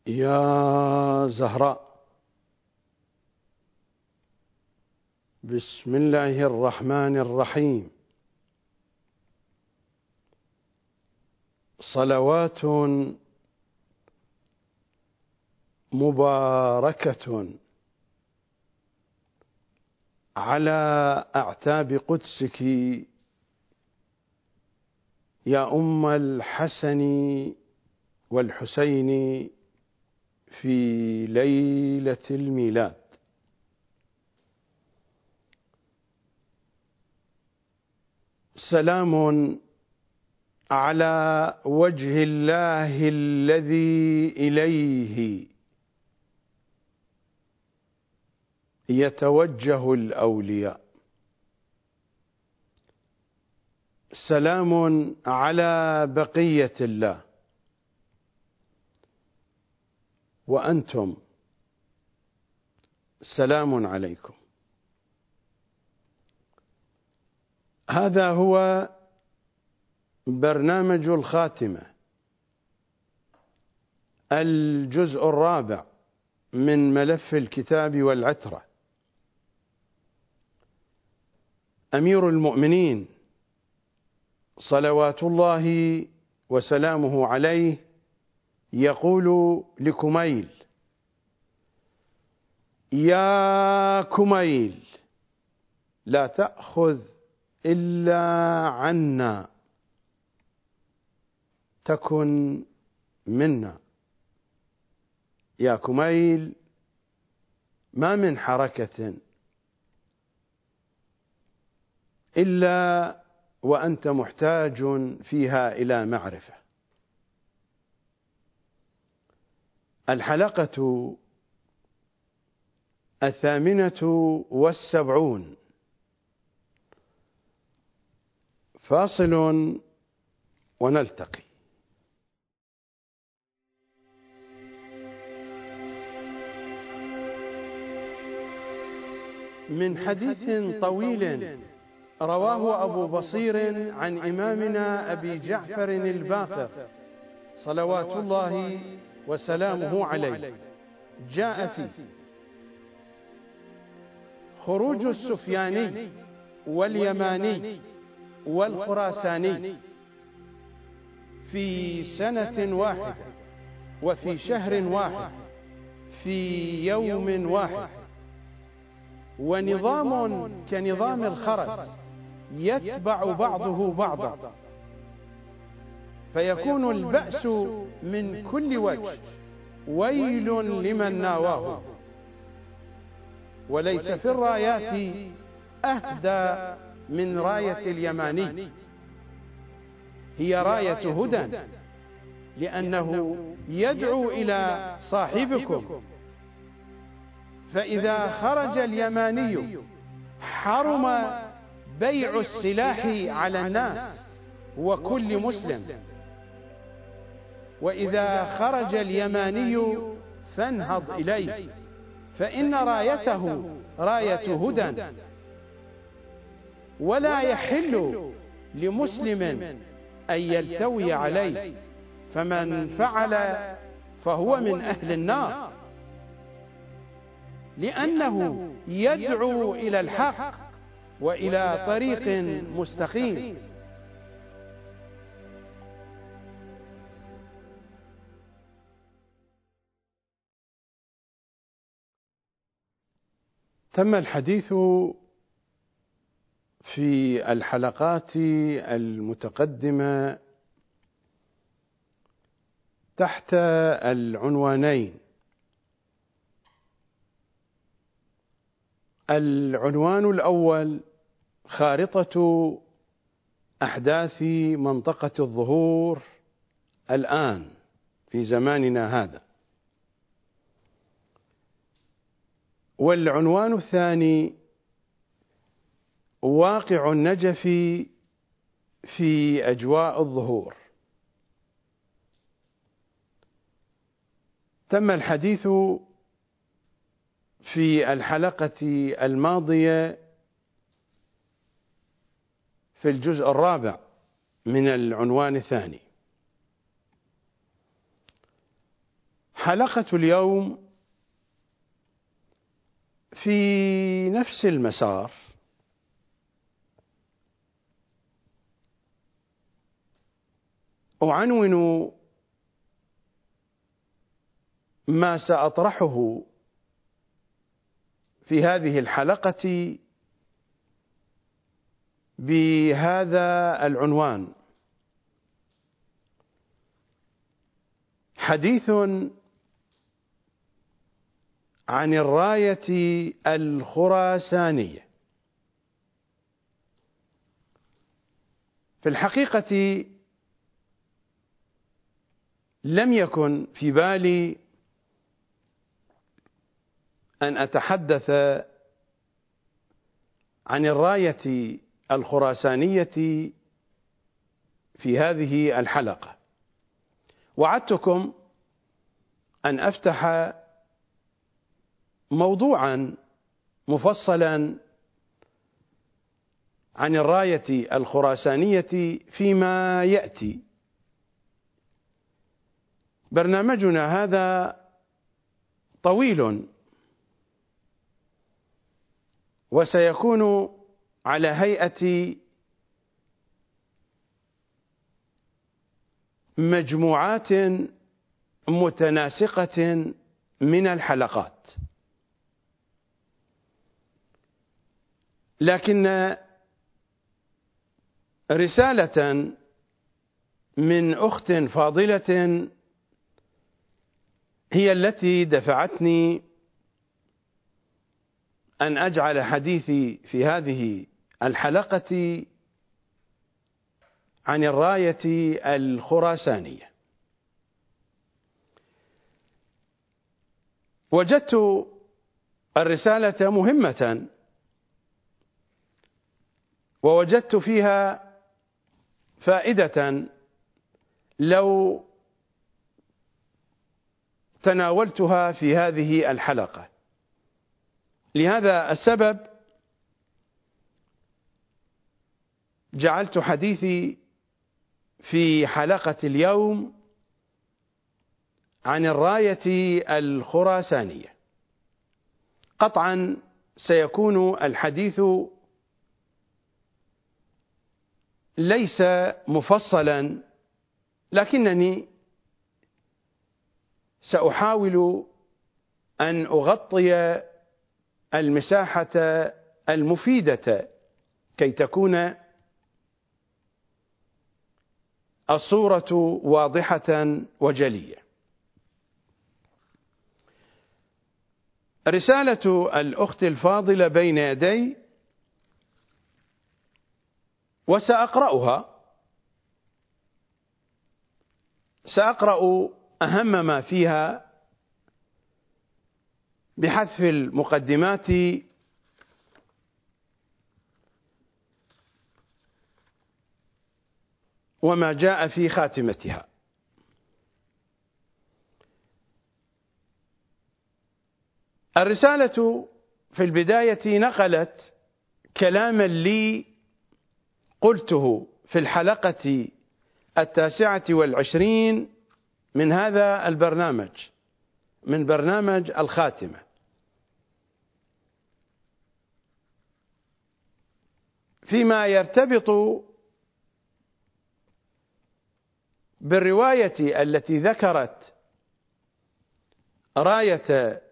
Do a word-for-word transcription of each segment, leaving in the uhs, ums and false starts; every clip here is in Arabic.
يا زهراء، بسم الله الرحمن الرحيم. صلوات مباركة على أعتاب قدسك يا أم الحسن والحسين في ليلة الميلاد. سلام على وجه الله الذي إليه يتوجه الأولياء. سلام على بقية الله، وأنتم سلام عليكم. هذا هو برنامج الخاتمة، الجزء الرابع من ملف الكتاب والعترة. أمير المؤمنين صلوات الله وسلامه عليه يقول لكميل: يا كميل، لا تأخذ إلا عنا، تكن منا. يا كميل، ما من حركة إلا وأنت محتاج فيها إلى معرفة. الحلقة الثامنة والسبعون، فاصل ونلتقي. من حديث طويل رواه أبو بصير عن إمامنا أبي جعفر الباقر صلوات الله وسلامه عليه، جاء فيه: خروج السفياني واليماني والخراساني في سنة واحدة وفي شهر واحد في يوم واحد، ونظام كنظام الخرس يتبع بعضه بعضا، فيكون البأس من كل وجه، ويل لمن ناواه. وليس في الرايات أهدى من راية اليماني، هي راية هدى، لأنه يدعو إلى صاحبكم، فإذا خرج اليماني حرم بيع السلاح على الناس وكل مسلم، وإذا خرج اليماني فانهض إليه، فإن رايته راية هدى، ولا يحل لمسلم أن يلتوي عليه، فمن فعل فهو من أهل النار، لأنه يدعو إلى الحق وإلى طريق مستقيم. تم الحديث في الحلقات المتقدمة تحت العنوانين: العنوان الأول خارطة أحداث منطقة الظهور الآن في زماننا هذا، والعنوان الثاني واقع النجف في أجواء الظهور. تم الحديث في الحلقة الماضية في الجزء الرابع من العنوان الثاني حلقة اليوم في نفس المسار، أعنون ما سأطرحه في هذه الحلقة بهذا العنوان: حديث عن الراية الخراسانية. في الحقيقة لم يكن في بالي أن أتحدث عن الراية الخراسانية في هذه الحلقة. وعدتكم أن أفتح موضوعا مفصلا عن الراية الخراسانية فيما يأتي. برنامجنا هذا طويل وسيكون على هيئة مجموعات متناسقة من الحلقات، لكن رسالة من أخت فاضلة هي التي دفعتني أن أجعل حديثي في هذه الحلقة عن الراية الخراسانية. وجدت الرسالة مهمة، ووجدت فيها فائدة لو تناولتها في هذه الحلقة. لهذا السبب جعلت حديثي في حلقة اليوم عن الراية الخراسانية. قطعا سيكون الحديث ليس مفصلا، لكنني سأحاول أن أغطي المساحة المفيدة كي تكون الصورة واضحة وجلية. رسالة الأخت الفاضلة بين يدي وسأقرأها. سأقرأ أهم ما فيها بحذف المقدمات وما جاء في خاتمتها. الرسالة في البداية نقلت كلاما لي قلته في الحلقة التاسعة والعشرين من هذا البرنامج، من برنامج الخاتمة، فيما يرتبط بالرواية التي ذكرت راية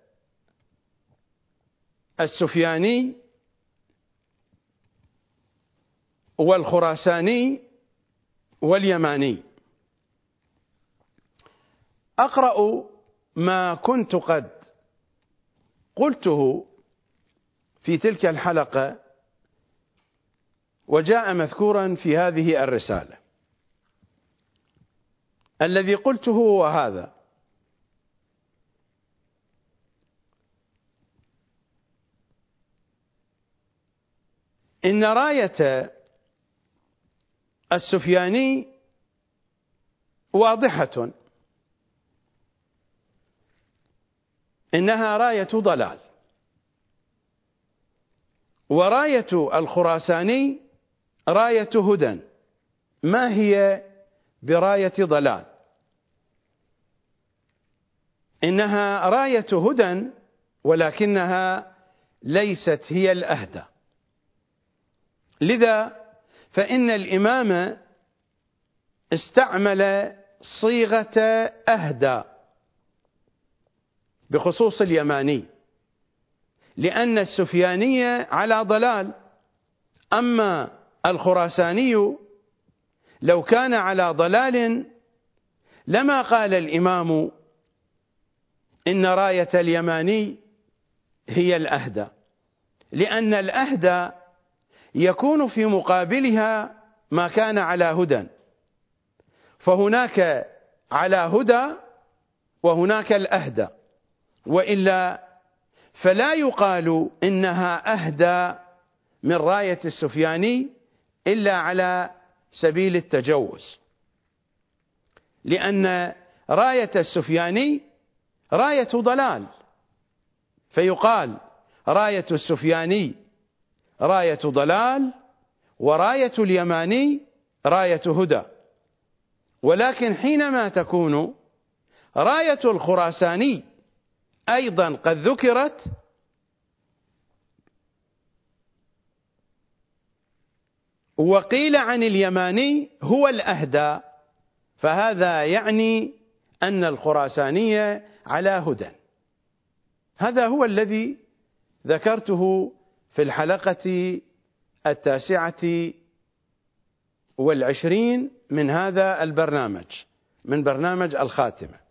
السفياني والخراساني واليماني. أقرأ ما كنت قد قلته في تلك الحلقة وجاء مذكورا في هذه الرسالة. الذي قلته هو هذا: إن راية السفياني واضحة، إنها راية ضلال، وراية الخراساني راية هدى، ما هي براية ضلال. إنها راية هدى ولكنها ليست هي الأهدى. لذا فإن الإمام استعمل صيغة أهدى بخصوص اليماني، لأن السفياني على ضلال، أما الخراساني لو كان على ضلال لما قال الإمام إن راية اليماني هي الأهدى، لأن الأهدى يكون في مقابلها ما كان على هدى، فهناك على هدى وهناك الأهدى، وإلا فلا يقال إنها أهدى من راية السفياني إلا على سبيل التجوز، لأن راية السفياني راية ضلال، فيقال راية السفياني راية ضلال وراية اليماني راية هدى. ولكن حينما تكون راية الخراساني أيضا قد ذكرت وقيل عن اليماني هو الأهدى، فهذا يعني أن الخراساني على هدى. هذا هو الذي ذكرته في الحلقة التاسعة والعشرين من هذا البرنامج، من برنامج الخاتمة.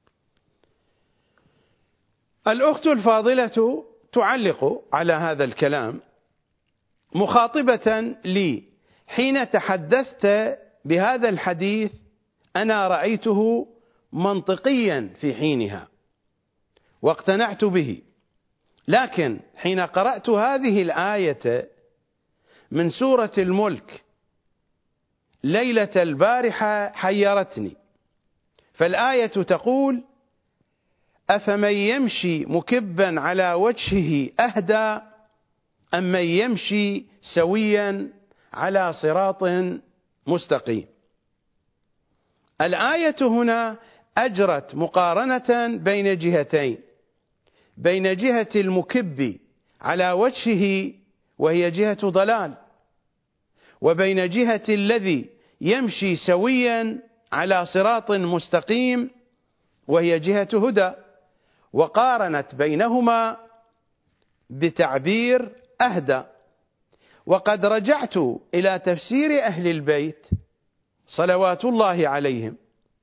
الأخت الفاضلة تعلق على هذا الكلام مخاطبة لي: حين تحدثت بهذا الحديث أنا رأيته منطقيا في حينها واقتنعت به، لكن حين قرأت هذه الآية من سورة الملك ليلة البارحة حيرتني. فالآية تقول: أفمن يمشي مكبا على وجهه أهدى أم من يمشي سويا على صراط مستقيم. الآية هنا أجرت مقارنة بين جهتين، بين جهة المكب على وجهه وهي جهة ضلال، وبين جهة الذي يمشي سويا على صراط مستقيم وهي جهة هدى، وقارنت بينهما بتعبير أهدى. وقد رجعت إلى تفسير أهل البيت صلوات الله عليهم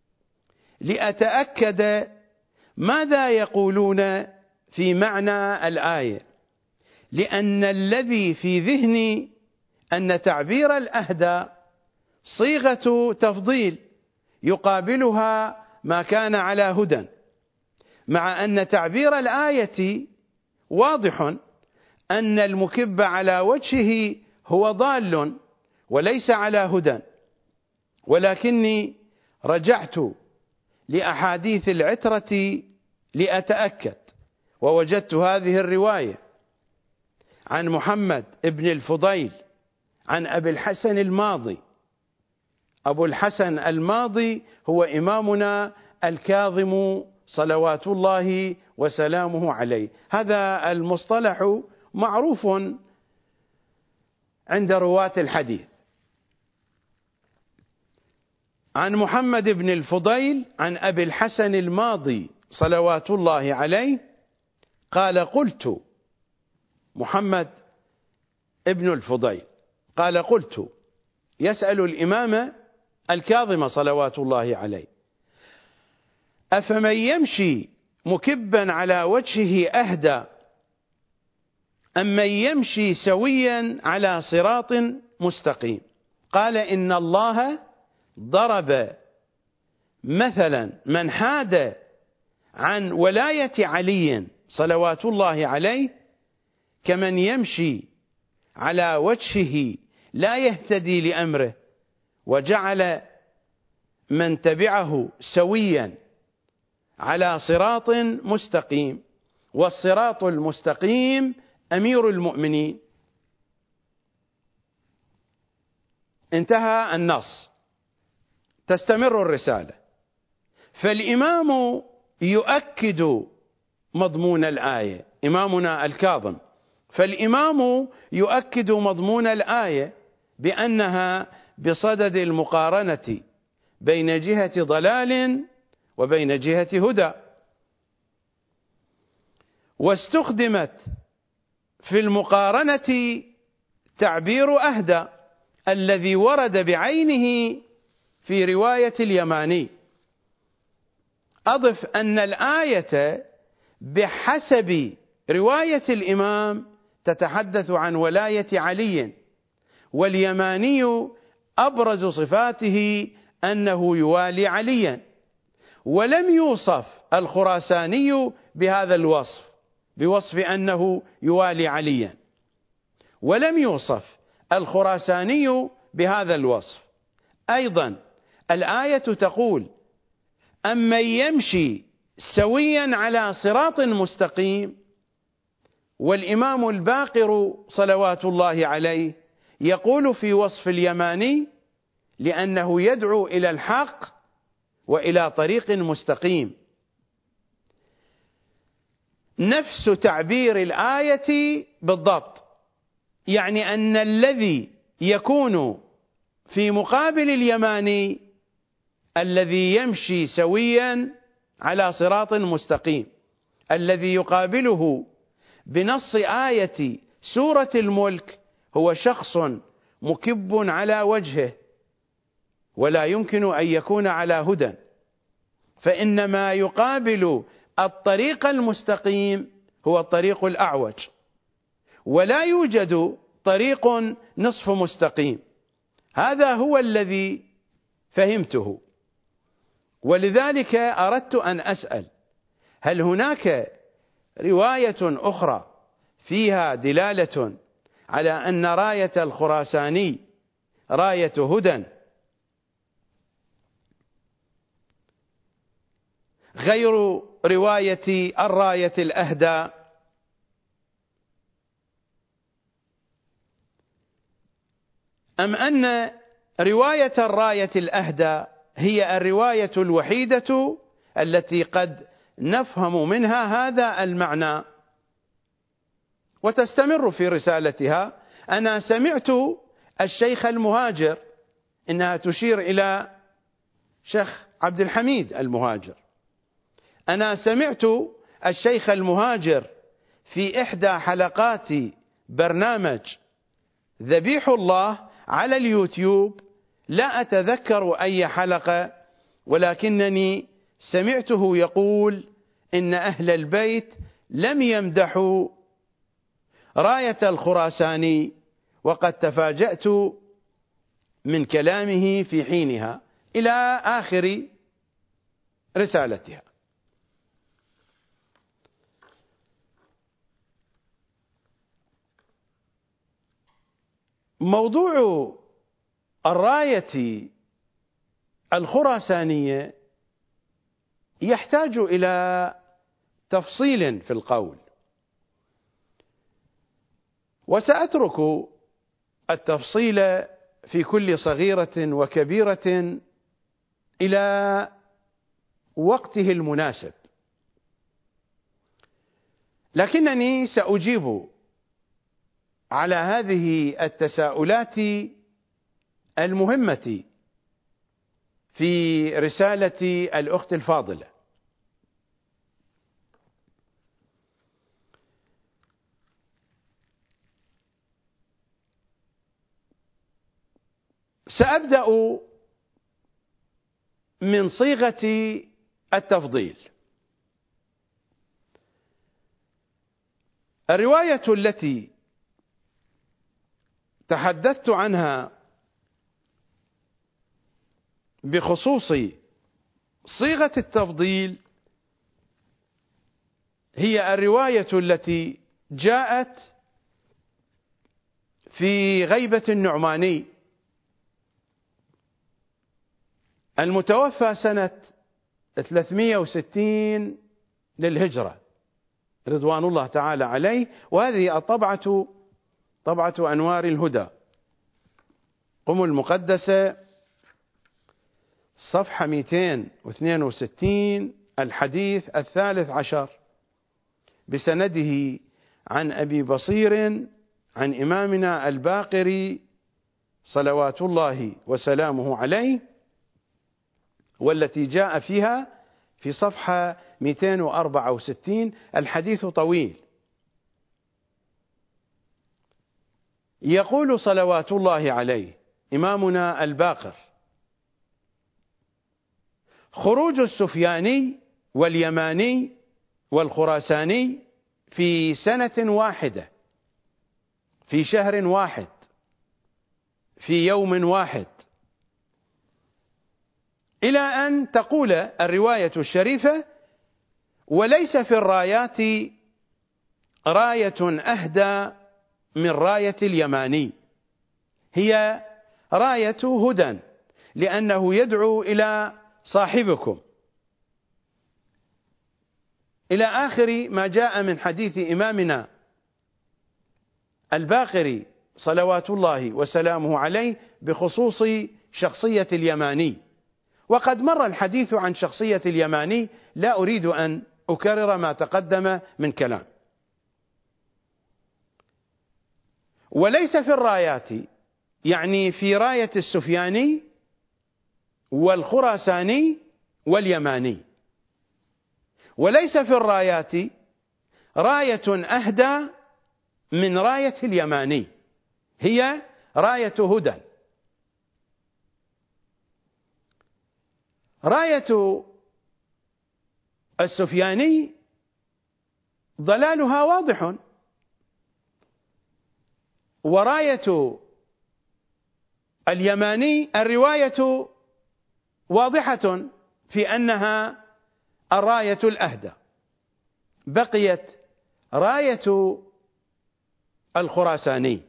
لأتأكد ماذا يقولون في معنى الآية، لأن الذي في ذهني أن تعبير الأهدى صيغة تفضيل يقابلها ما كان على هدى، مع أن تعبير الآية واضح أن المكب على وجهه هو ضال وليس على هدى. ولكني رجعت لأحاديث العترة لأتأكد، ووجدت هذه الرواية عن محمد ابن الفضيل عن أبي الحسن الماضي. أبو الحسن الماضي هو إمامنا الكاظم صلوات الله وسلامه عليه. هذا المصطلح معروف عند رواة الحديث. عن محمد بن الفضيل عن أبي الحسن الماضي صلوات الله عليه قال: قلت محمد ابن الفضيل قال: قلت، يسأل الإمام الكاظم صلوات الله عليه: أفمن يمشي مكبا على وجهه أهدى أم من يمشي سويا على صراط مستقيم؟ قال: إن الله ضرب مثلا من حاد عن ولاية علي صلوات الله عليه كمن يمشي على وجهه لا يهتدي لأمره، وجعل من تبعه سويا على صراط مستقيم، والصراط المستقيم أمير المؤمنين. انتهى النص. تستمر الرسالة. فالإمام يؤكد مضمون الآية، إمامنا الكاظم، فالإمام يؤكد مضمون الآية بأنها بصدد المقارنة بين جهة ضلال وبين جهة هدى، واستخدمت في المقارنة تعبير أهدى الذي ورد بعينه في رواية اليماني. أضف أن الآية بحسب رواية الإمام تتحدث عن ولاية علي، واليماني أبرز صفاته أنه يوالي عليا، ولم يوصف الخراساني بهذا الوصف، بوصف أنه يوالي عليا، ولم يوصف الخراساني بهذا الوصف. أيضا الآية تقول: أمن يمشي سويا على صراط مستقيم، والإمام الباقر صلوات الله عليه يقول في وصف اليماني: لأنه يدعو إلى الحق وإلى طريق مستقيم. نفس تعبير الآية بالضبط، يعني أن الذي يكون في مقابل اليماني الذي يمشي سويا على صراط مستقيم، الذي يقابله بنص آية سورة الملك هو شخص مكب على وجهه ولا يمكن أن يكون على هدى، فإنما يقابل الطريق المستقيم هو الطريق الأعوج، ولا يوجد طريق نصف مستقيم. هذا هو الذي فهمته، ولذلك أردت أن أسأل: هل هناك رواية أخرى فيها دلالة على أن راية الخراساني راية هدى غير رواية الراية الأهدى؟ أم أن رواية الراية الأهدى هي الرواية الوحيدة التي قد نفهم منها هذا المعنى؟ وتستمر في رسالتها: أنا سمعت الشيخ المهاجر، إنها تشير إلى شيخ عبد الحميد المهاجر، أنا سمعت الشيخ المهاجر في إحدى حلقات برنامج ذبيح الله على اليوتيوب، لا أتذكر أي حلقة، ولكنني سمعته يقول إن أهل البيت لم يمدحوا راية الخراساني، وقد تفاجأت من كلامه في حينها، إلى آخر رسالتها. موضوع الراية الخراسانية يحتاج إلى تفصيل في القول، وسأترك التفصيل في كل صغيرة وكبيرة إلى وقته المناسب، لكنني سأجيب على هذه التساؤلات المهمة في رسالة الأخت الفاضلة. سأبدأ من صيغة التفضيل. الرواية التي تحدثت عنها بخصوص صيغة التفضيل هي الرواية التي جاءت في غيبة النعماني المتوفى سنة ثلاثمئة وستين للهجرة رضوان الله تعالى عليه، وهذه الطبعة طبعة أنوار الهدى، قم المقدسة، صفحة مئتين واثنين وستين الحديث الثالث عشر بسنده عن أبي بصير عن إمامنا الباقر صلوات الله وسلامه عليه، والتي جاء فيها في صفحة مئتين وأربعة وستين. الحديث طويل. يقول صلوات الله عليه إمامنا الباقر: خروج السفياني واليماني والخراساني في سنة واحدة، في شهر واحد، في يوم واحد، إلى أن تقول الرواية الشريفة: وليس في الرايات راية أهدى من راية اليماني، هي راية هدى لأنه يدعو إلى صاحبكم، إلى آخر ما جاء من حديث إمامنا الباقر صلوات الله وسلامه عليه بخصوص شخصية اليماني. وقد مر الحديث عن شخصية اليماني، لا أريد أن أكرر ما تقدم من كلام. وليس في الرايات، يعني في راية السفياني والخراساني واليماني، وليس في الرايات راية أهدى من راية اليماني، هي راية هدى. راية السفياني ضلالها واضح، وراية اليماني الرواية واضحة في أنها الراية الأهدى. بقيت راية الخراساني.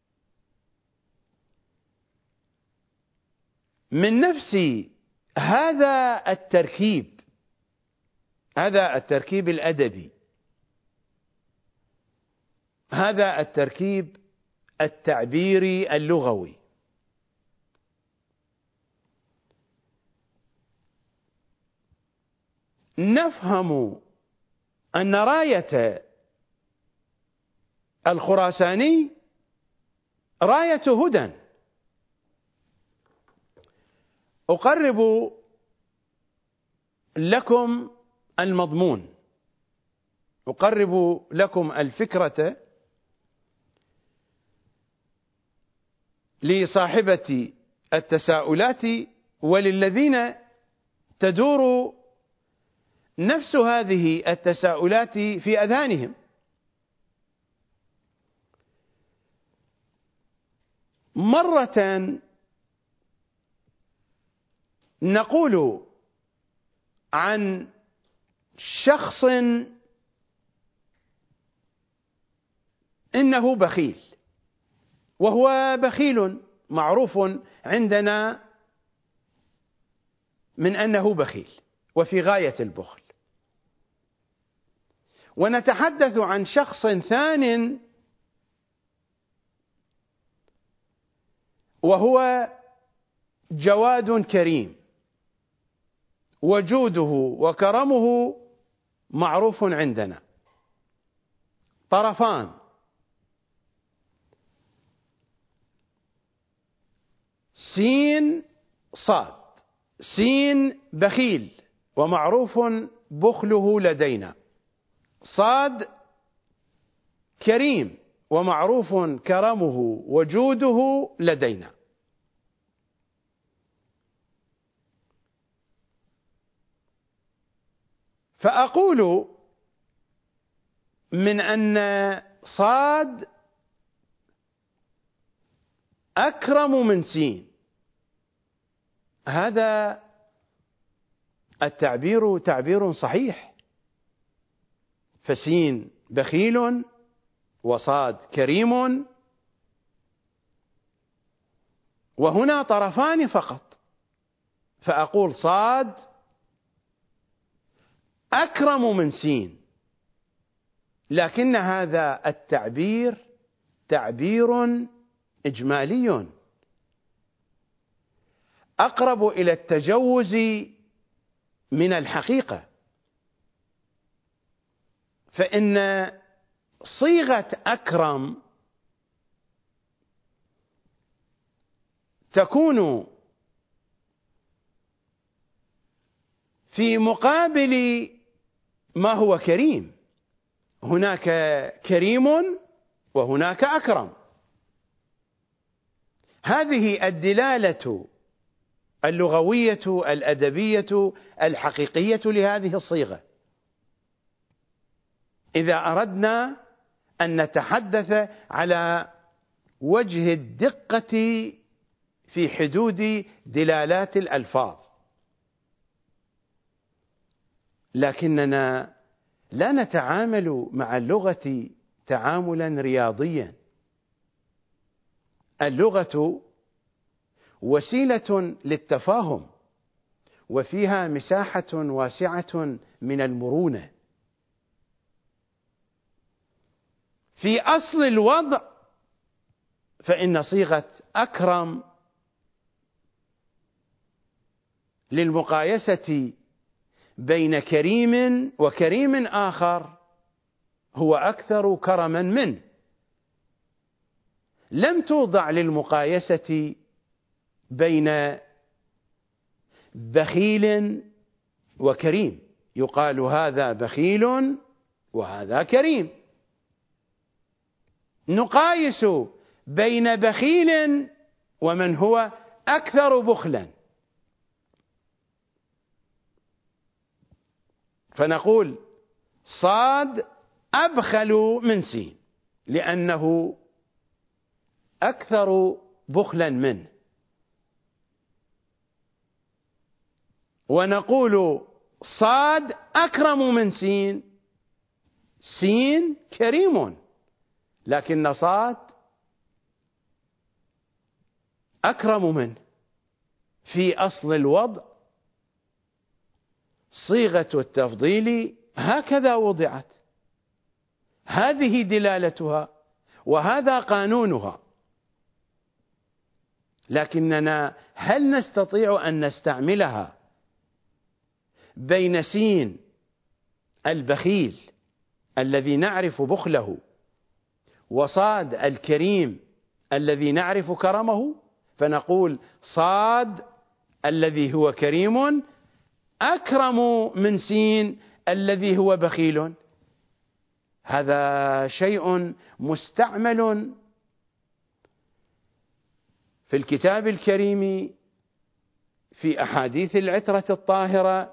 من نفس هذا التركيب، هذا التركيب الأدبي، هذا التركيب التعبيري اللغوي، نفهم أن راية الخراساني راية هدى. أقرب لكم المضمون، أقرب لكم الفكرة لصاحبة التساؤلات وللذين تدور نفس هذه التساؤلات في أذهانهم. مرة نقول عن شخص إنه بخيل، وهو بخيل معروف عندنا من أنه بخيل وفي غاية البخل. ونتحدث عن شخص ثان وهو جواد كريم، وجوده وكرمه معروف عندنا. طرفان، سين صاد. سين بخيل ومعروف بخله لدينا، صاد كريم ومعروف كرمه وجوده لدينا. فأقول من أن صاد أكرم من سين، هذا التعبير تعبير صحيح، فسين بخيل وصاد كريم، وهنا طرفان فقط، فأقول صاد أكرم من سين، لكن هذا التعبير تعبير إجمالي أقرب إلى التجوز من الحقيقة، فإن صيغة أكرم تكون في مقابل ما هو كريم. هناك كريم وهناك أكرم. هذه الدلالة اللغوية الأدبية الحقيقية لهذه الصيغة. إذا أردنا أن نتحدث على وجه الدقة في حدود دلالات الألفاظ، لكننا لا نتعامل مع اللغة تعاملا رياضيا. اللغة وسيلة للتفاهم، وفيها مساحة واسعة من المرونة. في أصل الوضع فإن صيغة أكرم للمقايسة بين كريم وكريم آخر هو أكثر كرما منه، لم توضع للمقايسة بين بخيل وكريم، يقال هذا بخيل وهذا كريم. نقايس بين بخيل ومن هو أكثر بخلا، فنقول صاد أبخل من سين لأنه أكثر بخلا منه، ونقول صاد أكرم من سين، سين كريم لكن صاد أكرم منه. في أصل الوضع صيغة التفضيل هكذا وضعت، هذه دلالتها وهذا قانونها. لكننا هل نستطيع أن نستعملها بين سين البخيل الذي نعرف بخله وصاد الكريم الذي نعرف كرمه، فنقول صاد الذي هو كريم أكرم من سين الذي هو بخيل؟ هذا شيء مستعمل في الكتاب الكريم في أحاديث العترة الطاهرة،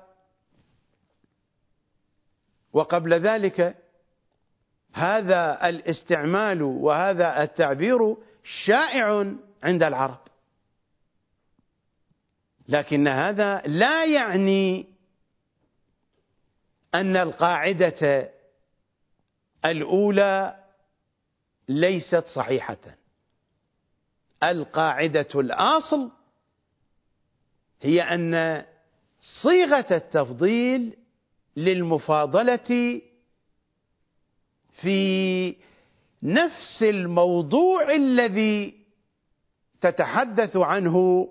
وقبل ذلك هذا الاستعمال وهذا التعبير شائع عند العرب. لكن هذا لا يعني أن القاعدة الأولى ليست صحيحة. القاعدة الأصل هي أن صيغة التفضيل للمفاضلة في نفس الموضوع الذي تتحدث عنه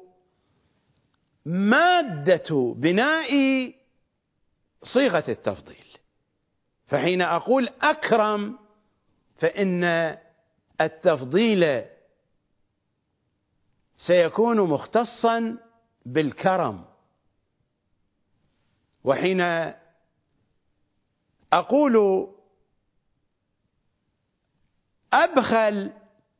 مادة بناء صيغة التفضيل. فحين أقول أكرم فإن التفضيل سيكون مختصا بالكرم، وحين أقول أبخل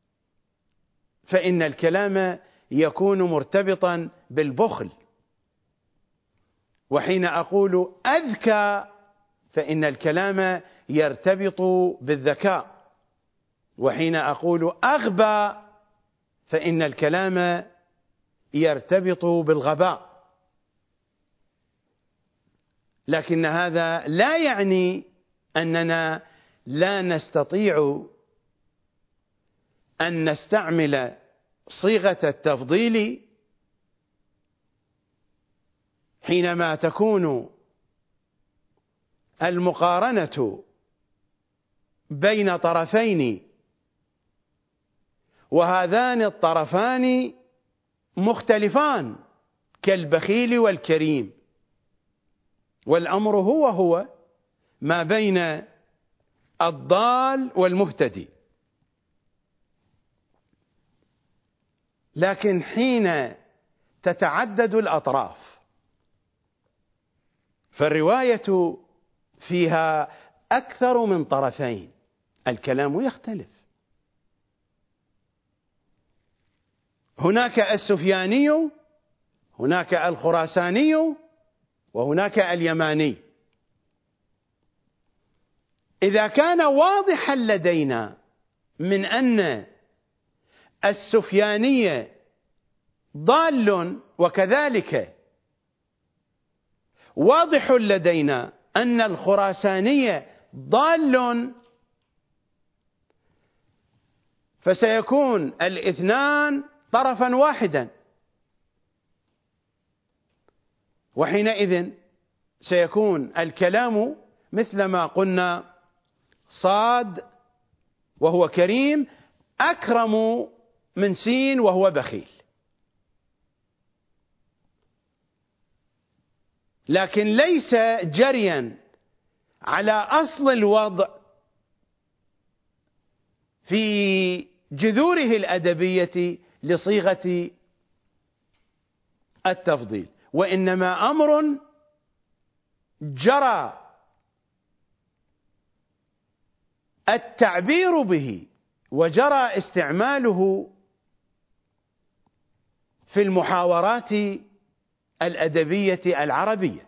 فإن الكلام يكون مرتبطا بالبخل، وحين أقول أذكى فإن الكلام يرتبط بالذكاء، وحين أقول أغبى فإن الكلام يرتبط بالغباء. لكن هذا لا يعني أننا لا نستطيع أن نستعمل صيغة التفضيل حينما تكون المقارنة بين طرفين وهذان الطرفان مختلفان كالبخيل والكريم، والأمر هو هو ما بين الضال والمهتدي. لكن حين تتعدد الأطراف فالرواية فيها أكثر من طرفين، الكلام يختلف. هناك السفياني، هناك الخراساني، وهناك اليماني. إذا كان واضحا لدينا من أن السفياني ضال وكذلك واضح لدينا أن الخراساني ضال، فسيكون الاثنان طرفا واحدا، وحينئذ سيكون الكلام مثل ما قلنا: صاد وهو كريم أكرم من سين وهو بخيل. لكن ليس جريا على أصل الوضع في جذوره الأدبية لصيغة التفضيل، وإنما أمر جرى التعبير به وجرى استعماله في المحاورات الأدبية العربية.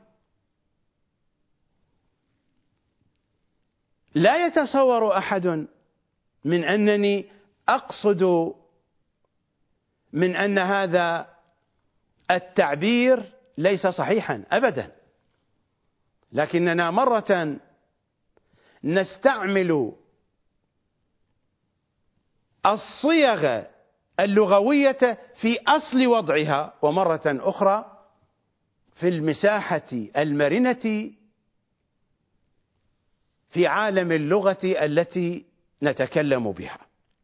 لا يتصور أحد من أنني أقصد من أن هذا التعبير ليس صحيحا أبدا، لكننا مرة نستعمل الصيغ اللغوية في أصل وضعها، ومرة أخرى في المساحة المرنة في عالم اللغة التي نتكلم بها.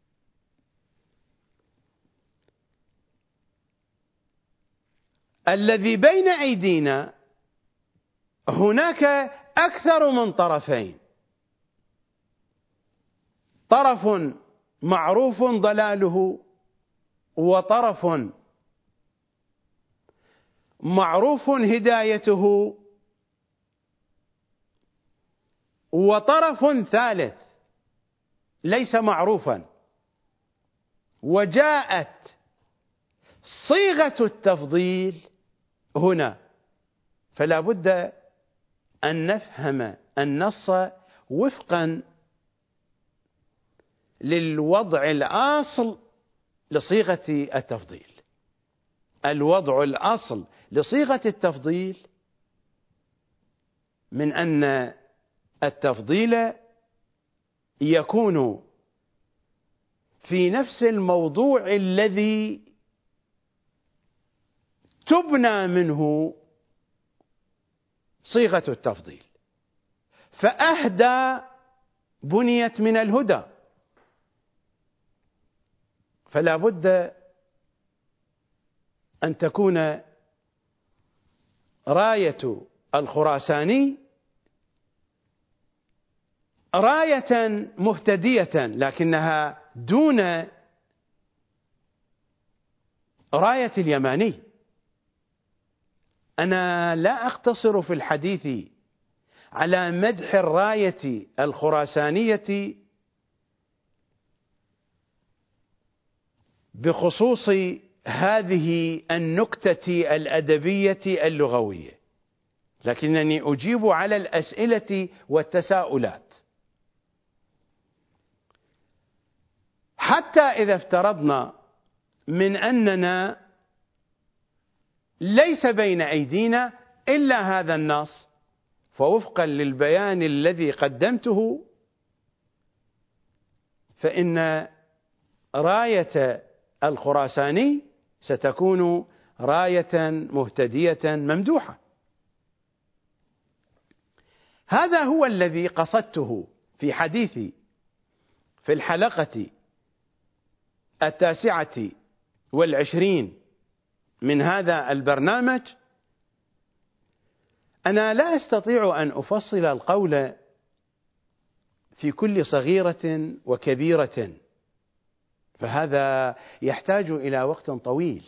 الذي بين أيدينا هناك أكثر من طرفين: طرف معروف ضلاله، وطرف معروف هدايته، وطرف ثالث ليس معروفا. وجاءت صيغة التفضيل هنا، فلا بد أن نفهم النص وفقا للوضع الأصل لصيغة التفضيل. الوضع الأصل لصيغة التفضيل من أن التفضيل يكون في نفس الموضوع الذي تبنى منه صيغة التفضيل، فأهدى بنيت من الهدى، فلا بد أن تكون راية الخراساني راية مهتدية، لكنها دون راية اليماني. أنا لا أقتصر في الحديث على مدح الراية الخراسانية بخصوص هذه النكتة الأدبية اللغوية، لكنني أجيب على الأسئلة والتساؤلات. حتى إذا افترضنا من أننا ليس بين أيدينا إلا هذا النص، فوفقا للبيان الذي قدمته فإن راية الخراساني ستكون راية مهتدية ممدوحة. هذا هو الذي قصدته في حديثي في الحلقة التاسعة والعشرين من هذا البرنامج. أنا لا أستطيع أن أفصل القول في كل صغيرة وكبيرة، فهذا يحتاج إلى وقت طويل.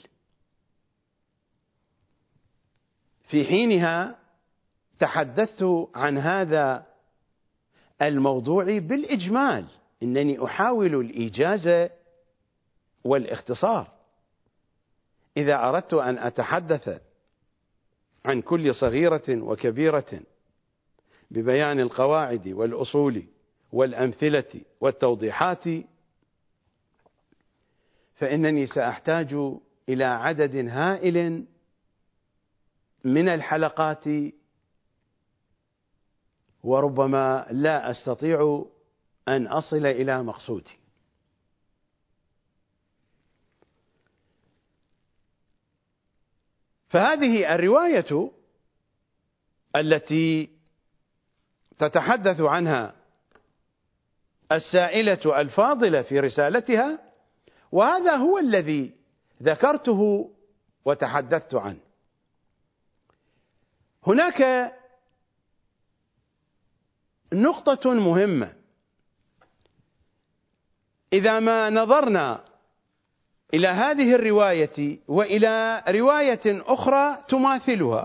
في حينها تحدثت عن هذا الموضوع بالإجمال، إنني أحاول الإيجاز والاختصار. إذا أردت أن أتحدث عن كل صغيرة وكبيرة ببيان القواعد والأصول والأمثلة والتوضيحات، فإنني سأحتاج إلى عدد هائل من الحلقات، وربما لا أستطيع أن أصل إلى مقصودي. فهذه الرواية التي تتحدث عنها السائلة الفاضلة في رسالتها، وهذا هو الذي ذكرته وتحدثت عنه. هناك نقطة مهمة، إذا ما نظرنا إلى هذه الرواية وإلى رواية أخرى تماثلها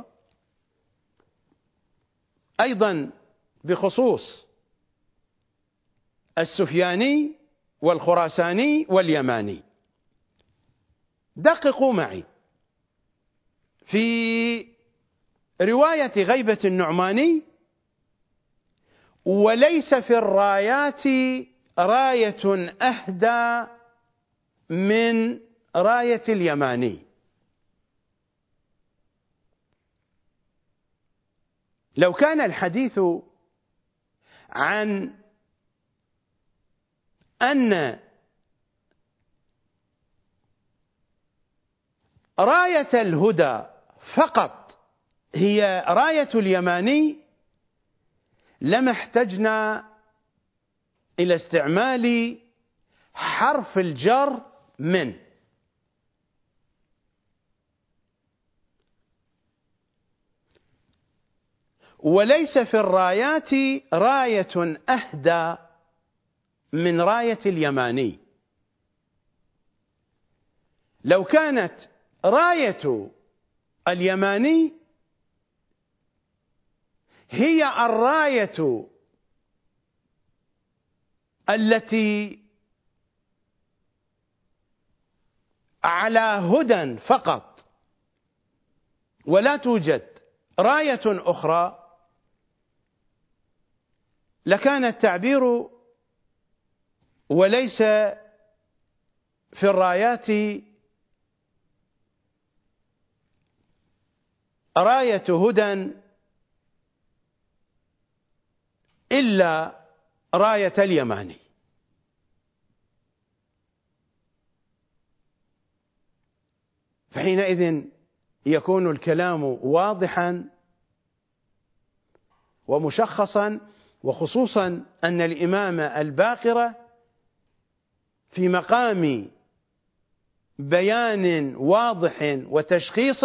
أيضا بخصوص السفياني والخراساني واليماني، دققوا معي في رواية غيبة النعماني: وليس في الرايات راية أهدى من راية اليماني. لو كان الحديث عن أن راية الهدى فقط هي راية اليماني، لما احتجنا إلى استعمال حرف الجر من. وليس في الرايات راية أهدى من راية اليماني. لو كانت راية اليماني هي الراية التي على هدى فقط ولا توجد راية أخرى، لكان التعبير وليس في الرايات راية هدى إلا راية اليماني. فحينئذ يكون الكلام واضحا ومشخصا، وخصوصا أن الإمام الباقر في مقام بيان واضح وتشخيص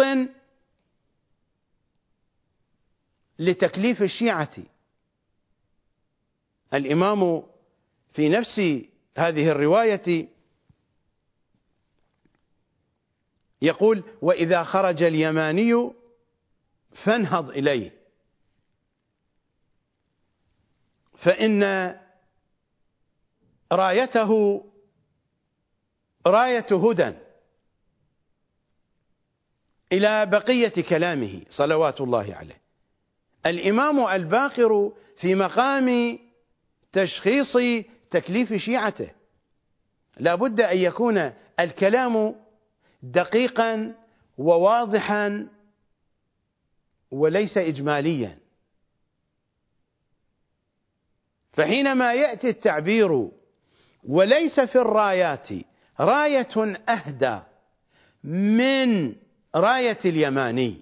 لتكليف الشيعة. الإمام في نفس هذه الرواية يقول: وإذا خرج اليماني فانهض إليه، فإن رايته راية هدى، إلى بقية كلامه صلوات الله عليه. الإمام الباقر في مقام تشخيص تكليف شيعته، لا بد أن يكون الكلام دقيقا وواضحا وليس إجماليا. فحينما يأتي التعبير وليس في الرايات راية أهدى من راية اليماني،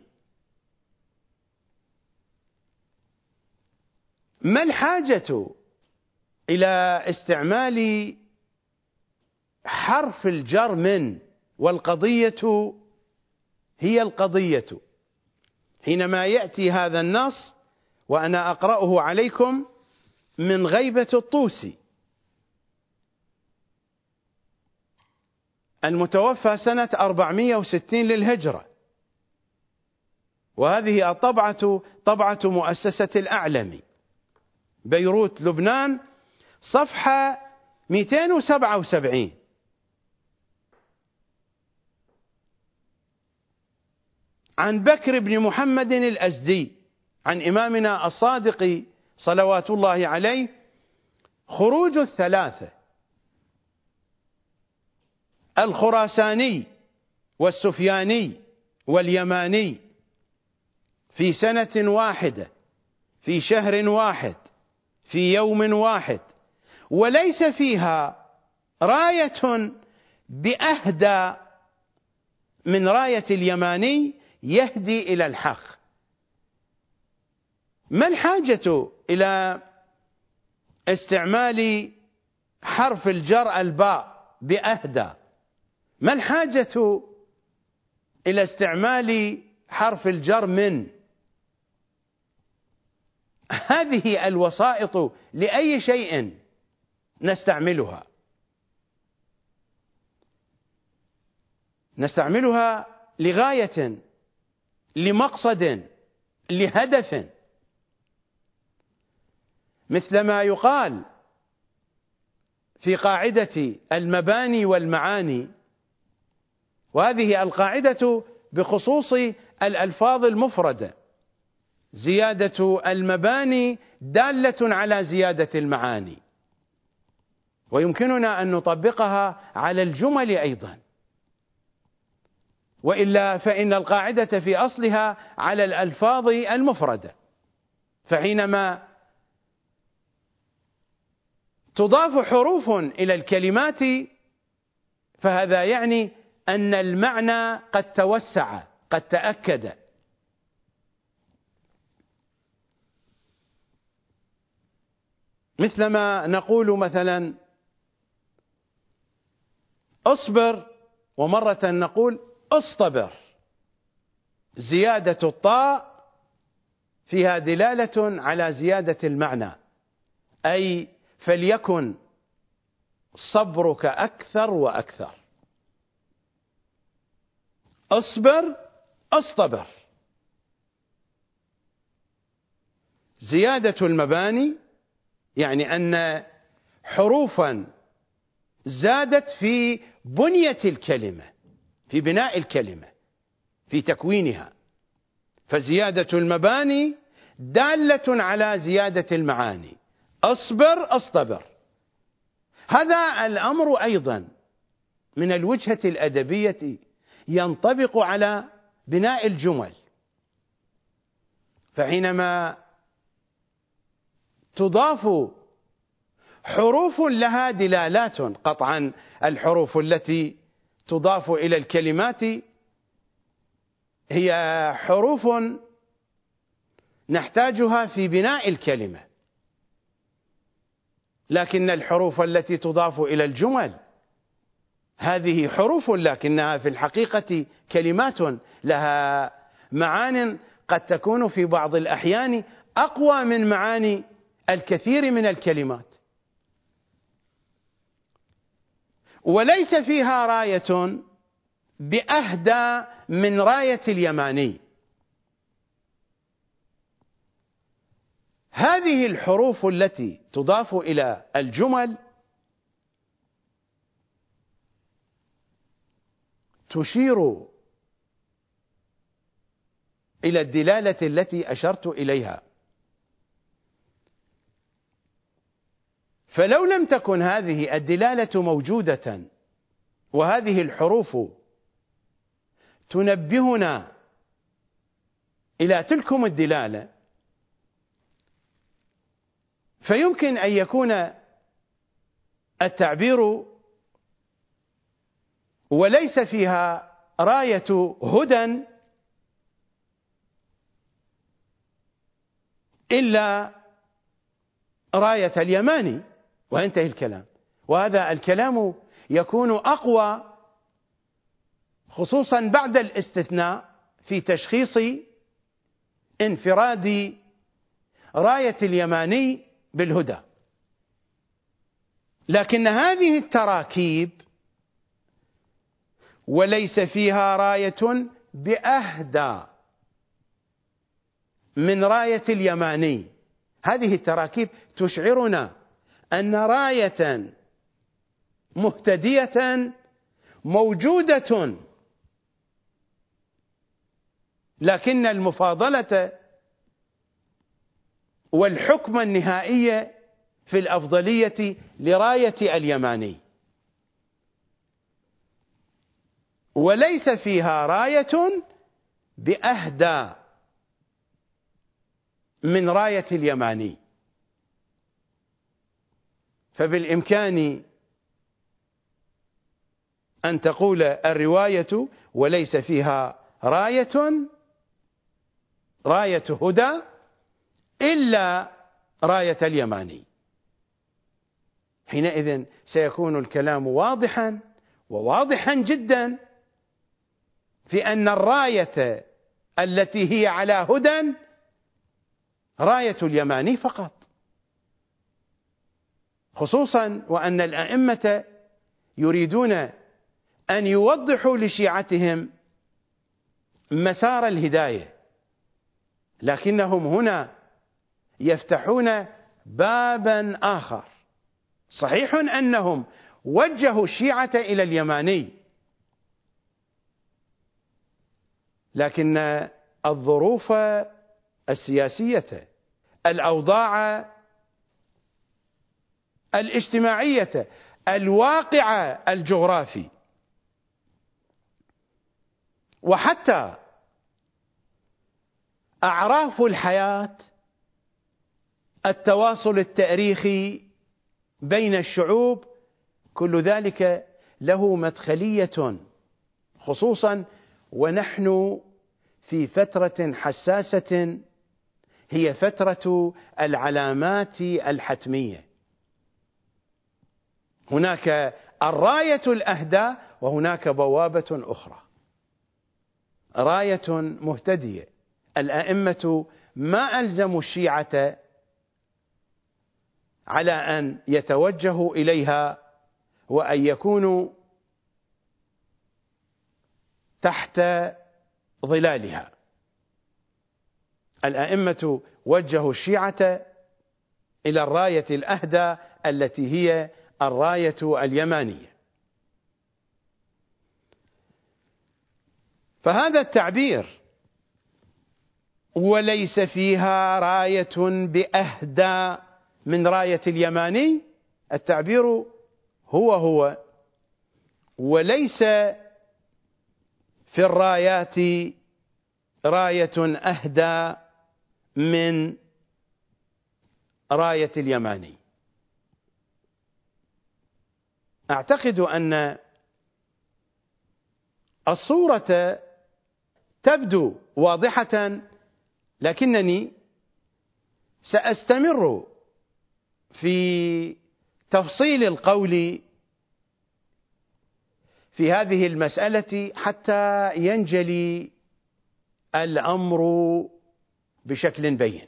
ما الحاجة إلى استعمال حرف الجر من؟ والقضية هي القضية. حينما يأتي هذا النص وأنا أقرأه عليكم من غيبة الطوسي المتوفى سنة أربعمائة وستين للهجرة، وهذه الطبعة طبعة مؤسسة الأعلمي بيروت لبنان، صفحة مئتين وسبعة وسبعين. عن بكر بن محمد الأزدي عن إمامنا الصادق صلوات الله عليه: خروج الثلاثة الخراساني والسفياني واليماني في سنة واحدة في شهر واحد في يوم واحد، وليس فيها راية بأهدى من راية اليماني يهدي إلى الحق. ما الحاجة إلى استعمال حرف الجر الباء بأهدى؟ ما الحاجة إلى استعمال حرف الجر من؟ هذه الوسائط لأي شيء نستعملها، نستعملها لغاية، لمقصد، لهدف، مثلما يقال في قاعدة المباني والمعاني، وهذه القاعدة بخصوص الألفاظ المفردة: زيادة المباني دالة على زيادة المعاني، ويمكننا أن نطبقها على الجمل أيضا، وإلا فإن القاعدة في أصلها على الألفاظ المفردة. فحينما تضاف حروف إلى الكلمات فهذا يعني أن المعنى قد توسع، قد تأكد. مثلما نقول مثلا اصبر، ومرة نقول اصطبر، زيادة الطاء فيها دلالة على زيادة المعنى، أي فليكن صبرك أكثر وأكثر. اصبر اصطبر. زيادة المباني يعني أن حروفا زادت في بنية الكلمة، في بناء الكلمة، في تكوينها، فزيادة المباني دالة على زيادة المعاني. أصبر أصطبر. هذا الأمر أيضا من الوجهة الأدبية ينطبق على بناء الجمل، فحينما تضاف حروف لها دلالات، قطعا الحروف التي تضاف إلى الكلمات هي حروف نحتاجها في بناء الكلمة، لكن الحروف التي تضاف إلى الجمل هذه حروف لكنها في الحقيقة كلمات لها معان قد تكون في بعض الأحيان أقوى من معاني الكثير من الكلمات، وليس فيها راية بأهدى من راية اليماني. هذه الحروف التي تضاف إلى الجمل تشير إلى الدلالة التي أشرت إليها، فلو لم تكن هذه الدلالة موجودة وهذه الحروف تنبهنا إلى تلكم الدلالة، فيمكن أن يكون التعبير وليس فيها راية هدى إلا راية اليماني، وينتهي الكلام. وهذا الكلام يكون أقوى خصوصا بعد الاستثناء في تشخيص انفراد راية اليماني بالهدى. لكن هذه التراكيب وليس فيها راية بأهدى من راية اليماني، هذه التراكيب تشعرنا أن راية مهتدية موجودة، لكن المفاضلة والحكم النهائي في الأفضلية لراية اليماني، وليس فيها راية بأهدى من راية اليماني. فبالإمكان أن تقول الرواية وليس فيها راية راية هدى إلا راية اليماني. حينئذ سيكون الكلام واضحا وواضحا جدا في أن الراية التي هي على هدى راية اليماني فقط، خصوصا وأن الأئمة يريدون أن يوضحوا لشيعتهم مسار الهداية، لكنهم هنا يفتحون بابا آخر. صحيح أنهم وجهوا الشيعة إلى اليماني، لكن الظروف السياسية، الأوضاع الاجتماعية، الواقع الجغرافي، وحتى أعراف الحياة، التواصل التاريخي بين الشعوب، كل ذلك له مدخلية، خصوصا ونحن في فترة حساسة هي فترة العلامات الحتمية. هناك الراية الأهدى وهناك بوابة أخرى، راية مهتدية. الأئمة ما ألزموا الشيعة على أن يتوجهوا إليها وأن يكونوا تحت ظلالها. الأئمة وجهوا الشيعة إلى الراية الأهدى التي هي الراية اليمانية. فهذا التعبير وليس فيها راية بأهدى من راية اليماني، التعبير هو هو وليس في الرايات راية أهدى من راية اليماني. أعتقد أن الصورة تبدو واضحة، لكنني سأستمر في تفصيل القول في هذه المسألة حتى ينجلي الأمر بشكل بين.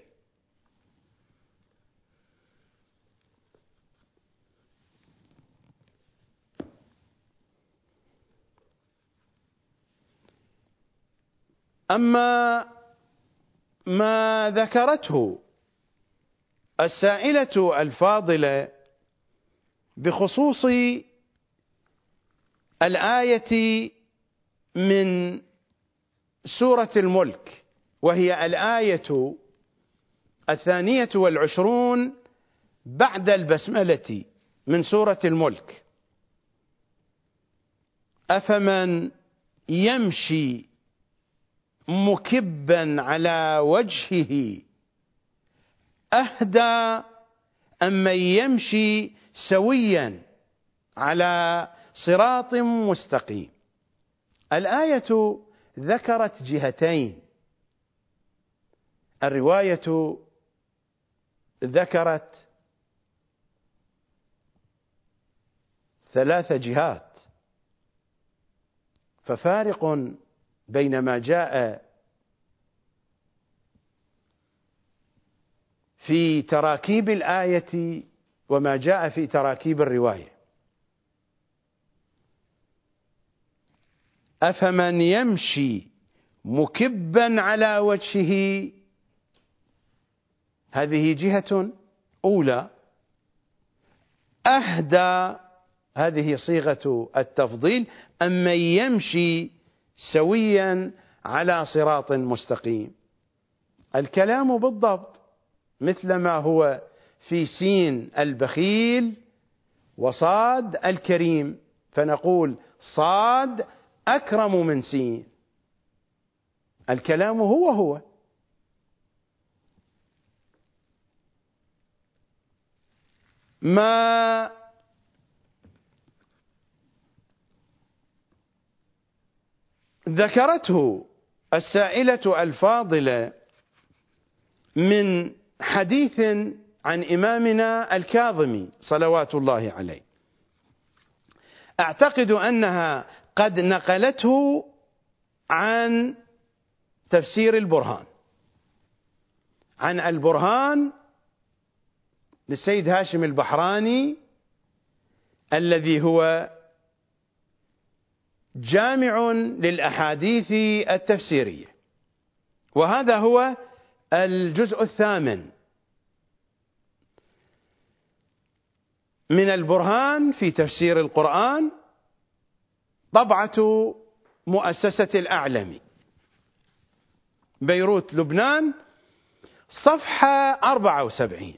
أما ما ذكرته السائلة الفاضلة بخصوص الآية من سورة الملك، وهي الآية الثانية والعشرون بعد البسملة من سورة الملك: أفمن يمشي مكبا على وجهه أهدى أم من يمشي سويا على صراط مستقيم. الآية ذكرت جهتين، الرواية ذكرت ثلاث جهات، ففارق بين ما جاء في تراكيب الآية وما جاء في تراكيب الرواية. أفمن يمشي مكبا على وجهه، هذه جهة أولى. أهدى، هذه صيغة التفضيل، أمن يمشي سويا على صراط مستقيم. الكلام بالضبط مثل ما هو في سين البخيل وصاد الكريم، فنقول صاد أكرم من سين. الكلام هو هو. ما ذكرته السائلة الفاضلة من حديث عن إمامنا الكاظمي صلوات الله عليه، أعتقد أنها قد نقلته عن تفسير البرهان، عن البرهان للسيد هاشم البحراني الذي هو جامع للأحاديث التفسيرية، وهذا هو الجزء الثامن من البرهان في تفسير القرآن، طبعة مؤسسة الأعلمي، بيروت لبنان، صفحة أربعة وسبعين.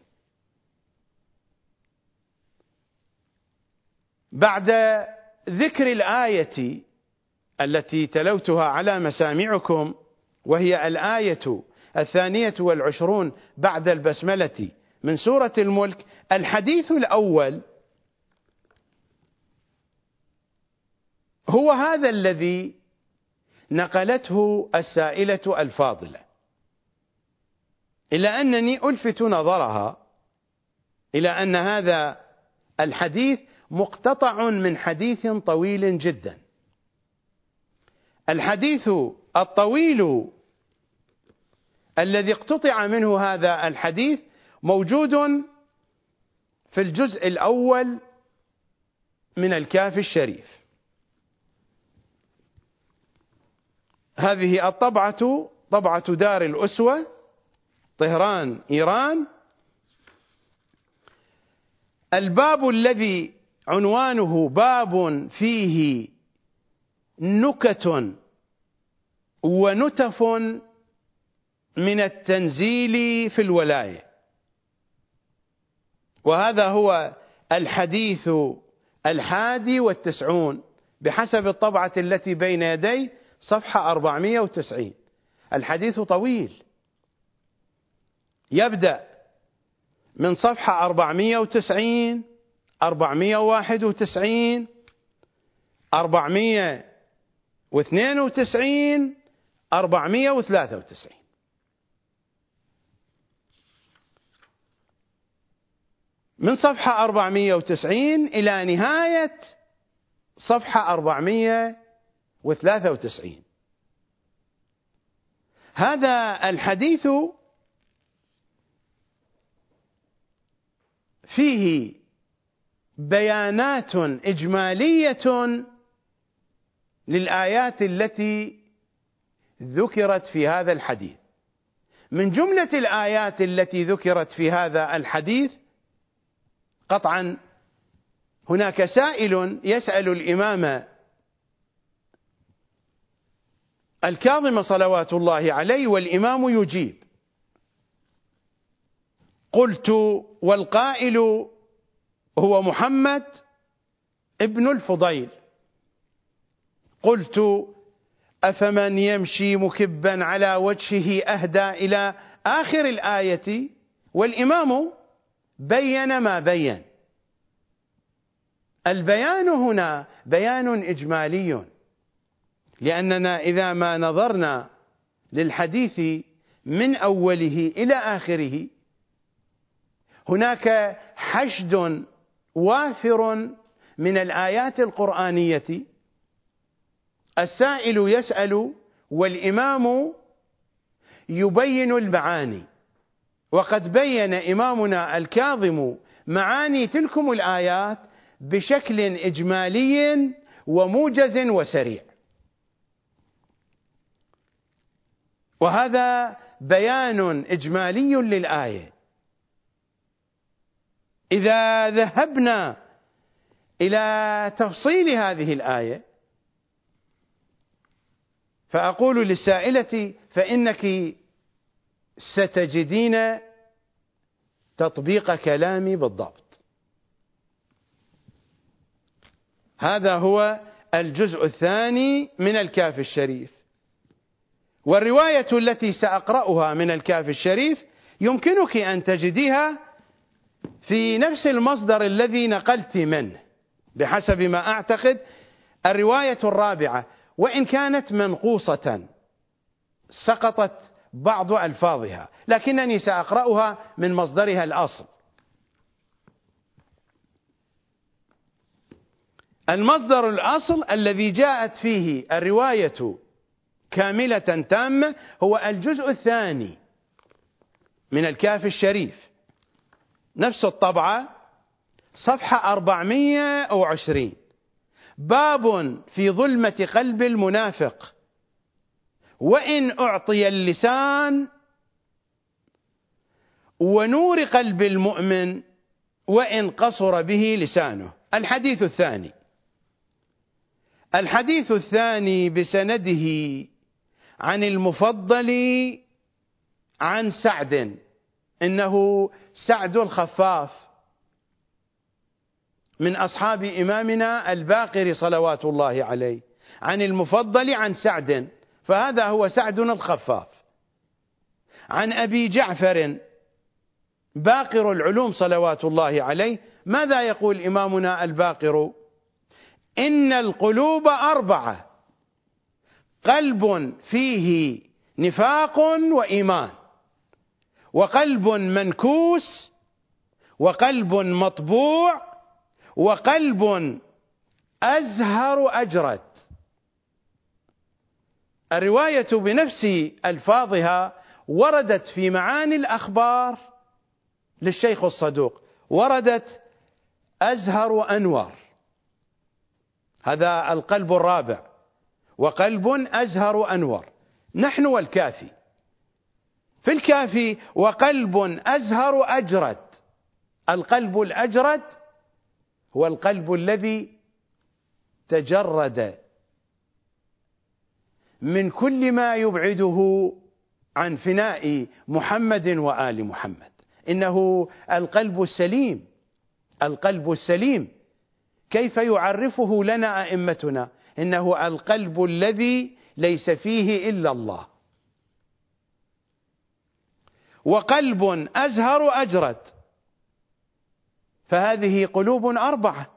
بعد ذكر الآية التي تلوتها على مسامعكم، وهي الآية الثانية والعشرون بعد البسملة من سورة الملك، الحديث الأول هو هذا الذي نقلته السائلة الفاضلة، إلا أنني ألفت نظرها إلى أن هذا الحديث مقتطع من حديث طويل جدا. الحديث الطويل الذي اقتطع منه هذا الحديث موجود في الجزء الأول من الكافي الشريف. هذه الطبعة طبعة دار الأسوة، طهران، إيران. الباب الذي عنوانه باب فيه نكت ونتف من التنزيل في الولاية، وهذا هو الحديث الحادي والتسعون بحسب الطبعة التي بين يدي، صفحة أربعمائة وتسعين. الحديث طويل، يبدأ من صفحة أربعمائة وتسعين، أربعمائة وواحد وتسعين، أربعمائة واثنين وتسعين، أربعمائة وثلاثة وتسعين. من صفحة أربعمائة وتسعين إلى نهاية صفحة أربعمائة وثلاثة وتسعين. هذا الحديث فيه بيانات إجمالية للآيات التي ذكرت في هذا الحديث. من جملة الآيات التي ذكرت في هذا الحديث، قطعا هناك سائل يسأل الإمام الكاظم صلوات الله عليه، والإمام يجيب. قلت: والقائل هو محمد ابن الفضيل. قلت: أفمن يمشي مكبا على وجهه أهدى إلى آخر الآية، والإمام بين ما بين. البيان هنا بيان إجمالي، لأننا إذا ما نظرنا للحديث من أوله إلى آخره هناك حشد وافر من الآيات القرآنية. السائل يسأل والإمام يبين المعاني، وقد بين إمامنا الكاظم معاني تلكم الآيات بشكل إجمالي وموجز وسريع، وهذا بيان إجمالي للآية. إذا ذهبنا إلى تفصيل هذه الآية فأقول للسائلة: فإنك ستجدين تطبيق كلامي بالضبط. هذا هو الجزء الثاني من الكهف الشريف، والرواية التي سأقرأها من الكهف الشريف يمكنك أن تجديها في نفس المصدر الذي نقلت منه بحسب ما أعتقد، الرواية الرابعة، وإن كانت منقوصة سقطت بعض ألفاظها، لكنني سأقرأها من مصدرها الأصل. المصدر الأصل الذي جاءت فيه الرواية كاملة تامة هو الجزء الثاني من الكهف الشريف، نفس الطبعة، صفحة أربعمائة وعشرين، باب في ظلمة قلب المنافق وإن أعطي اللسان، ونور قلب المؤمن وإن قصر به لسانه. الحديث الثاني الحديث الثاني بسنده عن المفضل عن سعد، إنه سعد الخفاف من أصحاب إمامنا الباقر صلوات الله عليه، عن المفضل عن سعد، فهذا هو سعد الخفاف. عن أبي جعفر باقر العلوم صلوات الله عليه، ماذا يقول إمامنا الباقر؟ إن القلوب أربعة: قلب فيه نفاق وإيمان، وقلب منكوس، وقلب مطبوع، وقلب أزهر أجرد. الرواية بنفس ألفاظها وردت في معاني الأخبار للشيخ الصدوق، وردت أزهر أنور، هذا القلب الرابع، وقلب أزهر أنور. نحن والكافي، في الكافي وقلب أزهر أجرد. القلب الأجرد هو القلب الذي تجرد من كل ما يبعده عن فناء محمد وآل محمد، إنه القلب السليم. القلب السليم كيف يعرفه لنا أئمتنا؟ إنه القلب الذي ليس فيه إلا الله. وقلب أزهر أجرد، فهذه قلوب أربعة: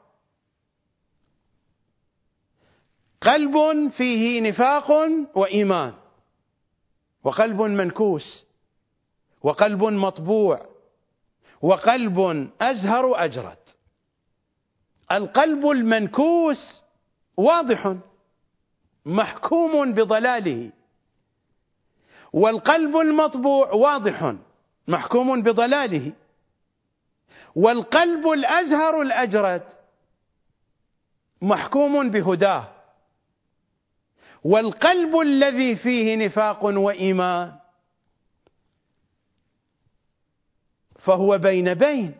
قلب فيه نفاق وإيمان، وقلب منكوس، وقلب مطبوع، وقلب أزهر أجرد. القلب المنكوس واضح محكوم بضلاله، والقلب المطبوع واضح محكوم بضلاله، والقلب الأزهر الأجرد محكوم بهداه، والقلب الذي فيه نفاق وإيمان فهو بين بين،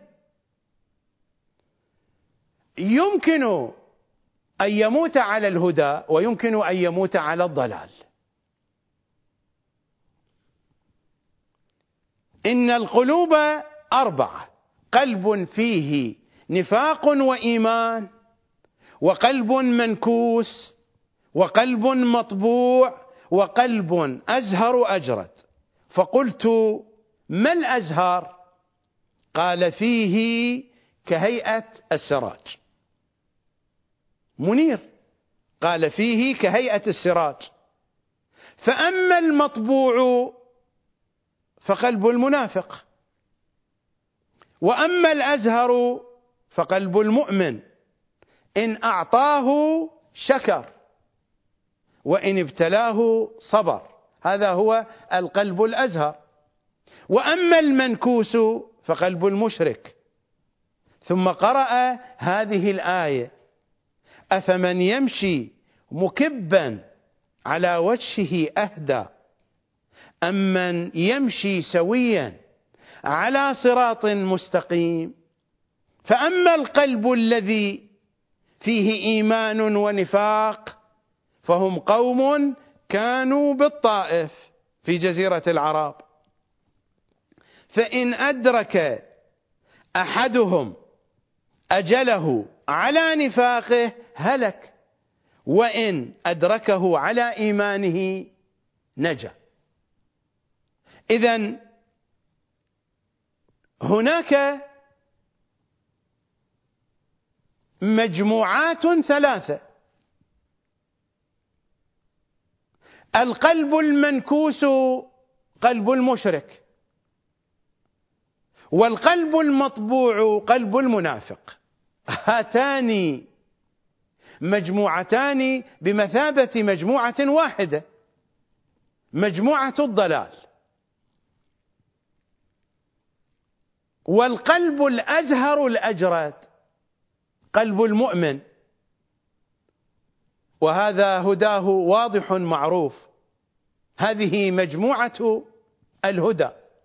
يمكن أن يموت على الهدى ويمكن أن يموت على الضلال. إن القلوب أربعة: قلب فيه نفاق وإيمان، وقلب منكوس، وقلب مطبوع، وقلب أزهر أجرد. فقلت: ما الأزهر؟ قال: فيه كهيئة السراج، منير. قال: فيه كهيئة السراج. فأما المطبوع فقلب المنافق، وأما الأزهر فقلب المؤمن، إن أعطاه شكر وإن ابتلاه صبر. هذا هو القلب الأزهر. وأما المنكوس فقلب المشرك. ثم قرأ هذه الآية: أفمن يمشي مكبا على وجهه أهدى أمن يمشي سويا على صراط مستقيم. فأما القلب الذي فيه إيمان ونفاق فهم قوم كانوا بالطائف في جزيرة العرب، فإن أدرك أحدهم أجله على نفاقه هلك، وإن أدركه على إيمانه نجا. إذن هناك مجموعات ثلاثة: القلب المنكوس قلب المشرك، والقلب المطبوع قلب المنافق. هاتان مجموعتان بمثابة مجموعة واحدة، مجموعة الضلال. والقلب الأزهر الأجرد قلب المؤمن، وهذا هداه واضح معروف. هذه مجموعة الهدى.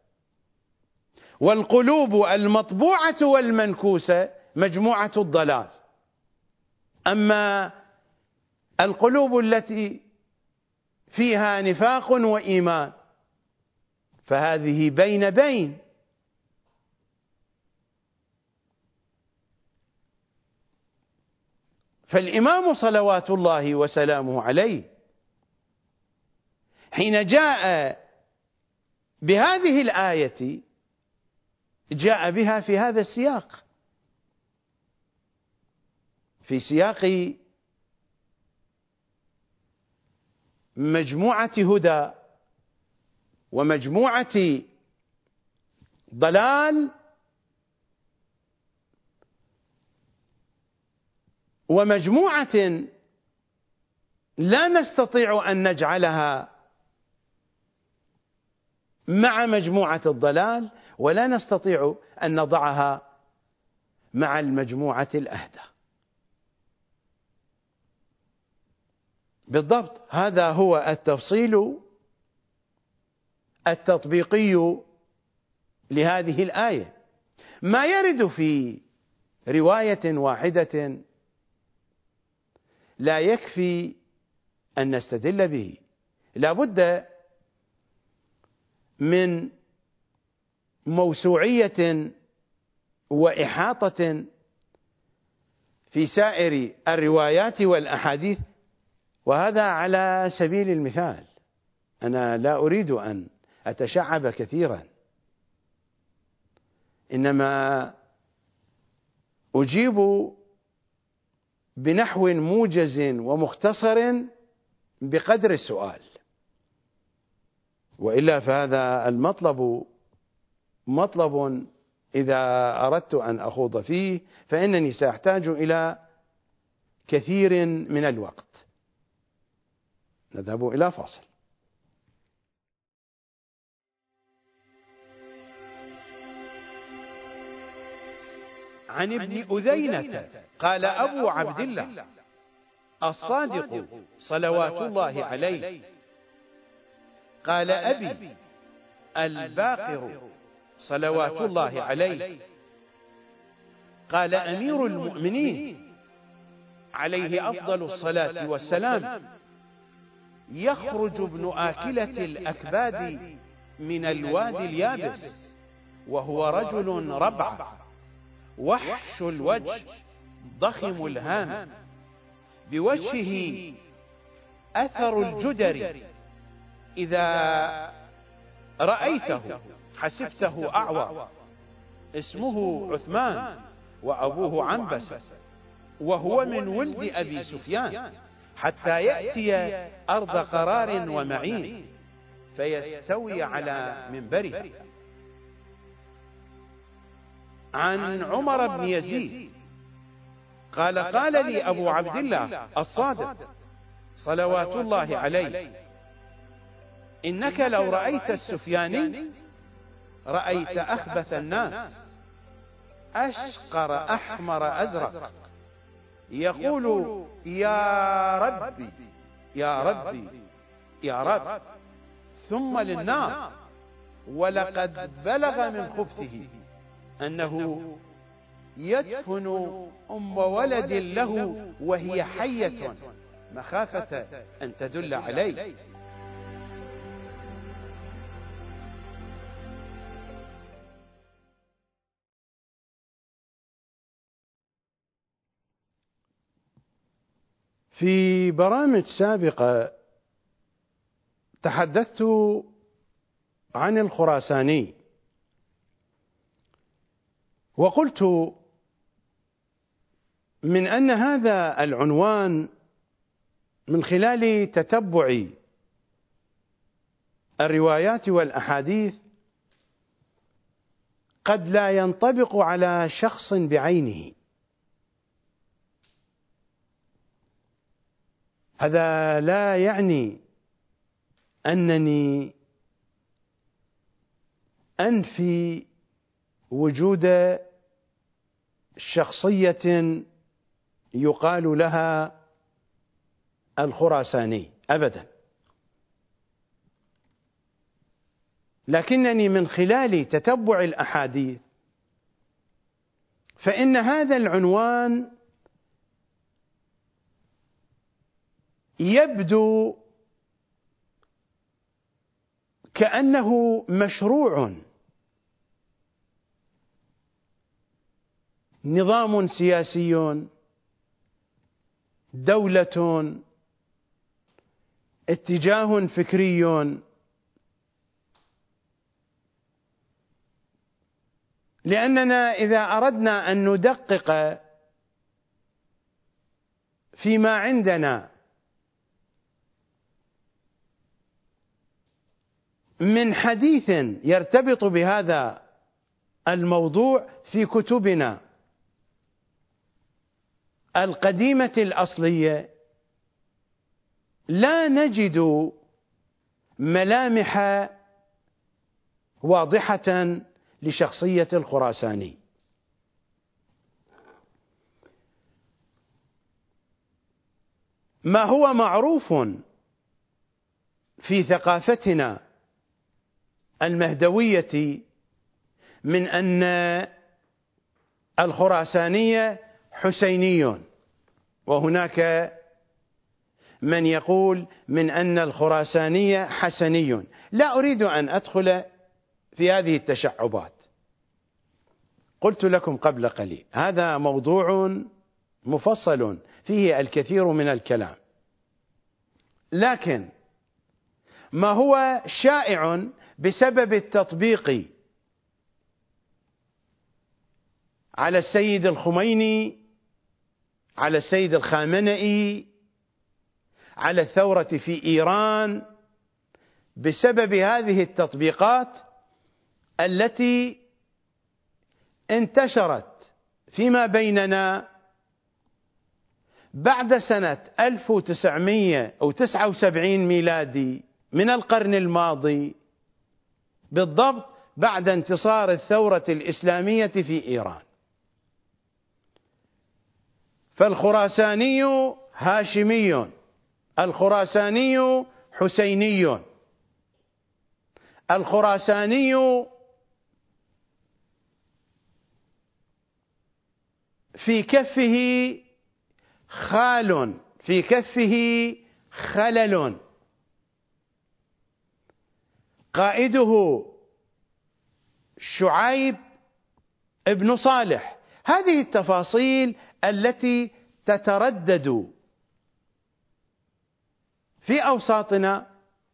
والقلوب المطبوعة والمنكوسة مجموعة الضلال. أما القلوب التي فيها نفاق وإيمان فهذه بين بين. فالإمام صلوات الله وسلامه عليه حين جاء بهذه الآية جاء بها في هذا السياق، في سياق مجموعة هدى ومجموعة ضلال ومجموعة لا نستطيع أن نجعلها مع مجموعة الضلال، ولا نستطيع أن نضعها مع المجموعة الأهدى. بالضبط هذا هو التفصيل التطبيقي لهذه الآية. ما يرد في رواية واحدة لا يكفي أن نستدل به، لا بد من موسوعية وإحاطة في سائر الروايات والأحاديث. وهذا على سبيل المثال، أنا لا أريد أن أتشعب كثيرا، إنما أجيب بنحو موجز ومختصر بقدر السؤال، وإلا فهذا المطلب مطلب إذا أردت أن أخوض فيه فإنني سأحتاج إلى كثير من الوقت. نذهب إلى فاصل. عن ابن أذينة قال أبو عبد الله الصادق صلوات الله عليه قال أبي الباقر صلوات الله عليه قال أمير المؤمنين عليه أفضل الصلاة والسلام: يخرج ابن آكلة الأكباد من الوادي اليابس وهو رجل ربع وحش الوجه ضخم الهام بوجهه أثر الجدر، إذا رأيته حسبته أعور، اسمه عثمان وأبوه عنبسة، وهو من ولد أبي سفيان، حتى يأتي أرض قرار ومعين فيستوي على منبره. عن عمر بن يزيد قال قال لي أبو عبد الله الصادق صلوات الله عليه: إنك لو رأيت السفياني رأيت أخبث الناس أشقر أحمر أزرق يقول يا ربي يا ربي يا رب، ثم للنار، ولقد بلغ من خبثه أنه يدفن أم ولد له وهي حية مخافة أن تدل عليه. في برامج سابقة تحدثت عن الخراساني، وقلت من أن هذا العنوان من خلال تتبع الروايات والأحاديث قد لا ينطبق على شخص بعينه. هذا لا يعني أنني أنفي وجود شخصية يقال لها الخراساني أبدا، لكنني من خلال تتبع الأحاديث فإن هذا العنوان يبدو كأنه مشروع، نظام سياسي، دولة، اتجاه فكري، لأننا إذا أردنا أن ندقق فيما عندنا من حديث يرتبط بهذا الموضوع في كتبنا القديمة الأصلية، لا نجد ملامح واضحة لشخصية الخراساني. ما هو معروف في ثقافتنا المهدوية من أن الخراساني حسيني، وهناك من يقول من أن الخراساني حسني. لا أريد أن أدخل في هذه التشعبات، قلت لكم قبل قليل هذا موضوع مفصل فيه الكثير من الكلام، لكن ما هو شائع بسبب التطبيق على السيد الخميني، على السيد الخامنئي، على الثورة في إيران، بسبب هذه التطبيقات التي انتشرت فيما بيننا بعد سنة ألف وتسعمئة وتسعة وسبعين ميلادي من القرن الماضي، بالضبط بعد انتصار الثورة الإسلامية في إيران. فالخراساني هاشمي، الخراساني حسيني، الخراساني في كفه خال، في كفه خلل، قائده شعيب ابن صالح. هذه التفاصيل التي تتردد في أوساطنا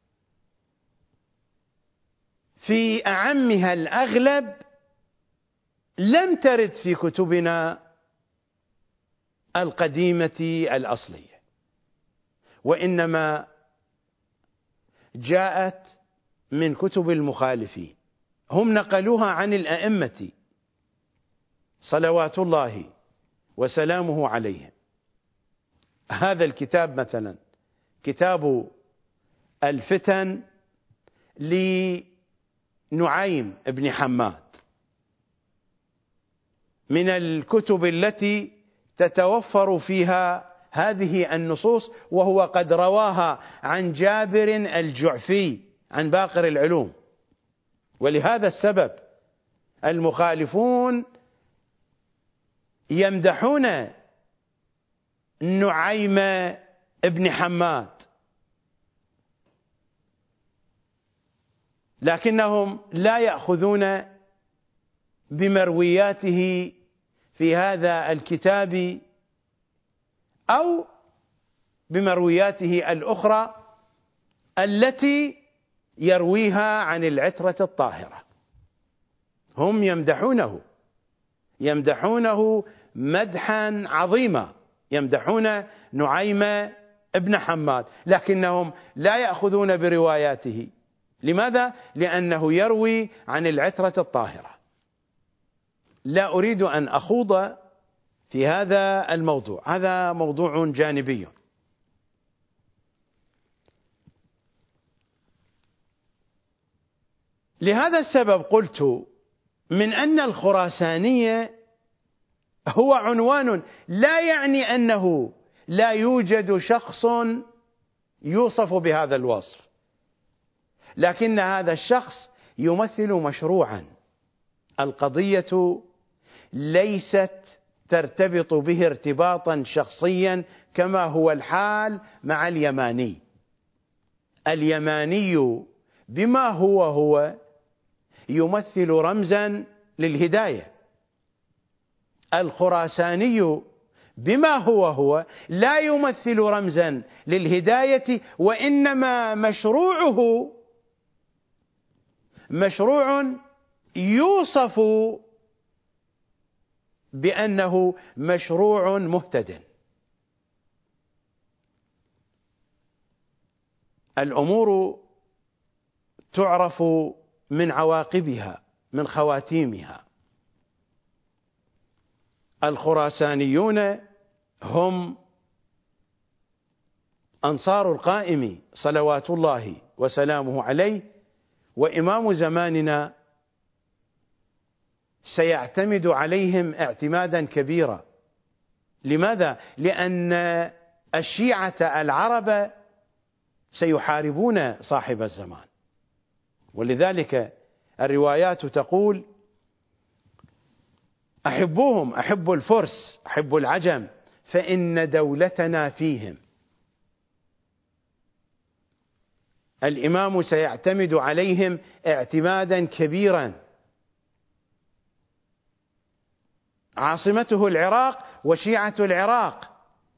في أعمها الأغلب لم ترد في كتبنا القديمة الأصلية، وإنما جاءت من كتب المخالفين، هم نقلوها عن الأئمة صلوات الله وسلامه عليهم. هذا الكتاب مثلا كتاب الفتن نعيم بن حماد من الكتب التي تتوفر فيها هذه النصوص، وهو قد رواها عن جابر الجعفي عن باقر العلوم. ولهذا السبب المخالفون يمدحون نعيم بن حماد، لكنهم لا يأخذون بمروياته في هذا الكتاب أو بمروياته الأخرى التي يرويها عن العترة الطاهرة. هم يمدحونه يمدحونه مدحا عظيما، يمدحون نعيم ابن حماد، لكنهم لا يأخذون برواياته. لماذا؟ لأنه يروي عن العترة الطاهرة. لا أريد أن أخوض في هذا الموضوع، هذا موضوع جانبي. لهذا السبب قلت من أن الخراسانية هو عنوان لا يعني أنه لا يوجد شخص يوصف بهذا الوصف، لكن هذا الشخص يمثل مشروعا. القضية ليست ترتبط به ارتباطا شخصيا كما هو الحال مع اليماني. اليماني بما هو هو يمثل رمزا للهداية. الخراساني بما هو هو لا يمثل رمزا للهداية، وإنما مشروعه مشروع يوصف بأنه مشروع مهتد. الأمور تعرف من عواقبها، من خواتيمها. الخراسانيون هم أنصار القائم صلوات الله وسلامه عليه، وإمام زماننا سيعتمد عليهم اعتمادا كبيرا. لماذا؟ لأن الشيعة العرب سيحاربون صاحب الزمان، ولذلك الروايات تقول: أحبوهم، أحب الفرس، أحب العجم، فإن دولتنا فيهم. الإمام سيعتمد عليهم اعتمادا كبيرا. عاصمته العراق وشيعة العراق،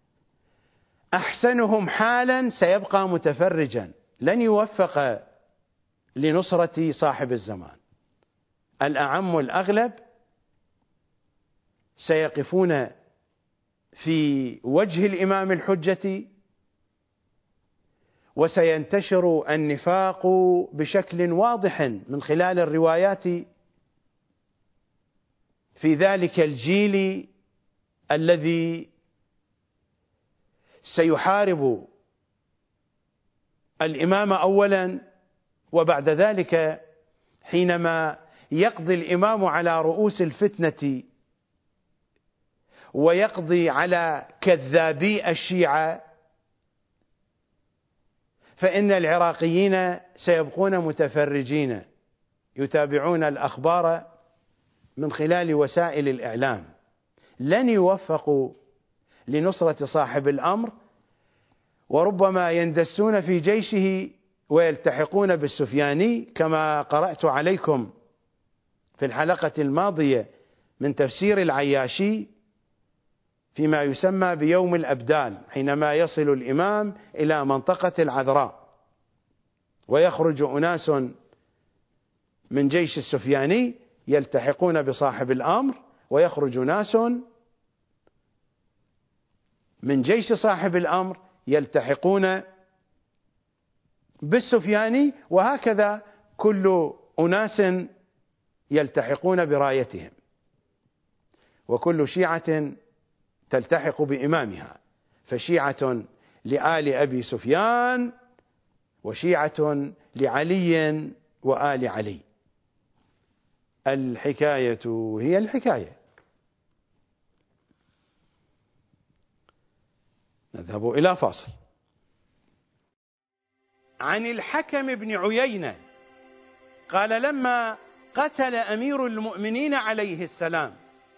أحسنهم حالا سيبقى متفرجا، لن يوفق لنصرة صاحب الزمان. الأعم الأغلب سيقفون في وجه الإمام الحجة، وسينتشر النفاق بشكل واضح من خلال الروايات في ذلك الجيل الذي سيحارب الإمام أولا، وبعد ذلك حينما يقضي الإمام على رؤوس الفتنة ويقضي على كذابي الشيعة، فإن العراقيين سيبقون متفرجين يتابعون الأخبار من خلال وسائل الإعلام، لن يوفقوا لنصرة صاحب الأمر، وربما يندسون في جيشه ويلتحقون بالسفياني، كما قرأت عليكم في الحلقة الماضية من تفسير العياشي فيما يسمى بيوم الأبدال، حينما يصل الإمام إلى منطقة العذراء ويخرج أناس من جيش السفياني يلتحقون بصاحب الأمر، ويخرج ناس من جيش صاحب الأمر يلتحقون بالسفياني، وهكذا كل أناس يلتحقون برايتهم، وكل شيعة تلتحق بإمامها، فشيعة لآل أبي سفيان، وشيعة لعلي وآل علي. الحكاية هي الحكاية. نذهب إلى فاصل. عن الحكم بن عيينة قال لما قتل أمير المؤمنين عليه السلام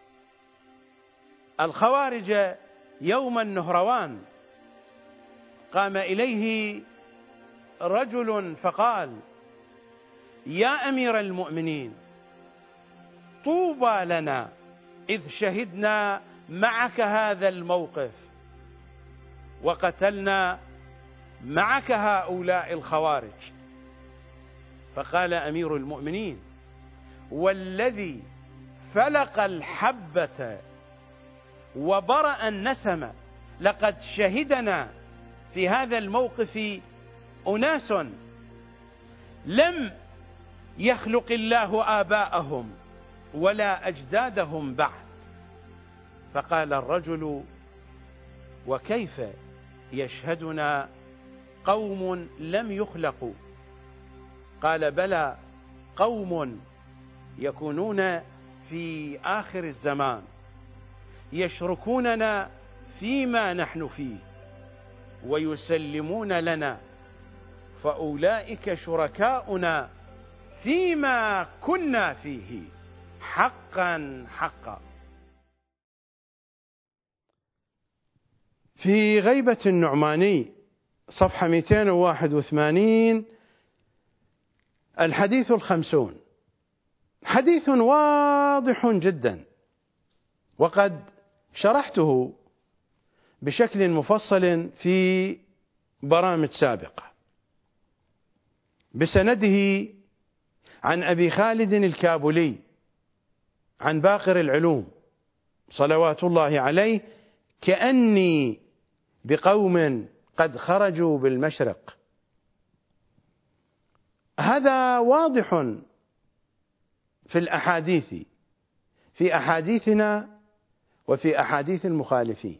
الخوارج يوم النهروان، قام إليه رجل فقال: يا أمير المؤمنين، طوبى لنا إذ شهدنا معك هذا الموقف وقتلنا معك هؤلاء الخوارج. فقال أمير المؤمنين: والذي فلق الحبة وبرأ النسم، لقد شهدنا في هذا الموقف أناس لم يخلق الله آباءهم ولا أجدادهم بعد. فقال الرجل: وكيف يشهدنا قوم لم يخلقوا؟ قال: بلى، قوم يكونون في آخر الزمان يشركوننا فيما نحن فيه ويسلمون لنا، فأولئك شركاؤنا فيما كنا فيه حقا حقا. في غيبة النعماني صفحة مئتين وواحد وثمانين الحديث الخمسون، حديث واضح جدا، وقد شرحته بشكل مفصل في برامج سابقة، بسنده عن أبي خالد الكابولي عن باقر العلوم صلوات الله عليه: كأني بقوم قد خرجوا بالمشرق. هذا واضح في الأحاديث، في أحاديثنا وفي أحاديث المخالفين،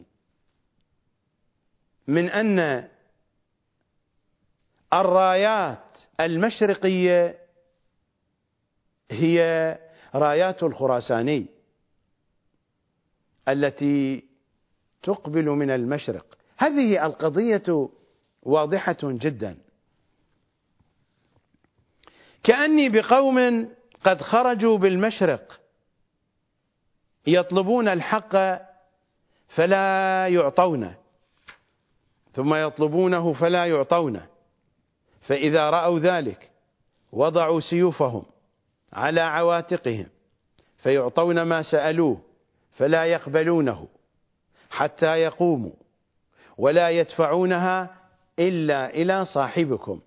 من أن الرايات المشرقية هي رايات الخراساني التي تقبل من المشرق. هذه القضية واضحة جدا. كأني بقوم قد خرجوا بالمشرق يطلبون الحق فلا يعطونه، ثم يطلبونه فلا يعطونه، فإذا رأوا ذلك وضعوا سيوفهم على عواتقهم فيعطون ما سألوه فلا يقبلونه حتى يقوموا، ولا يدفعونها إلا إلى صاحبكم،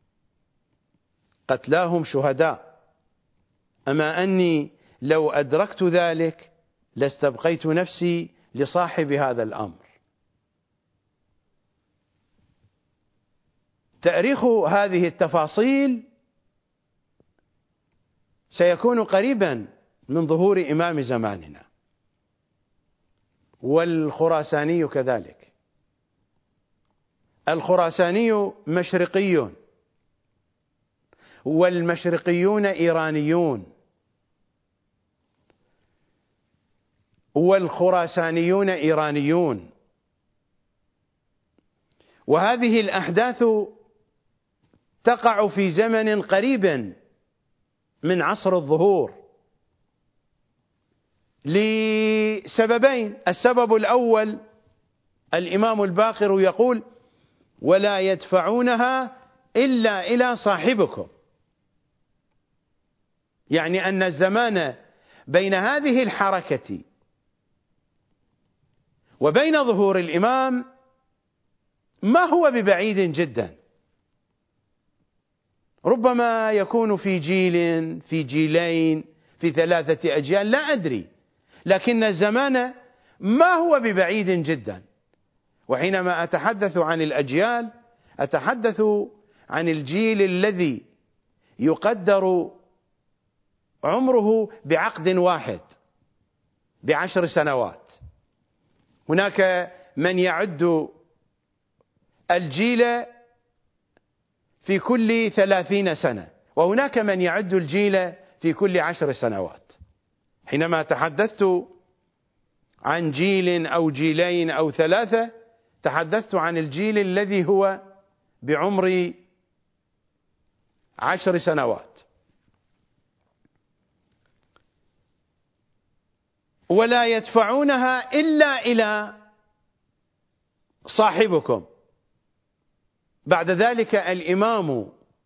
قتلاهم شهداء. أما أني لو أدركت ذلك لاستبقيت نفسي لصاحب هذا الأمر. تاريخ هذه التفاصيل سيكون قريبا من ظهور إمام زماننا، والخراساني كذلك. الخراساني مشرقي، والمشرقيون إيرانيون، والخراسانيون إيرانيون. وهذه الأحداث تقع في زمن قريب من عصر الظهور لسببين. السبب الأول: الإمام الباقر يقول: ولا يدفعونها إلا إلى صاحبكم، يعني أن الزمان بين هذه الحركة وبين ظهور الإمام ما هو ببعيد جدا، ربما يكون في جيل، في جيلين، في ثلاثة أجيال، لا أدري، لكن الزمان ما هو ببعيد جدا. وحينما أتحدث عن الأجيال أتحدث عن الجيل الذي يقدر عمره بعقد واحد بعشر سنوات. هناك من يعد الجيل في كل ثلاثين سنة، وهناك من يعد الجيل في كل عشر سنوات. حينما تحدثت عن جيل أو جيلين أو ثلاثة تحدثت عن الجيل الذي هو بعمر عشر سنوات. ولا يدفعونها إلا إلى صاحبكم. بعد ذلك الإمام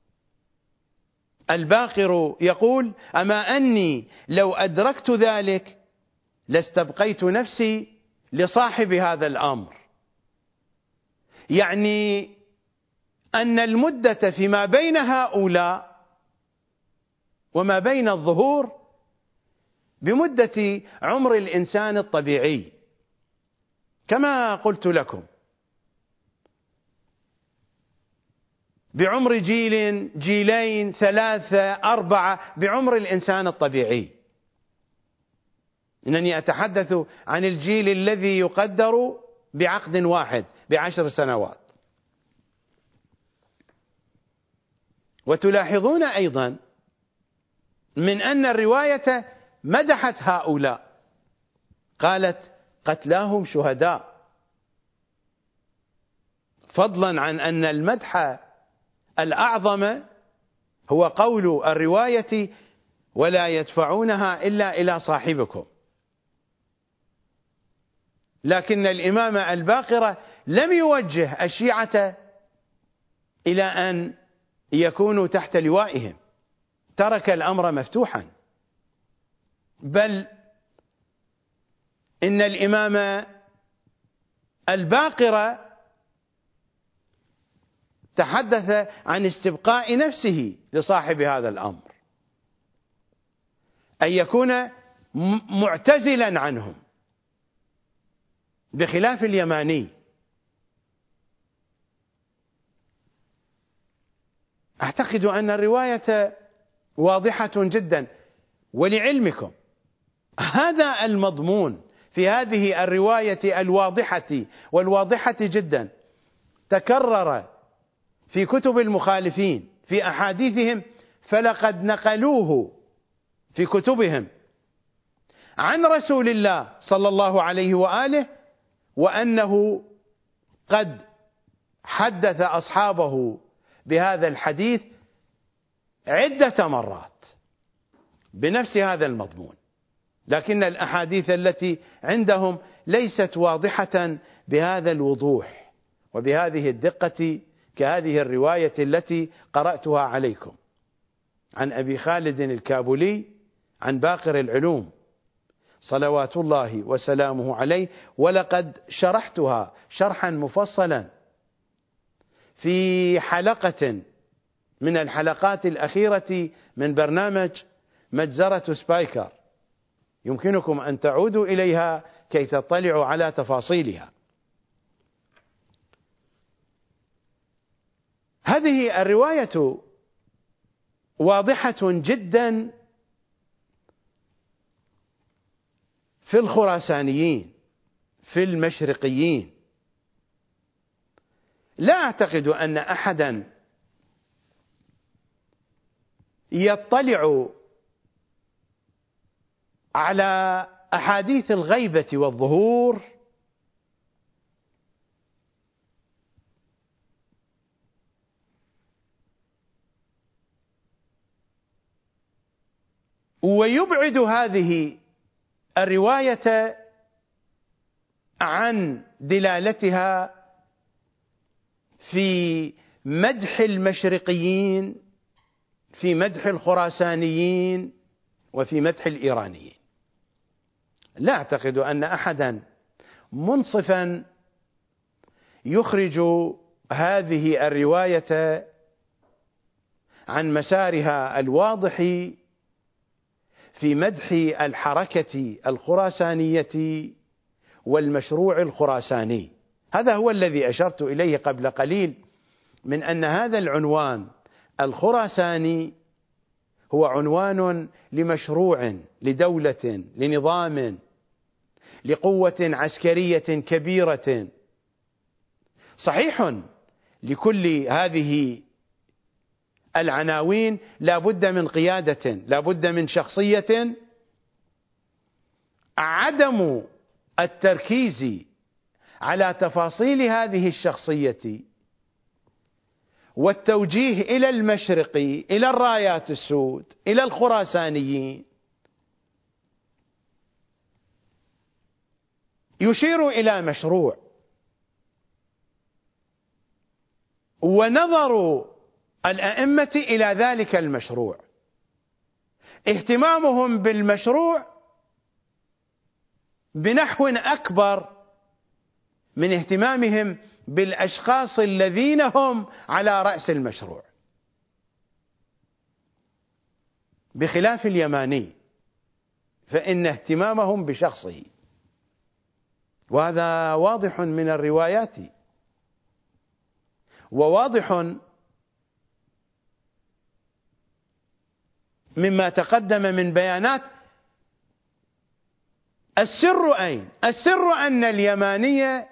الباقر يقول: أما أني لو أدركت ذلك لاستبقيت نفسي لصاحب هذا الأمر. يعني أن المدة فيما بين هؤلاء وما بين الظهور بمدة عمر الإنسان الطبيعي. كما قلت لكم، بعمر جيل، جيلين، ثلاثة، أربعة، بعمر الإنسان الطبيعي. إنني أتحدث عن الجيل الذي يقدر بعقد واحد بعشر سنوات. وتلاحظون أيضا من أن الرواية مدحت هؤلاء، قالت: قتلاهم شهداء، فضلا عن أن المدح الأعظم هو قول الرواية: ولا يدفعونها إلا إلى صاحبكم. لكن الإمام الباقر لم يوجه الشيعة إلى أن يكونوا تحت لوائهم، ترك الأمر مفتوحا، بل إن الإمام الباقر تحدث عن استبقاء نفسه لصاحب هذا الأمر، أن يكون معتزلا عنهم، بخلاف اليماني. أعتقد أن الرواية واضحة جدا. ولعلمكم هذا المضمون في هذه الرواية الواضحة والواضحة جدا تكرر في كتب المخالفين في أحاديثهم، فلقد نقلوه في كتبهم عن رسول الله صلى الله عليه وآله، وأنه قد حدث أصحابه بهذا الحديث عدة مرات بنفس هذا المضمون. لكن الأحاديث التي عندهم ليست واضحة بهذا الوضوح وبهذه الدقة كهذه الرواية التي قرأتها عليكم عن أبي خالد الكابولي عن باقر العلوم صلوات الله وسلامه عليه. ولقد شرحتها شرحا مفصلا في حلقة من الحلقات الأخيرة من برنامج مجزرة سبايكر، يمكنكم أن تعودوا إليها كي تطلعوا على تفاصيلها. هذه الرواية واضحة جدا في الخراسانيين، في المشرقيين. لا أعتقد أن أحدا يطلع على أحاديث الغيبة والظهور ويبعد هذه الرواية عن دلالتها في مدح المشرقيين، في مدح الخراسانيين، وفي مدح الإيرانيين. لا أعتقد أن أحدا منصفا يخرج هذه الرواية عن مسارها الواضح في مدح الحركة الخراسانية والمشروع الخراساني. هذا هو الذي أشرت إليه قبل قليل من أن هذا العنوان الخراساني هو عنوان لمشروع، لدولة، لنظام، لقوة عسكرية كبيرة. صحيح لكل هذه العناوين لا بد من قيادة، لا بد من شخصية. عدم التركيز على تفاصيل هذه الشخصية والتوجيه إلى المشرق، إلى الرايات السود، إلى الخراسانيين، يشير إلى مشروع. ونظر الأئمة إلى ذلك المشروع، اهتمامهم بالمشروع بنحو أكبر من اهتمامهم بالأشخاص الذين هم على رأس المشروع، بخلاف اليماني فإن اهتمامهم بشخصه، وهذا واضح من الروايات، وواضح مما تقدم من بيانات. السر أين؟ السر أن اليماني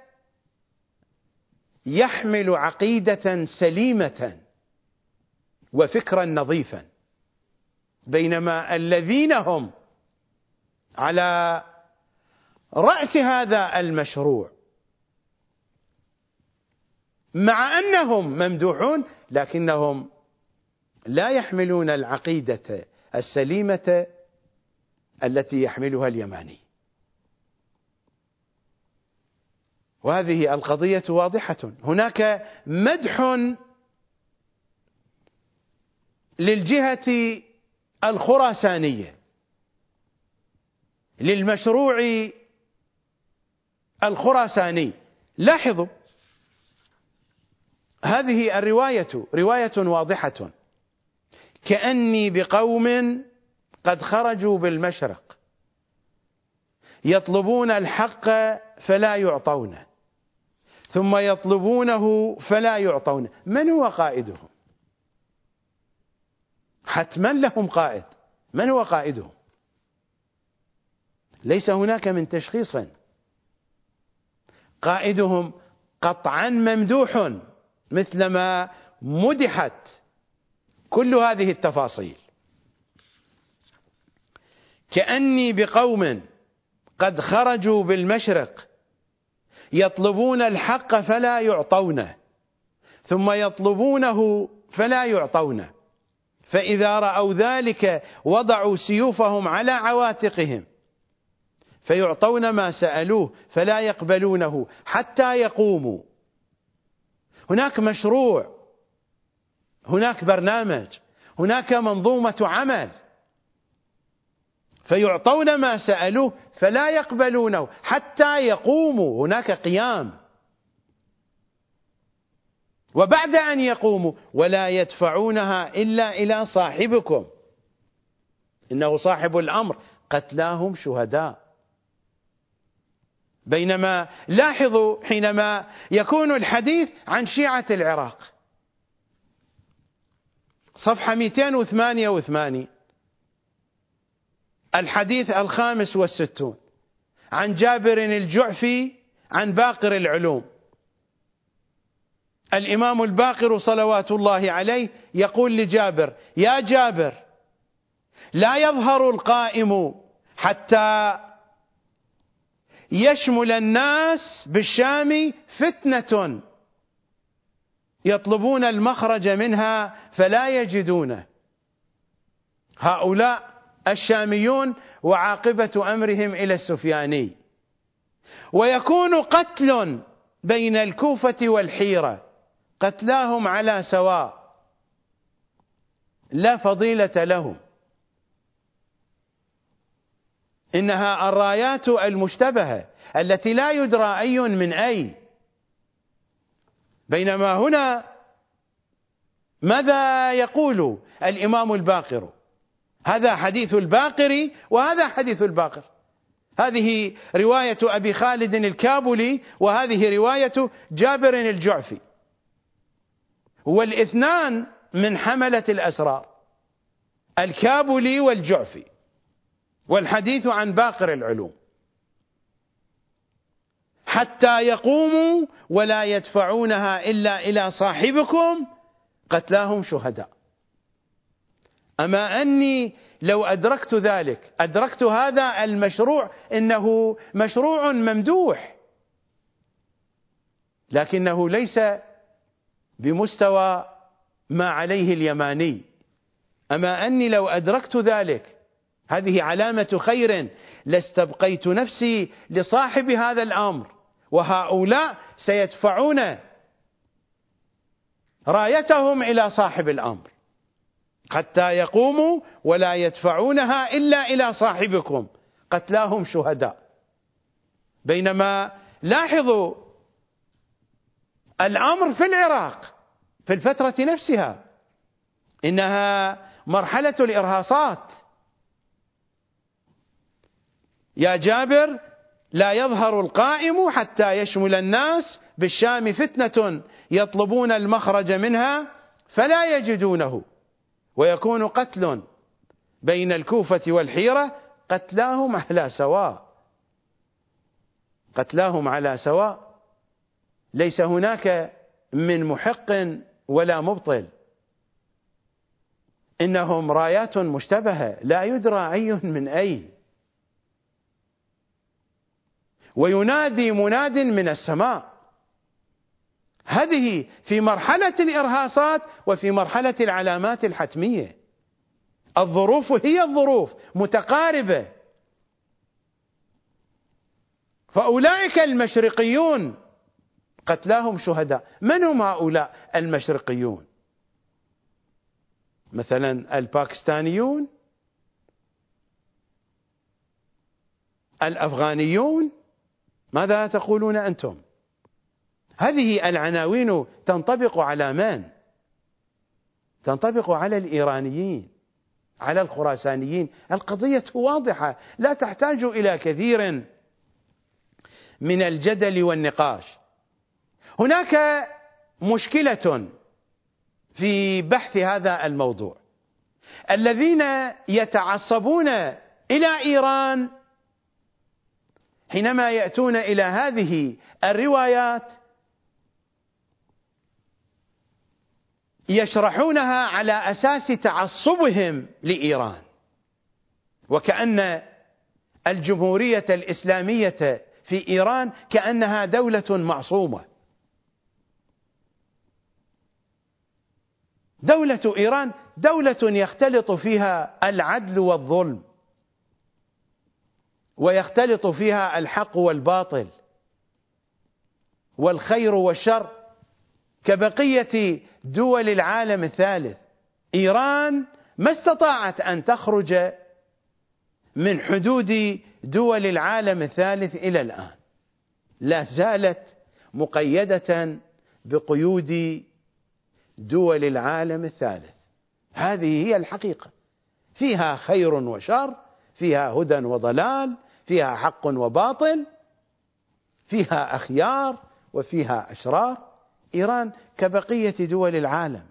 يحمل عقيدة سليمة وفكرا نظيفا، بينما الذين هم على رأس هذا المشروع مع أنهم ممدوحون لكنهم لا يحملون العقيدة السليمة التي يحملها اليماني. وهذه القضية واضحة. هناك مدح للجهة الخراسانية، للمشروع الخراساني. لاحظوا هذه الرواية رواية واضحة: كأني بقوم قد خرجوا بالمشرق يطلبون الحق فلا يعطونه، ثم يطلبونه فلا يعطونه. من هو قائدهم؟ حتما لهم قائد. من هو قائدهم؟ ليس هناك من تشخيص. قائدهم قطعا ممدوح مثلما مدحت كل هذه التفاصيل. كأني بقوم قد خرجوا بالمشرق يطلبون الحق فلا يعطونه، ثم يطلبونه فلا يعطونه، فإذا رأوا ذلك وضعوا سيوفهم على عواتقهم، فيعطون ما سألوه فلا يقبلونه حتى يقوموا. هناك مشروع، هناك برنامج، هناك منظومة عمل، فيعطون ما سألوه فلا يقبلونه حتى يقوموا. هناك قيام. وبعد أن يقوموا ولا يدفعونها إلا إلى صاحبكم، إنه صاحب الأمر، قتلاهم شهداء. بينما لاحظوا حينما يكون الحديث عن شيعة العراق، صفحة مئتين وثمانية وثمانين، الحديث الخامس والستون، عن جابر الجعفي عن باقر العلوم. الإمام الباقر صلوات الله عليه يقول لجابر: يا جابر، لا يظهر القائم حتى يشمل الناس بالشام فتنة يطلبون المخرج منها فلا يجدونه. هؤلاء الشاميون وعاقبة أمرهم إلى السفياني. ويكون قتل بين الكوفة والحيرة، قتلاهم على سواء، لا فضيلة لهم. إنها الرايات المشتبهة التي لا يدرى أي من أي. بينما هنا ماذا يقول الإمام الباقر؟ هذا حديث الباقر وهذا حديث الباقر. هذه رواية أبي خالد الكابلي وهذه رواية جابر الجعفي، والاثنان من حملة الأسرار، الكابلي والجعفي، والحديث عن باقر العلوم. حتى يقوموا ولا يدفعونها إلا إلى صاحبكم قتلاهم شهداء. أما أني لو أدركت ذلك، أدركت هذا المشروع إنه مشروع ممدوح، لكنه ليس بمستوى ما عليه اليماني. أما أني لو أدركت ذلك، هذه علامة خير، لاستبقيت نفسي لصاحب هذا الأمر، وهؤلاء سيدفعون رايتهم إلى صاحب الأمر حتى يقوموا ولا يدفعونها إلا إلى صاحبكم، قتلاهم شهداء. بينما لاحظوا الأمر في العراق في الفترة نفسها إنها مرحلة الإرهاصات. يا جابر لا يظهر القائم حتى يشمل الناس، بالشام فتنة يطلبون المخرج منها فلا يجدونه، ويكون قتل بين الكوفة والحيرة، قتلاهم على سواء، قتلاهم على سواء، ليس هناك من محق ولا مبطل، إنهم رايات مشتبهة لا يدرى أي من أي. وينادي مناد من السماء. هذه في مرحلة الإرهاصات وفي مرحلة العلامات الحتمية. الظروف هي الظروف متقاربة. فأولئك المشرقيون قتلاهم شهداء. من هم هؤلاء المشرقيون؟ مثلا الباكستانيون، الأفغانيون، ماذا تقولون أنتم؟ هذه العناوين تنطبق على من؟ تنطبق على الإيرانيين، على الخراسانيين. القضية واضحة لا تحتاج إلى كثير من الجدل والنقاش. هناك مشكلة في بحث هذا الموضوع. الذين يتعصبون إلى إيران حينما يأتون إلى هذه الروايات يشرحونها على أساس تعصبهم لإيران، وكأن الجمهورية الإسلامية في إيران كأنها دولة معصومة. دولة إيران دولة يختلط فيها العدل والظلم، ويختلط فيها الحق والباطل، والخير والشر، كبقية دول العالم الثالث. إيران ما استطاعت أن تخرج من حدود دول العالم الثالث إلى الآن، لا زالت مقيدة بقيود دول العالم الثالث. هذه هي الحقيقة. فيها خير وشر، فيها هدى وضلال، فيها حق وباطل، فيها أخيار وفيها أشرار. إيران كبقية دول العالم،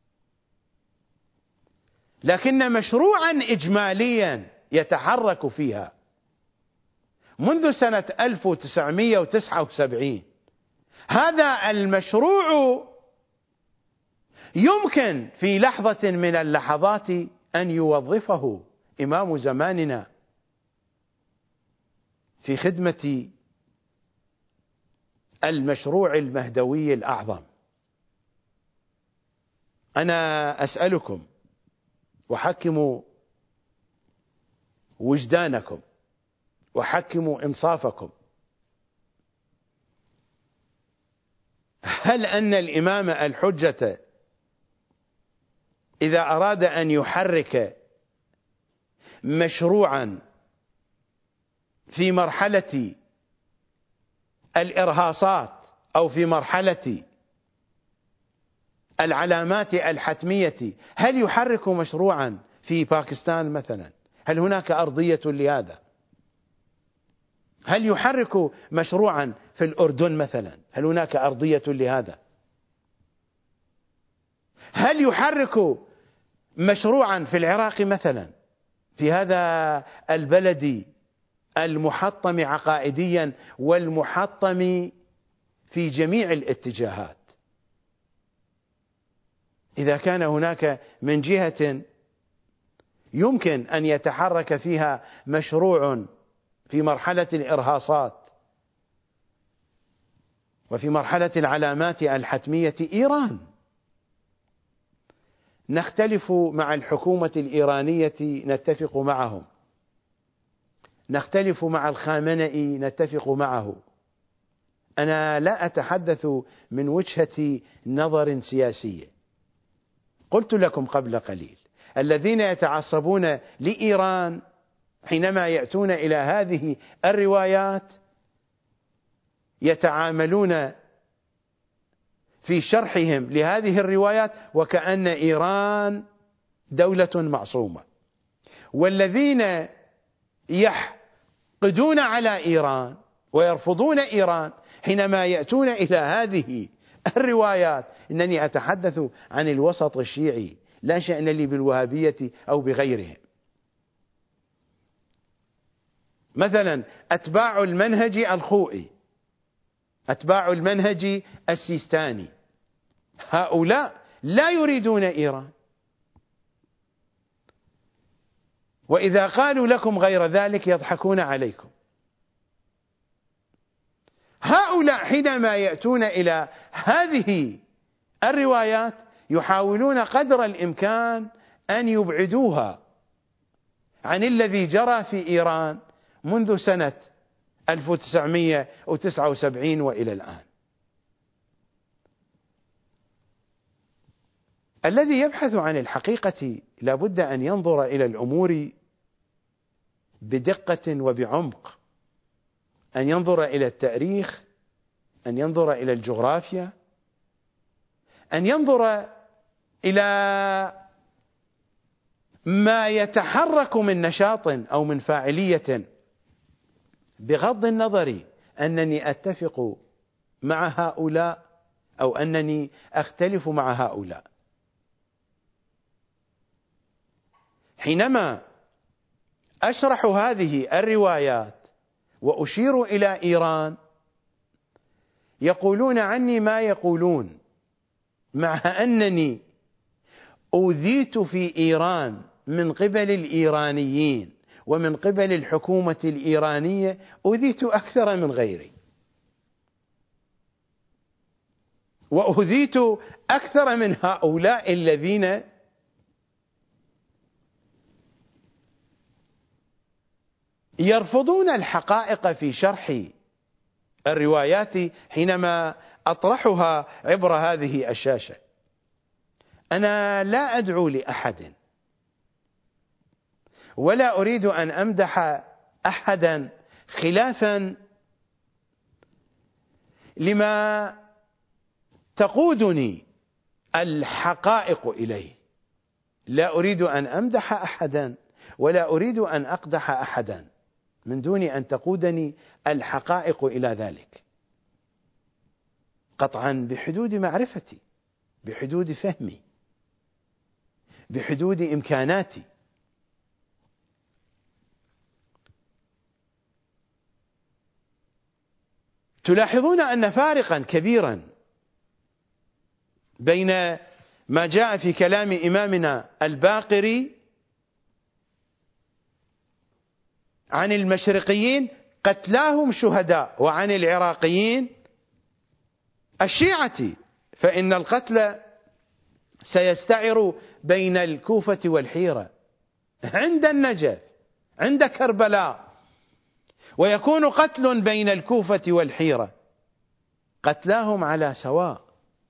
لكن مشروعا إجماليا يتحرك فيها منذ سنة ألف وتسعمئة وتسعة وسبعين. هذا المشروع يمكن في لحظة من اللحظات أن يوظفه إمام زماننا في خدمة المشروع المهدوي الأعظم. أنا أسألكم وحكموا وجدانكم وحكموا إنصافكم، هل أن الإمام الحجة إذا أراد أن يحرك مشروعا في مرحلة الإرهاصات أو في مرحلة العلامات الحتمية، هل يحرك مشروعا في باكستان مثلا؟ هل هناك أرضية لهذا؟ هل يحرك مشروعا في الأردن مثلا؟ هل هناك أرضية لهذا؟ هل يحرك مشروعا في العراق مثلا، في هذا البلد المحطم عقائديا والمحطم في جميع الاتجاهات؟ إذا كان هناك من جهة يمكن أن يتحرك فيها مشروع في مرحلة الإرهاصات وفي مرحلة العلامات الحتمية إيران. نختلف مع الحكومة الإيرانية نتفق معهم، نختلف مع الخامنئي نتفق معه. أنا لا أتحدث من وجهة نظر سياسية. قلت لكم قبل قليل الذين يتعصبون لإيران حينما يأتون إلى هذه الروايات يتعاملون في شرحهم لهذه الروايات وكأن إيران دولة معصومة، والذين يحقدون على إيران ويرفضون إيران حينما يأتون إلى هذه الروايات، إنني أتحدث عن الوسط الشيعي، لا شأن لي بالوهابية أو بغيرهم. مثلا أتباع المنهج الخوئي، أتباع المنهج السيستاني، هؤلاء لا يريدون إيران، وإذا قالوا لكم غير ذلك يضحكون عليكم. هؤلاء حينما يأتون إلى هذه الروايات يحاولون قدر الإمكان أن يبعدوها عن الذي جرى في إيران منذ سنة ألف وتسعمئة وتسعة وسبعين وإلى الآن. الذي يبحث عن الحقيقة لابد أن ينظر إلى الأمور بدقة وبعمق، أن ينظر إلى التاريخ، أن ينظر إلى الجغرافيا، أن ينظر إلى ما يتحرك من نشاط أو من فاعلية، بغض النظر أنني أتفق مع هؤلاء أو أنني أختلف مع هؤلاء. حينما أشرح هذه الروايات وأشير إلى إيران يقولون عني ما يقولون، مع أنني أوذيت في إيران من قبل الإيرانيين ومن قبل الحكومة الإيرانية، أوذيت أكثر من غيري، وأوذيت أكثر من هؤلاء الذين يرفضون الحقائق في شرح الروايات حينما أطرحها عبر هذه الشاشة. أنا لا أدعو لأحد ولا أريد أن أمدح أحدا خلافا لما تقودني الحقائق إليه. لا أريد أن أمدح أحدا ولا أريد أن أقدح أحدا من دون أن تقودني الحقائق إلى ذلك، قطعا بحدود معرفتي، بحدود فهمي، بحدود إمكاناتي. تلاحظون أن فارقا كبيرا بين ما جاء في كلام إمامنا الباقري عن المشرقيين قتلاهم شهداء، وعن العراقيين الشيعة فإن القتل سيستعر بين الكوفة والحيرة عند النجف عند كربلاء، ويكون قتل بين الكوفة والحيرة، قتلاهم على سواء،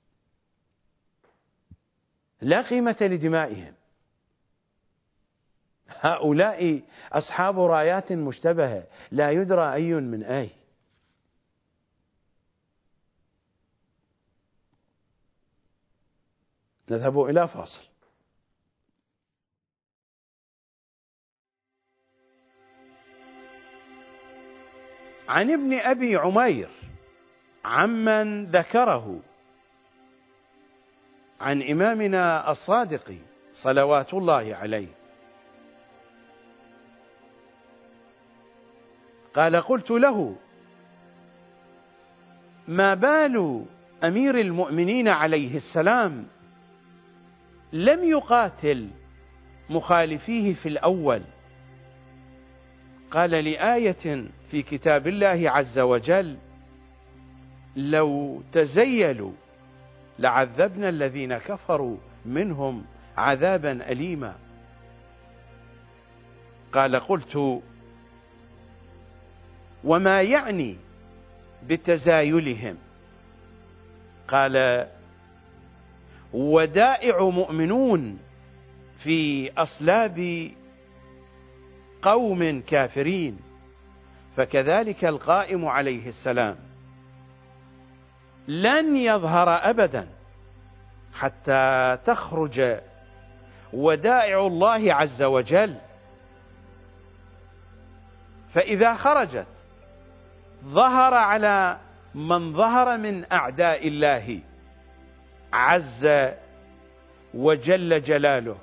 لا قيمة لدمائهم. هؤلاء أصحاب رايات مشتبهة لا يدرى أي من أي. نذهب إلى فاصل. عن ابن أبي عمير عمن ذكره عن إمامنا الصادق صلوات الله عليه قال: قلت له: ما بال أمير المؤمنين عليه السلام لم يقاتل مخالفيه في الأول. قال لآية في كتاب الله عز وجل: لو تزيلوا لعذبنا الذين كفروا منهم عذابا أليما. قال: قلت: وما يعني بتزايلهم؟ قال: ودائع مؤمنون في أصلاب قوم كافرين، فكذلك القائم عليه السلام لن يظهر أبدا حتى تخرج ودائع الله عز وجل، فإذا خرجت ظهر على من ظهر من أعداء الله عز وجل جلاله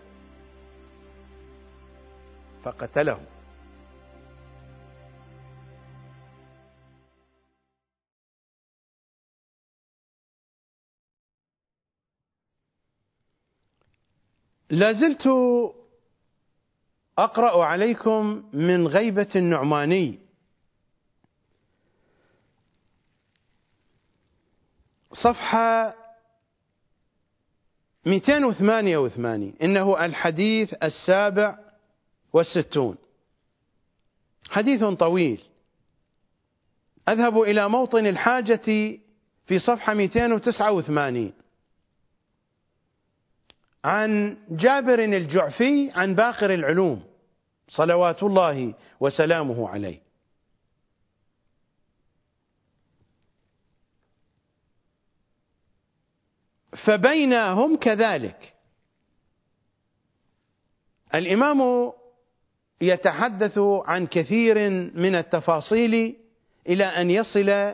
فقتله. لازلت أقرأ عليكم من غيبة النعماني، صفحة مئتين وثمانية وثمانين، إنه الحديث السابع والستون، حديث طويل. أذهب إلى موطن الحاجة في صفحة مئتين وتسعة وثمانين، عن جابر الجعفي عن باقر العلوم صلوات الله وسلامه عليه: فبينهم كذلك. الإمام يتحدث عن كثير من التفاصيل إلى أن يصل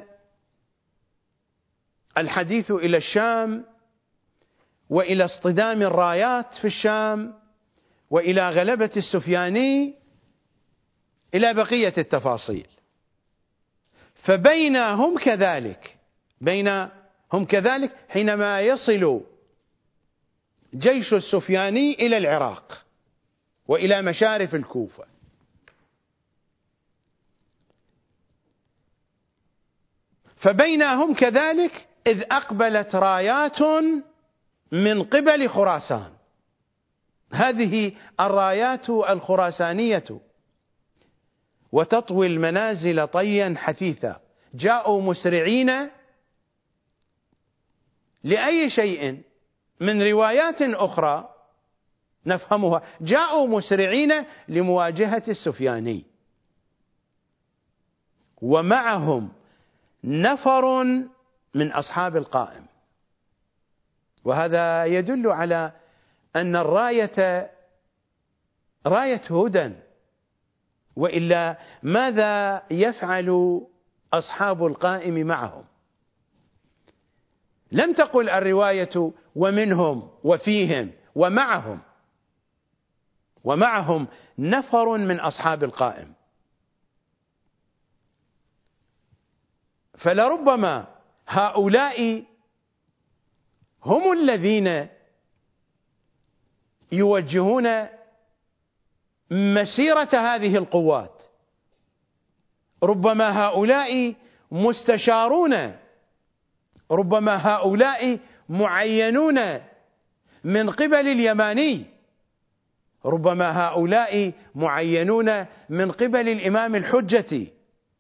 الحديث إلى الشام، وإلى اصطدام الرايات في الشام، وإلى غلبة السفياني، إلى بقية التفاصيل. فبينهم كذلك، بينهم كذلك حينما يصل جيش السفياني إلى العراق وإلى مشارف الكوفة، فبينهم كذلك إذ أقبلت رايات من قبل خراسان. هذه الرايات الخراسانية وتطوي المنازل طيا حثيثا. جاءوا مسرعين لأي شيء من روايات أخرى نفهمها، جاءوا مسرعين لمواجهة السفياني، ومعهم نفر من أصحاب القائم. وهذا يدل على أن الراية راية هدى، وإلا ماذا يفعل أصحاب القائم معهم؟ لم تقل الرواية ومنهم وفيهم، ومعهم، ومعهم نفر من أصحاب القائم. فلربما هؤلاء هم الذين يوجهون مسيرة هذه القوات. ربما هؤلاء مستشارون، ربما هؤلاء معينون من قبل اليماني، ربما هؤلاء معينون من قبل الإمام الحجة.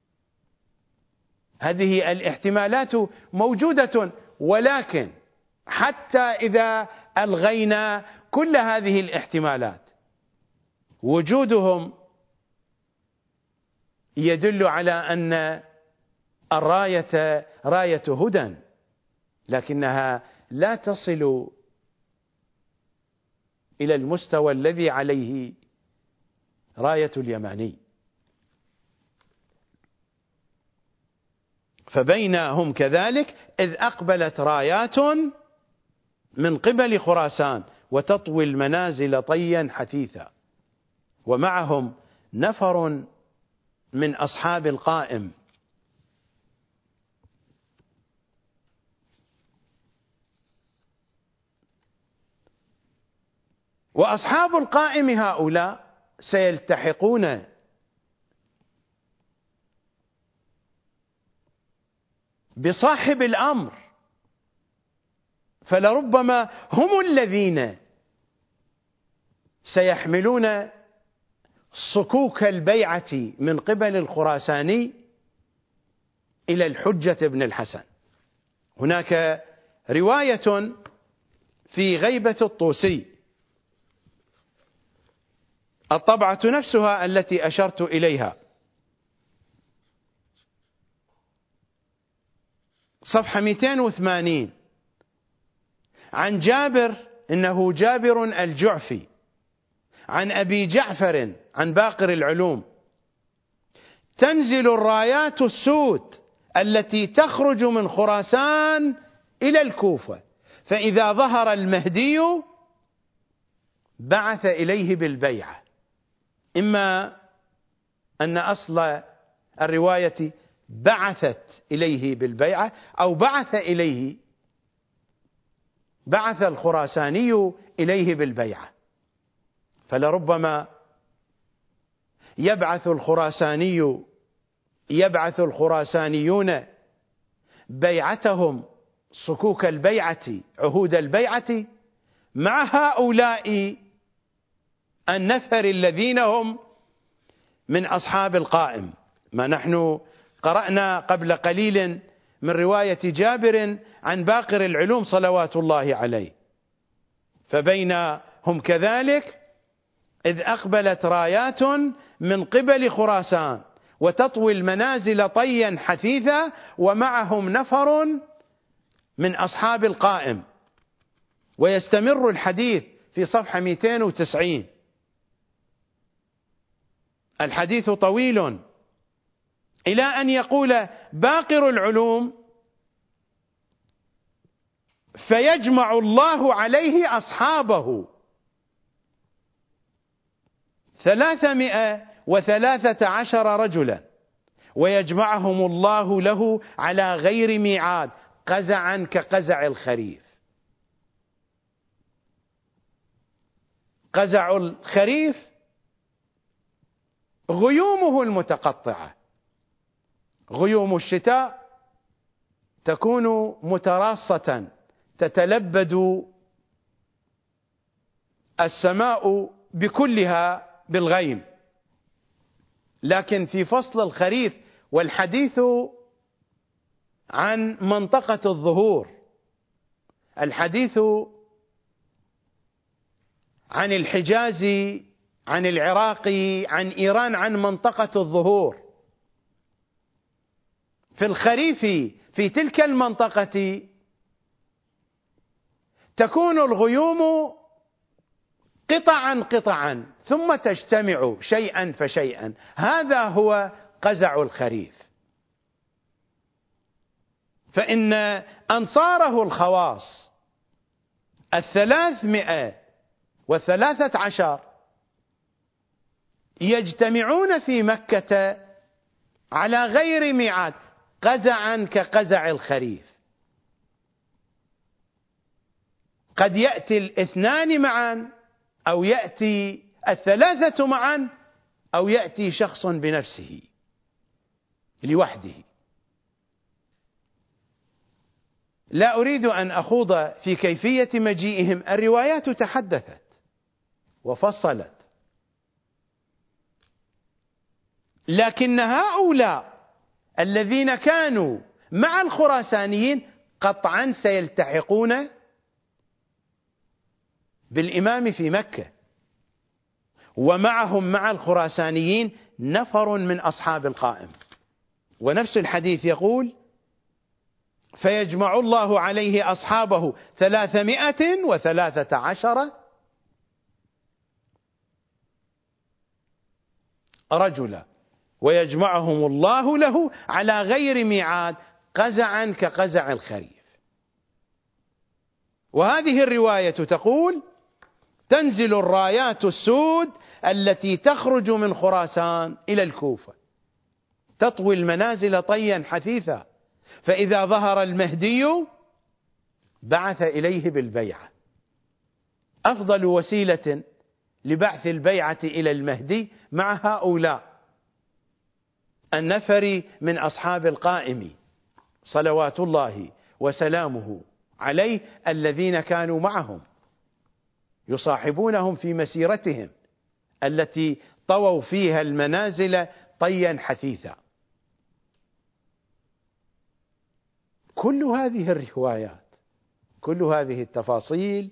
هذه الاحتمالات موجودة، ولكن حتى إذا ألغينا كل هذه الاحتمالات، وجودهم يدل على أن الراية راية هدى، لكنها لا تصل إلى المستوى الذي عليه راية اليماني. فبينهم كذلك إذ أقبلت رايات من قبل خراسان وتطوي المنازل طيا حثيثا، ومعهم نفر من أصحاب القائم. وأصحاب القائم هؤلاء سيلتحقون بصاحب الأمر، فلربما هم الذين سيحملون صكوك البيعة من قبل الخراساني إلى الحجة بن الحسن. هناك رواية في غيبة الطوسي، الطبعة نفسها التي أشرت إليها، صفحة مئتين وثمانين، عن جابر، إنه جابر الجعفي، عن أبي جعفر عن باقر العلوم: تنزل الرايات السود التي تخرج من خراسان إلى الكوفة، فإذا ظهر المهدي بعث إليه بالبيعة. إما أن أصل الرواية بعثت إليه بالبيعة، أو بعث إليه بعث الخراساني إليه بالبيعة، فلربما يبعث الخراساني يبعث الخراسانيون بيعتهم، صكوك البيعة، عهود البيعة، مع هؤلاء النفر الذين هم من أصحاب القائم. ما نحن قرأنا قبل قليل من رواية جابر عن باقر العلوم صلوات الله عليه، فبينهم كذلك إذ أقبلت رايات من قبل خراسان وتطوي المنازل طيا حثيثا، ومعهم نفر من أصحاب القائم. ويستمر الحديث في صفحة مئتين وتسعين. الحديث طويل إلى أن يقول باقر العلوم: فيجمع الله عليه أصحابه ثلاثمائة وثلاثة عشر رجلا، ويجمعهم الله له على غير ميعاد، قزعا كقزع الخريف. قزع الخريف غيومه المتقطعة، غيوم الشتاء تكون متراصة، تتلبد السماء بكلها بالغيم. لكن في فصل الخريف، والحديث عن منطقة الظهور، الحديث عن الحجاز، عن العراق، عن إيران، عن منطقة الظهور. في الخريف في تلك المنطقة تكون الغيوم قطعا قطعا ثم تجتمع شيئا فشيئا، هذا هو قزع الخريف. فإن أنصاره الخواص الثلاثمائة والثلاثة عشر يجتمعون في مكة على غير ميعاد، قزعا كقزع الخريف. قد يأتي الاثنان معا، أو يأتي الثلاثة معا، أو يأتي شخص بنفسه لوحده. لا أريد أن أخوض في كيفية مجيئهم، الروايات تحدثت وفصلت، لكن هؤلاء الذين كانوا مع الخراسانيين قطعا سيلتحقون بالإمام في مكة، ومعهم مع الخراسانيين نفر من أصحاب القائم. ونفس الحديث يقول: فيجمع الله عليه أصحابه ثلاثمائة وثلاثة عشر رجلا، ويجمعهم الله له على غير ميعاد، قزعا كقزع الخريف. وهذه الرواية تقول: تنزل الرايات السود التي تخرج من خراسان إلى الكوفة، تطوي المنازل طيا حثيثا، فإذا ظهر المهدي بعث إليه بالبيعة. أفضل وسيلة لبعث البيعة إلى المهدي مع هؤلاء النفر من أصحاب القائم صلوات الله وسلامه عليه، الذين كانوا معهم يصاحبونهم في مسيرتهم التي طووا فيها المنازل طيا حثيثا. كل هذه الروايات، كل هذه التفاصيل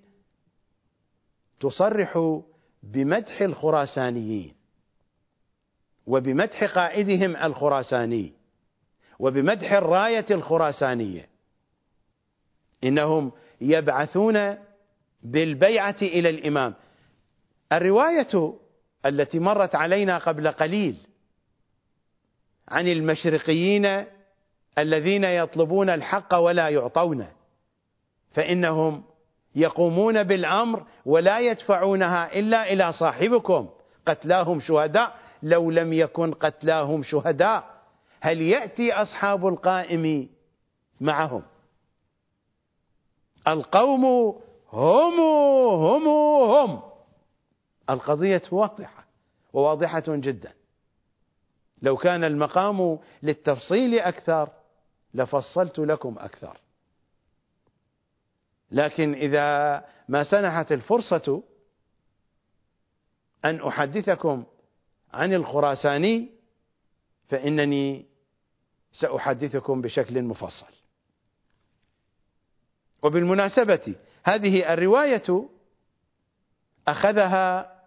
تصرح بمدح الخراسانيين وبمدح قائدهم الخراساني وبمدح الراية الخراسانية. إنهم يبعثون بالبيعة إلى الإمام. الرواية التي مرت علينا قبل قليل عن المشرقيين الذين يطلبون الحق ولا يعطونه، فإنهم يقومون بالأمر ولا يدفعونها إلا إلى صاحبكم، قتلاهم شهداء. لو لم يكن قتلاهم شهداء هل يأتي أصحاب القائم معهم؟ القوم هم هم هم. القضية واضحة وواضحة جدا. لو كان المقام للتفصيل أكثر لفصلت لكم أكثر، لكن إذا ما سنحت الفرصة أن أحدثكم عن الخراساني فإنني سأحدثكم بشكل مفصل. وبالمناسبة هذه الرواية أخذها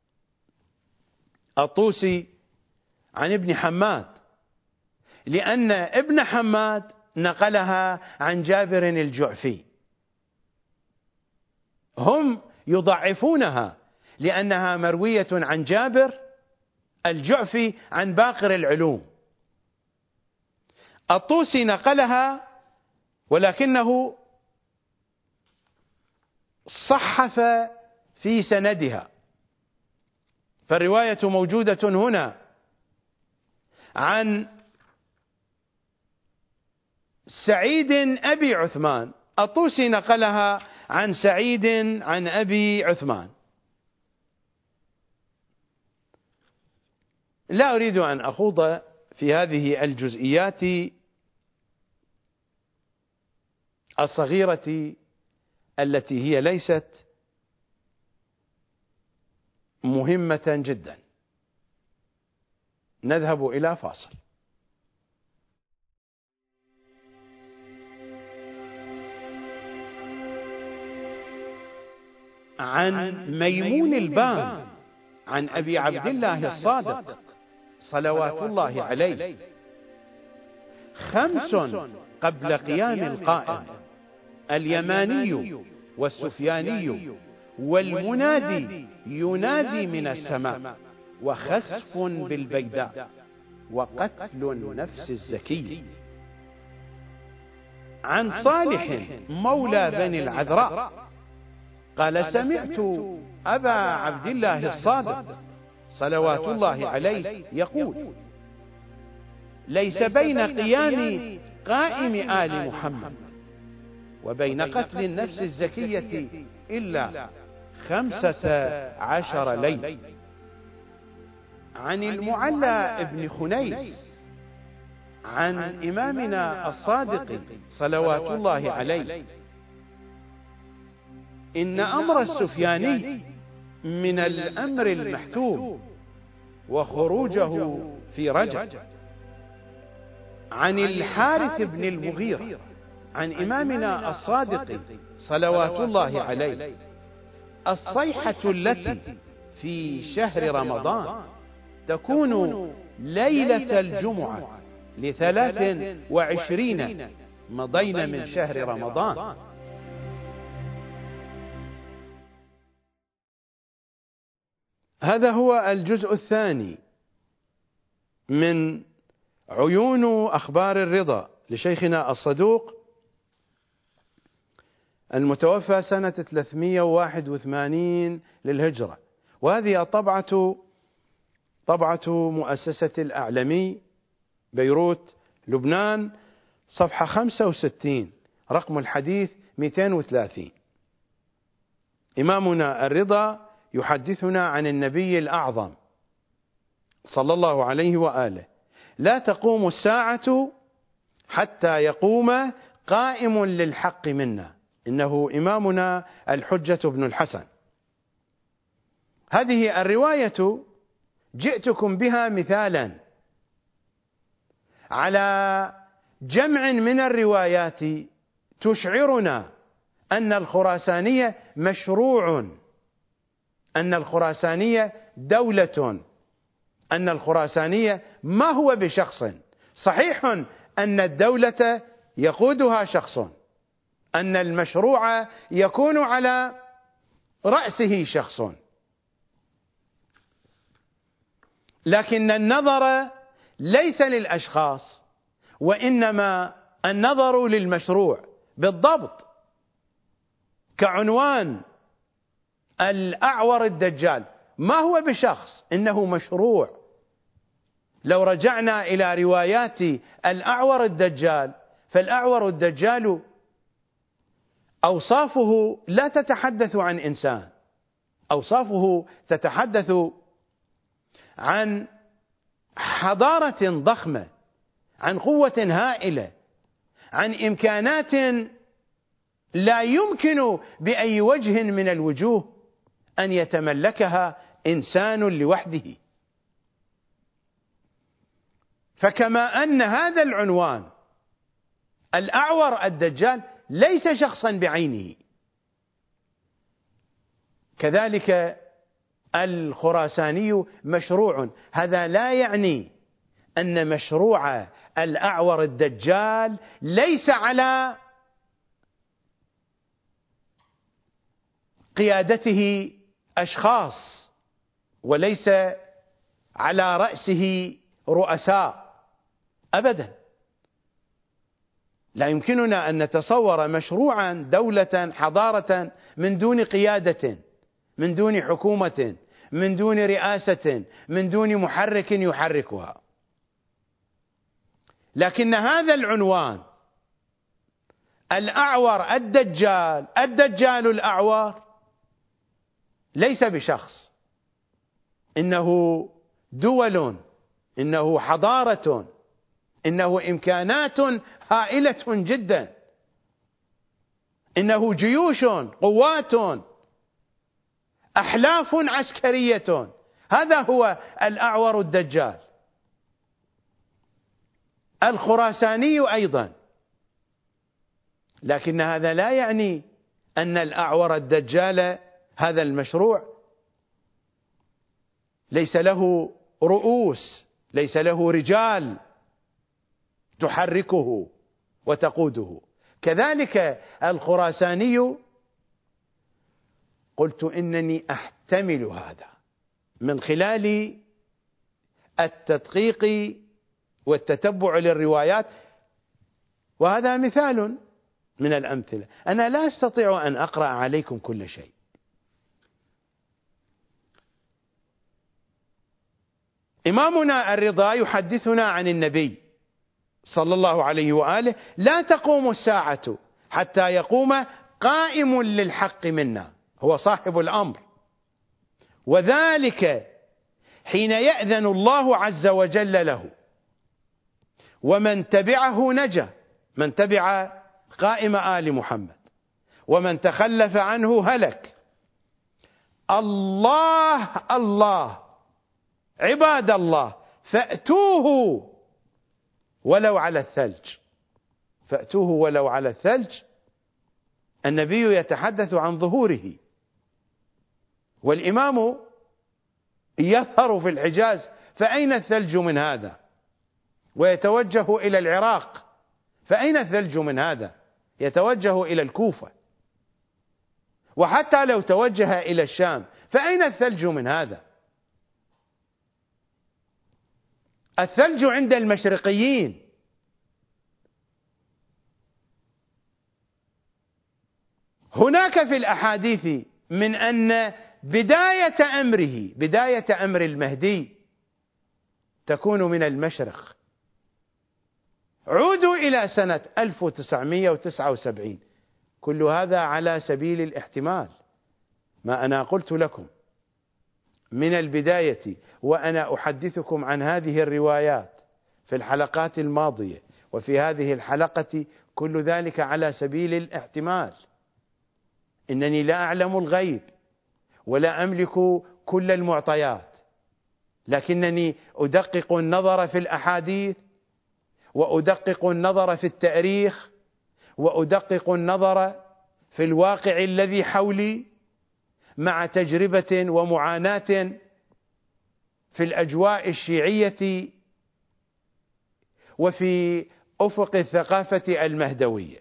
الطوسي عن ابن حماد، لأن ابن حماد نقلها عن جابر الجعفي. هم يضعفونها لأنها مروية عن جابر الجعفي عن باقر العلوم. الطوسي نقلها ولكنه صحف في سندها، فالرواية موجودة هنا عن سعيد أبي عثمان، الطوسي نقلها عن سعيد عن أبي عثمان. لا أريد أن أخوض في هذه الجزئيات الصغيرة التي هي ليست مهمة جدا. نذهب إلى فاصل. عن ميمون البان عن أبي عبد الله الصادق صلوات الله عليه: خمس قبل قيام القائم: اليماني والسفياني والمنادي ينادي من السماء، وخسف بالبيداء، وقتل النفس الزكي. عن صالح مولى بني العذراء قال: سمعت أبا عبد الله الصادق صلوات الله عليه يقول: ليس بين قيام قائم آل محمد وبين قتل النفس الزكية إلا خمسة عشر ليلة. عن المعلى ابن خنيس عن إمامنا الصادق صلوات الله عليه: إن أمر السفياني من الأمر المحتوم، وخروجه في رجب. عن الحارث بن المغيرة عن إمامنا الصادق صلوات الله عليه: الصيحة التي في شهر رمضان تكون ليلة الجمعة لثلاث وعشرين مضين من شهر رمضان. هذا هو الجزء الثاني من عيون أخبار الرضا لشيخنا الصدوق المتوفى سنة ثلاثمئة وواحد وثمانين للهجرة، وهذه الطبعة طبعة مؤسسة الأعلمي بيروت لبنان، صفحة خمسة وستين، رقم الحديث مئتين وثلاثين. إمامنا الرضا يحدثنا عن النبي الأعظم صلى الله عليه وآله: لا تقوم الساعة حتى يقوم قائم للحق منا. إنه إمامنا الحجة بن الحسن. هذه الرواية جئتكم بها مثالا على جمع من الروايات تشعرنا أن الخراسانية مشروع، أن الخراسانية دولة، أن الخراسانية ما هو بشخص. صحيح أن الدولة يقودها شخص، أن المشروع يكون على رأسه شخص، لكن النظر ليس للأشخاص، وإنما النظر للمشروع بالضبط. كعنوان الأعور الدجال ما هو بشخص، إنه مشروع. لو رجعنا إلى روايات الأعور الدجال، فالأعور الدجال أوصافه لا تتحدث عن إنسان، أوصافه تتحدث عن حضارة ضخمة، عن قوة هائلة، عن إمكانات لا يمكن بأي وجه من الوجوه أن يتملكها إنسان لوحده. فكما أن هذا العنوان الأعور الدجال ليس شخصا بعينه، كذلك الخراساني مشروع. هذا لا يعني أن مشروع الأعور الدجال ليس على قيادته أشخاص، وليس على رأسه رؤساء أبدا. لا يمكننا أن نتصور مشروعا دولة حضارة من دون قيادة، من دون حكومة، من دون رئاسة، من دون محرك يحركها. لكن هذا العنوان الأعور الدجال، الدجال الأعور، ليس بشخص، إنه دول، إنه حضارة، إنه إمكانات هائلة جدا، إنه جيوش، قوات، أحلاف عسكرية. هذا هو الأعور الدجال. الخراساني أيضا، لكن هذا لا يعني أن الأعور الدجال هذا المشروع ليس له رؤوس، ليس له رجال تحركه وتقوده. كذلك الخراساني قلت إنني أحتمل هذا من خلال التدقيق والتتبع للروايات، وهذا مثال من الأمثلة. أنا لا أستطيع أن أقرأ عليكم كل شيء. إمامنا الرضا يحدثنا عن النبي صلى الله عليه وآله: لا تقوم الساعة حتى يقوم قائم للحق منا، هو صاحب الأمر، وذلك حين يأذن الله عز وجل له، ومن تبعه نجا، من تبع قائم آل محمد، ومن تخلف عنه هلك. الله الله عباد الله، فأتوه ولو على الثلج، فأتوه ولو على الثلج. النبي يتحدث عن ظهوره، والإمام يظهر في الحجاز، فأين الثلج من هذا؟ ويتوجه إلى العراق، فأين الثلج من هذا؟ يتوجه إلى الكوفة. وحتى لو توجه إلى الشام، فأين الثلج من هذا؟ الثلج عند المشرقيين. هناك في الأحاديث من أن بداية أمره، بداية أمر المهدي تكون من المشرق. عودوا إلى سنة ألف وتسعمئة وتسعة وسبعين، كل هذا على سبيل الاحتمال. ما أنا قلت لكم من البداية وأنا أحدثكم عن هذه الروايات في الحلقات الماضية وفي هذه الحلقة، كل ذلك على سبيل الاحتمال. إنني لا أعلم الغيب ولا أملك كل المعطيات، لكنني أدقق النظر في الأحاديث، وأدقق النظر في التاريخ، وأدقق النظر في الواقع الذي حولي، مع تجربة ومعاناة في الأجواء الشيعية وفي أفق الثقافة المهدوية.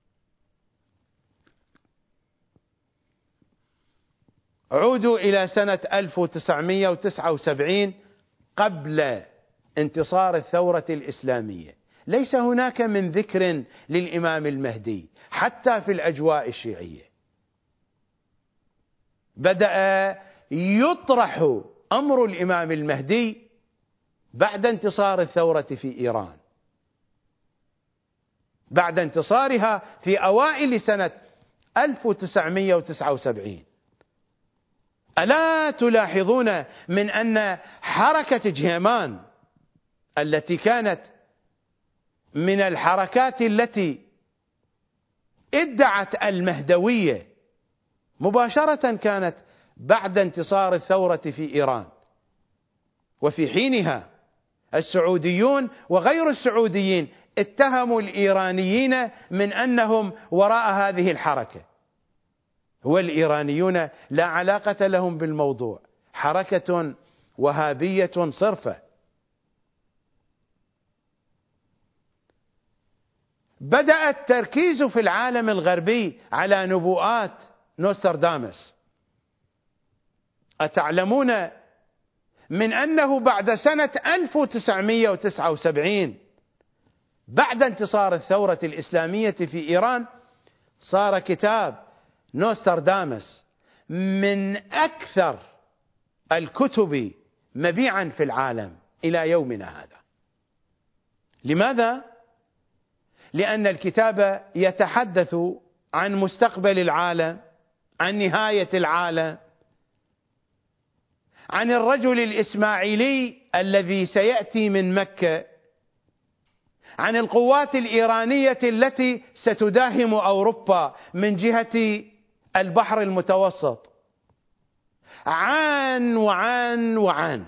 عودوا إلى سنة ألف وتسعمئة وتسعة وسبعين قبل انتصار الثورة الإسلامية. ليس هناك من ذكر للإمام المهدي حتى في الأجواء الشيعية. بدأ يطرح أمر الإمام المهدي بعد انتصار الثورة في إيران، بعد انتصارها في أوائل سنة ألف وتسعمئة وتسعة وسبعين. ألا تلاحظون من أن حركة جهيمان التي كانت من الحركات التي ادعت المهدوية مباشرة كانت بعد انتصار الثورة في إيران، وفي حينها السعوديون وغير السعوديين اتهموا الإيرانيين من أنهم وراء هذه الحركة، والإيرانيون لا علاقة لهم بالموضوع، حركة وهابية صرفة. بدأ التركيز في العالم الغربي على نبوءات نوسترداموس. أتعلمون من أنه بعد سنة ألف وتسعمئة وتسعة وسبعين بعد انتصار الثورة الإسلامية في إيران صار كتاب نوسترداموس من أكثر الكتب مبيعا في العالم إلى يومنا هذا. لماذا؟ لأن الكتاب يتحدث عن مستقبل العالم، عن نهاية العالم، عن الرجل الإسماعيلي الذي سيأتي من مكة، عن القوات الإيرانية التي ستداهم أوروبا من جهة البحر المتوسط، عن وعن وعن.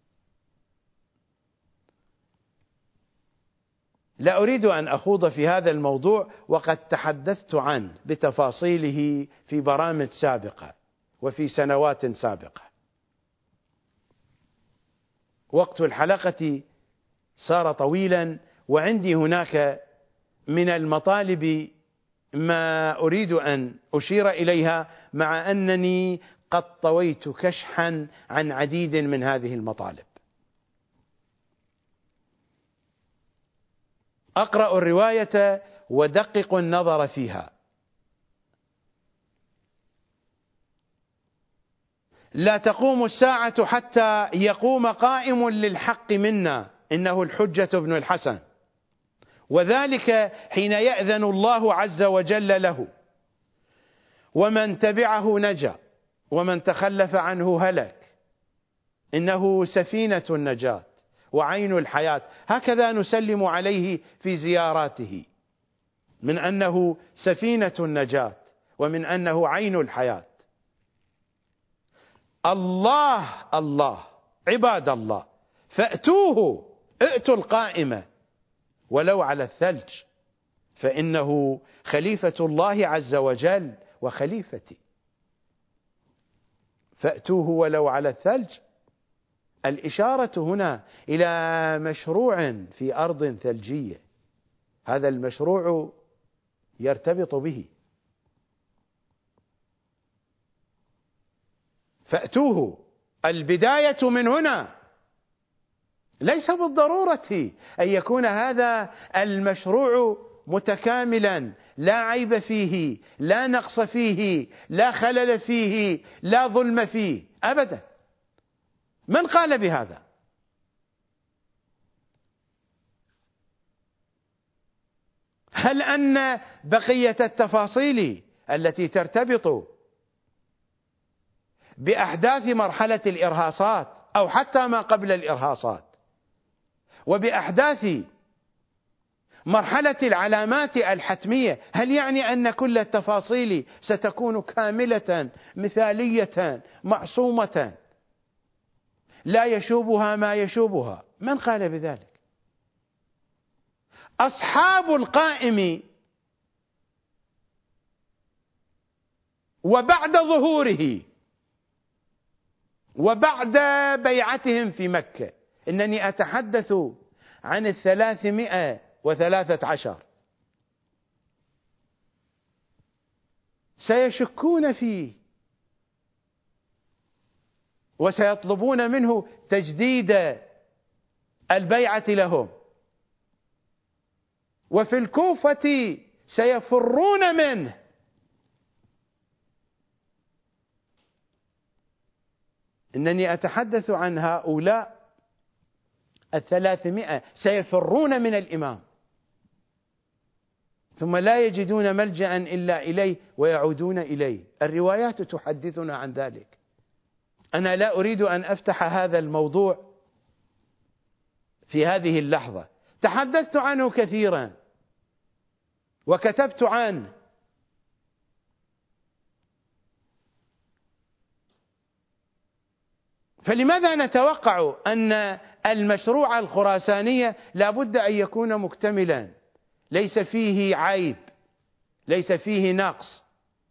لا أريد أن أخوض في هذا الموضوع، وقد تحدثت عنه بتفاصيله في برامج سابقة وفي سنوات سابقة. وقت الحلقة صار طويلا، وعندي هناك من المطالب ما أريد أن أشير إليها، مع أنني قد طويت كشحا عن عديد من هذه المطالب. أقرأ الرواية ودقق النظر فيها. لا تقوم الساعة حتى يقوم قائم للحق منا، إنه الحجة بن الحسن، وذلك حين يأذن الله عز وجل له، ومن تبعه نجا ومن تخلف عنه هلك، إنه سفينة النجاة وعين الحياة. هكذا نسلم عليه في زياراته، من أنه سفينة النجاة ومن أنه عين الحياة. الله الله عباد الله، فأتوه، ائتوا القائمة ولو على الثلج، فإنه خليفة الله عز وجل وخليفتي. فأتوه ولو على الثلج، الإشارة هنا إلى مشروع في أرض ثلجية، هذا المشروع يرتبط به. فأتوه، البداية من هنا. ليس بالضرورة أن يكون هذا المشروع متكاملا لا عيب فيه، لا نقص فيه، لا خلل فيه، لا ظلم فيه، أبدا. من قال بهذا؟ هل أن بقية التفاصيل التي ترتبط بأحداث مرحلة الإرهاصات أو حتى ما قبل الإرهاصات، وبأحداث مرحلة العلامات الحتمية، هل يعني أن كل التفاصيل ستكون كاملة مثالية معصومة لا يشوبها ما يشوبها؟ من قال بذلك؟ أصحاب القائم وبعد ظهوره وبعد بيعتهم في مكة، إنني أتحدث عن الثلاثمائة وثلاثة عشر، سيشكون فيه وسيطلبون منه تجديد البيعة لهم، وفي الكوفة سيفرون منه. إنني أتحدث عن هؤلاء الثلاثمائة سيفرون من الإمام، ثم لا يجدون ملجأ إلا إليه ويعودون إليه. الروايات تحدثنا عن ذلك. أنا لا أريد أن أفتح هذا الموضوع في هذه اللحظة، تحدثت عنه كثيرا وكتبت عنه، فلماذا نتوقع أن المشروع الخراساني لا بد أن يكون مكتملا، ليس فيه عيب، ليس فيه نقص؟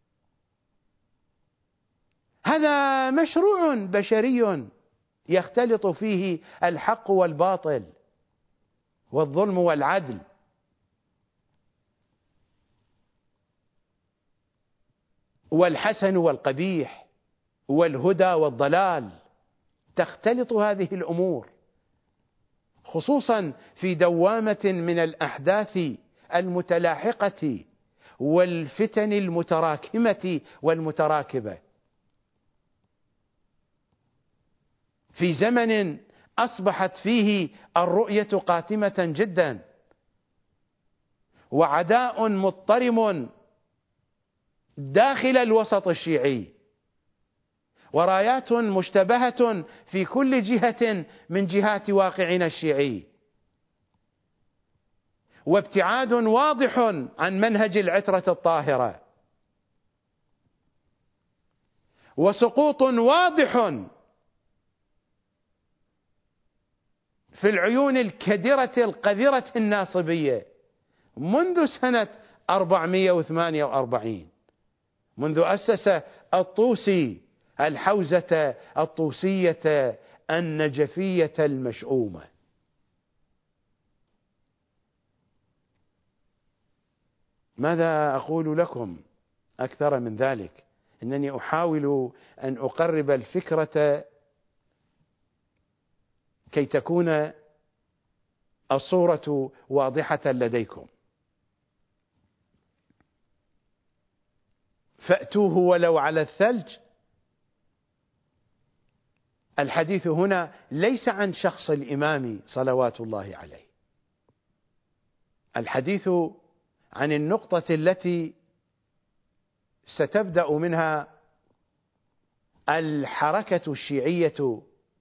هذا مشروع بشري يختلط فيه الحق والباطل والظلم والعدل، والحسن والقبيح والهدى والضلال، تختلط هذه الأمور، خصوصا في دوامة من الأحداث المتلاحقة والفتن المتراكمة والمتراكبة، في زمن أصبحت فيه الرؤية قاتمة جدا، وعداء مضطرم داخل الوسط الشيعي، ورايات مشتبهة في كل جهة من جهات واقعنا الشيعي، وابتعاد واضح عن منهج العترة الطاهرة، وسقوط واضح في العيون الكدرة القذرة الناصبية منذ سنة أربعمائة وثمانية وأربعين، منذ أسس الطوسي الحوزة الطوسية النجفية المشؤومة. ماذا أقول لكم أكثر من ذلك؟ إنني أحاول أن أقرب الفكرة كي تكون الصورة واضحة لديكم. فأتوه ولو على الثلج. الحديث هنا ليس عن شخص الإمام صلوات الله عليه، الحديث عن النقطة التي ستبدأ منها الحركة الشيعية،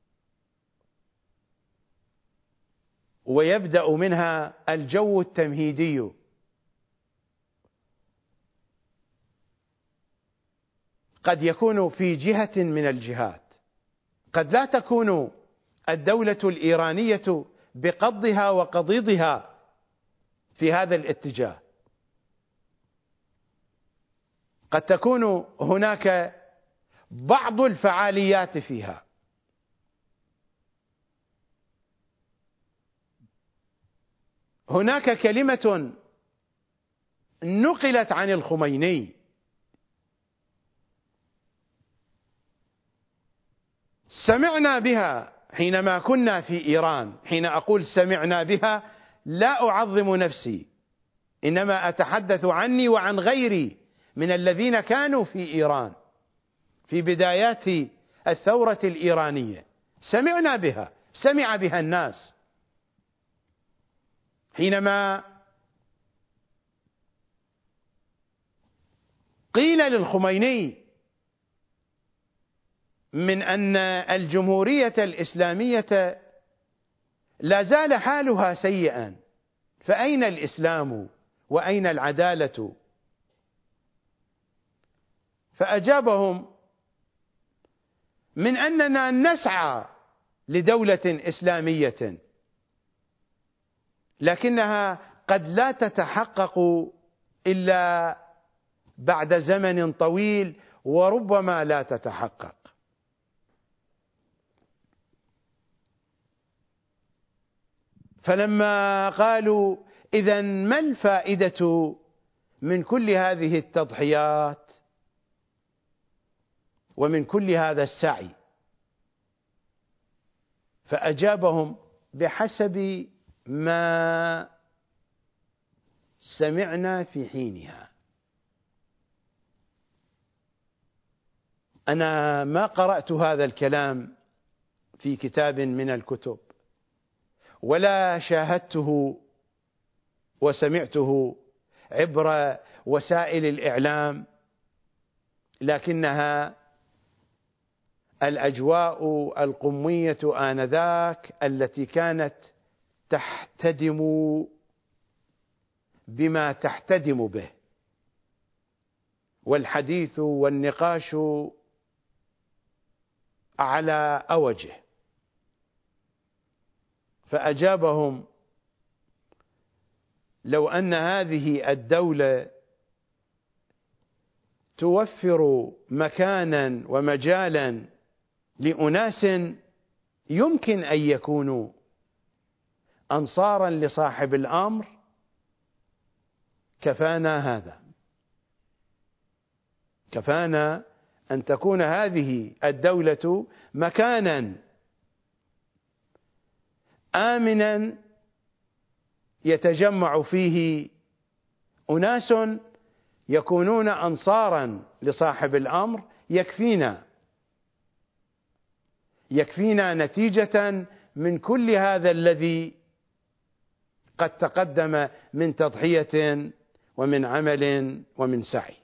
ويبدأ منها الجو التمهيدي. قد يكون في جهة من الجهات، قد لا تكون الدولة الإيرانية بقضها وقضيضها في هذا الاتجاه، قد تكون هناك بعض الفعاليات فيها، هناك كلمة نقلت عن الخميني سمعنا بها حينما كنا في إيران. حين أقول سمعنا بها لا أعظم نفسي، إنما أتحدث عني وعن غيري من الذين كانوا في إيران في بدايات الثورة الإيرانية. سمعنا بها، سمع بها الناس، حينما قيل للخميني من أن الجمهورية الإسلامية لا زال حالها سيئا، فأين الإسلام وأين العدالة؟ فأجابهم من أننا نسعى لدولة إسلامية، لكنها قد لا تتحقق إلا بعد زمن طويل، وربما لا تتحقق. فلما قالوا إذن ما الفائدة من كل هذه التضحيات ومن كل هذا السعي؟ فأجابهم بحسب ما سمعنا في حينها. أنا ما قرأت هذا الكلام في كتاب من الكتب، ولا شاهدته وسمعته عبر وسائل الإعلام، لكنها الأجواء القمية آنذاك التي كانت تحتدم بما تحتدم به، والحديث والنقاش على أوجه. فأجابهم لو أن هذه الدولة توفر مكانا ومجالا لأناس يمكن أن يكونوا أنصارا لصاحب الأمر كفانا هذا، كفانا أن تكون هذه الدولة مكانا آمنا يتجمع فيه أناس يكونون أنصارا لصاحب الأمر، يكفينا يكفينا نتيجة من كل هذا الذي قد تقدم من تضحية ومن عمل ومن سعي.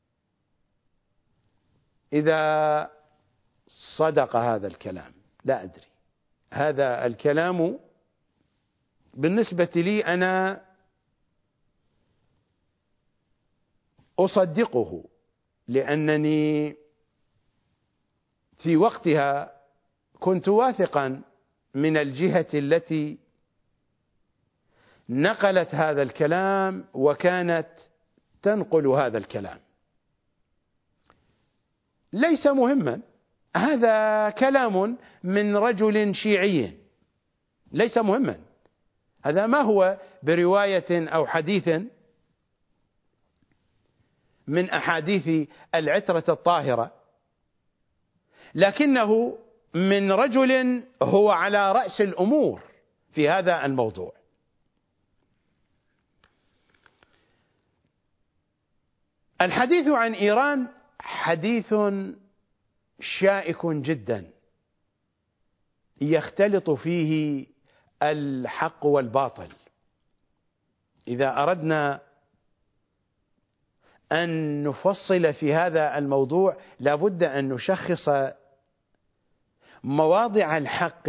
إذا صدق هذا الكلام، لا أدري، هذا الكلام بالنسبة لي أنا أصدقه، لأنني في وقتها كنت واثقا من الجهة التي نقلت هذا الكلام وكانت تنقل هذا الكلام. ليس مهما، هذا كلام من رجل شيعي، ليس مهما، هذا ما هو برواية أو حديث من أحاديث العترة الطاهرة، لكنه من رجل هو على رأس الأمور في هذا الموضوع. الحديث عن إيران حديث شائك جدا، يختلط فيه الحق والباطل. إذا أردنا أن نفصل في هذا الموضوع لابد أن نشخص مواضع الحق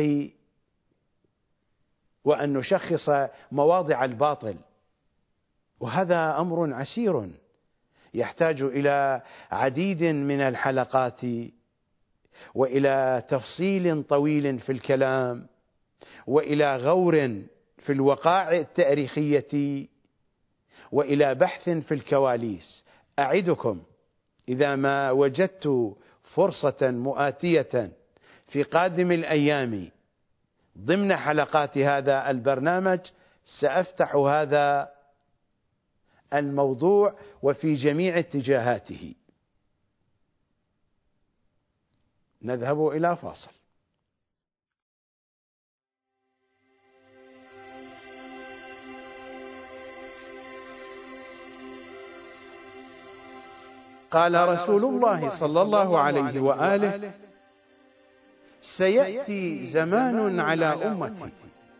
وأن نشخص مواضع الباطل، وهذا أمر عسير يحتاج إلى عديد من الحلقات وإلى تفصيل طويل في الكلام وإلى غور في الوقائع التاريخية وإلى بحث في الكواليس. أعدكم إذا ما وجدت فرصة مؤاتية في قادم الأيام ضمن حلقات هذا البرنامج سأفتح هذا الموضوع وفي جميع اتجاهاته. نذهب إلى فاصل. قال رسول الله صلى الله عليه وآله: سيأتي زمان على أمتي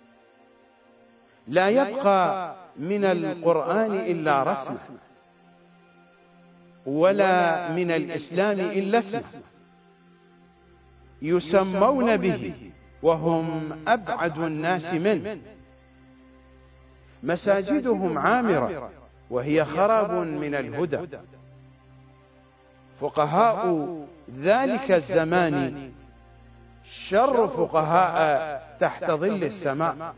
لا يبقى من القرآن إلا رسمه ولا من الإسلام إلا اسمه، يسمون به وهم أبعد الناس منه، مساجدهم عامرة وهي خراب من الهدى، فقهاء ذلك الزمان شر فقهاء تحت ظل السماء،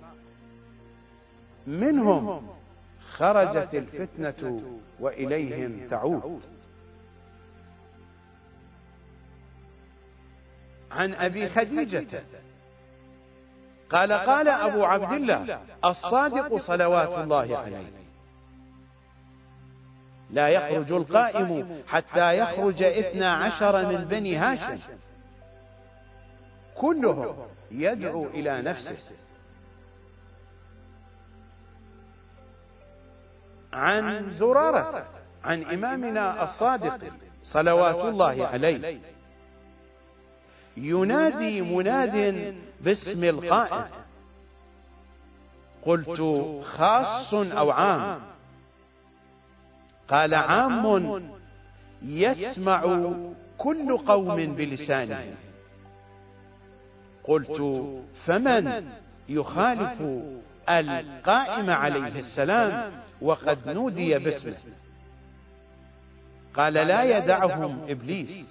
منهم خرجت الفتنة وإليهم تعود. عن أبي خديجة قال قال أبو عبد الله الصادق صلوات الله عليه: لا يخرج القائم حتى يخرج اثنا عشر من بني هاشم كلهم يدعو إلى نفسه. عن زرارة عن إمامنا الصادق صلوات الله عليه: ينادي مناد باسم القائم، قلت خاص أو عام؟ قال عام يسمع كل قوم بلسانهم. قلت فمن يخالف القائم عليه السلام وقد نودي باسمه؟ قال لا يدعهم إبليس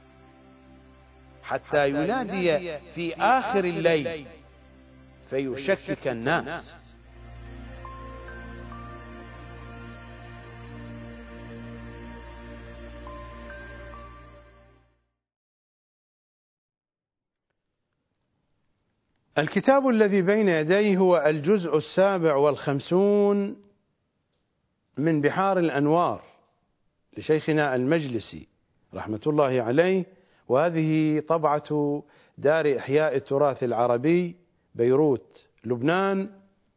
حتى ينادي في آخر الليل فيشكك الناس. الكتاب الذي بين يديه هو الجزء السابع والخمسون من بحار الأنوار لشيخنا المجلسي رحمة الله عليه، وهذه طبعة دار إحياء التراث العربي بيروت لبنان،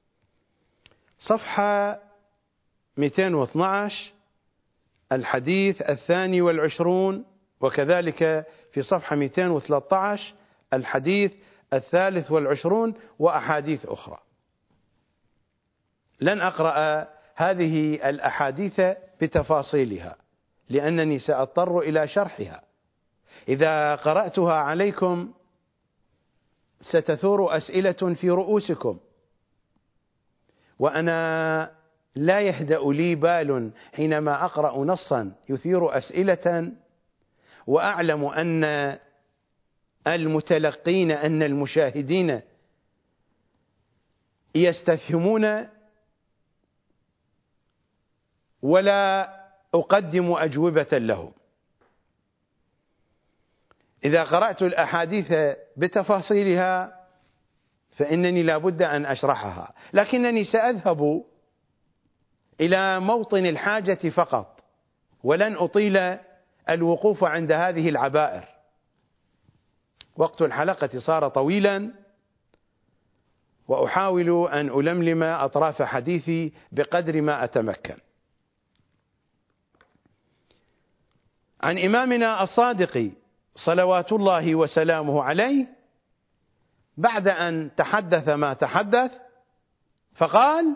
صفحة مئتين واثني عشر الحديث الثاني والعشرون، وكذلك في صفحة مئتين وثلاثة عشر الحديث الثالث والعشرون وأحاديث أخرى. لن أقرأ هذه الأحاديث بتفاصيلها لأنني سأضطر إلى شرحها. إذا قرأتها عليكم ستثور أسئلة في رؤوسكم، وأنا لا يهدأ لي بال حينما أقرأ نصا يثير أسئلة وأعلم أن المتلقين أن المشاهدين يستفهمون ولا أقدم أجوبة لهم. إذا قرأت الأحاديث بتفاصيلها فإنني لا بد أن أشرحها، لكنني سأذهب إلى موطن الحاجة فقط، ولن أطيل الوقوف عند هذه العبائر. وقت الحلقة صار طويلا، وأحاول أن ألملم أطراف حديثي بقدر ما أتمكن. عن إمامنا الصادق صلوات الله وسلامه عليه بعد أن تحدث ما تحدث فقال: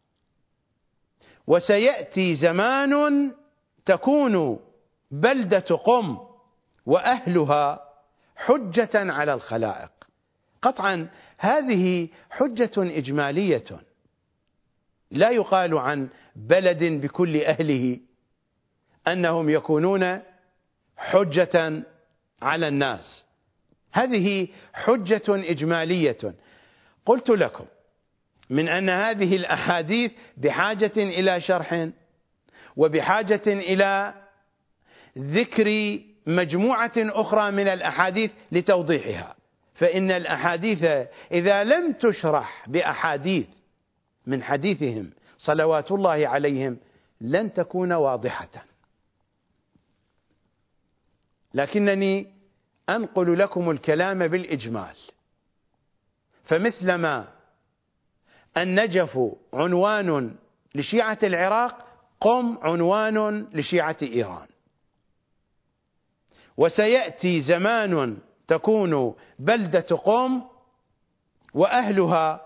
وسيأتي زمان تكون بلدة قم وأهلها حجة على الخلائق. قطعا هذه حجة إجمالية، لا يقال عن بلد بكل أهله أنهم يكونون حجة على الناس، هذه حجة إجمالية. قلت لكم من أن هذه الأحاديث بحاجة إلى شرح وبحاجة إلى ذكر مجموعة أخرى من الأحاديث لتوضيحها، فإن الأحاديث إذا لم تشرح بأحاديث من حديثهم صلوات الله عليهم لن تكون واضحة. لكنني أنقل لكم الكلام بالإجمال، فمثلما النجف عنوان لشيعة العراق، قم عنوان لشيعة إيران. وسيأتي زمان تكون بلدة قم وأهلها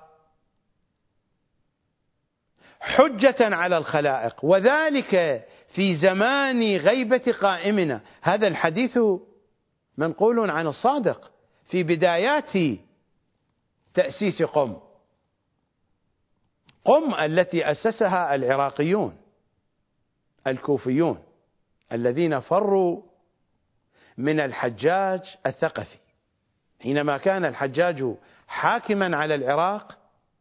حجة على الخلائق، وذلك في زمان غيبة قائمنا. هذا الحديث منقول عن الصادق في بدايات تأسيس قم. قم التي أسسها العراقيون الكوفيون الذين فروا من الحجاج الثقفي. حينما كان الحجاج حاكما على العراق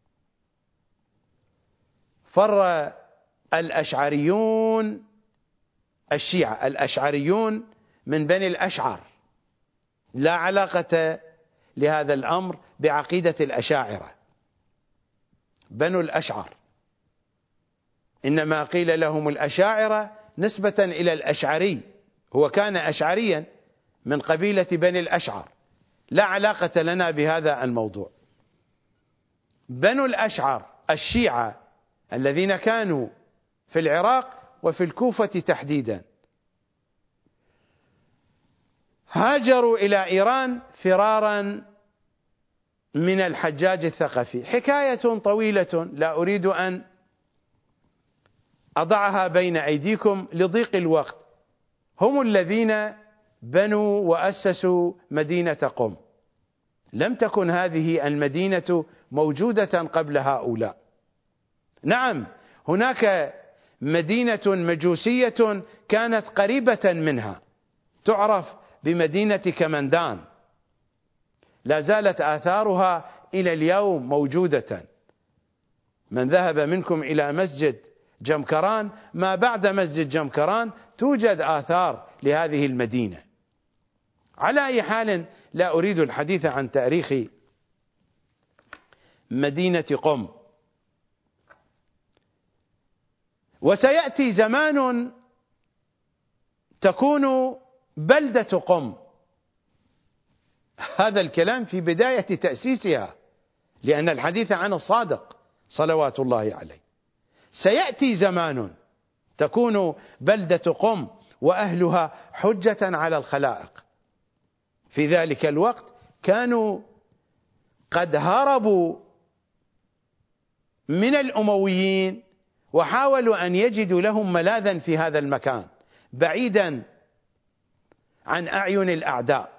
فر الأشعريون الشيعة الأشعريون من بني الأشعر، لا علاقة لهذا الأمر بعقيدة الأشاعرة، بنو الأشعر، إنما قيل لهم الأشاعرة نسبة إلى الأشعري، هو كان أشعريا من قبيلة بني الأشعر، لا علاقة لنا بهذا الموضوع. بنو الأشعر الشيعة الذين كانوا في العراق وفي الكوفة تحديدا هاجروا إلى إيران فرارا من الحجاج الثقفي. حكاية طويلة لا أريد أن أضعها بين أيديكم لضيق الوقت. هم الذين بنوا وأسسوا مدينة قم، لم تكن هذه المدينة موجودة قبل هؤلاء. نعم هناك مدينة مجوسية كانت قريبة منها تعرف بمدينة كمندان، لا زالت آثارها إلى اليوم موجودة. من ذهب منكم إلى مسجد جمكران ما بعد مسجد جمكران توجد آثار لهذه المدينة. على أي حال لا أريد الحديث عن تاريخ مدينة قم. وسيأتي زمان تكون بلدة قم، هذا الكلام في بداية تأسيسها، لأن الحديث عن الصادق صلوات الله عليه. سيأتي زمان تكون بلدة قم وأهلها حجة على الخلائق. في ذلك الوقت كانوا قد هربوا من الأمويين وحاولوا أن يجدوا لهم ملاذا في هذا المكان بعيدا عن أعين الأعداء.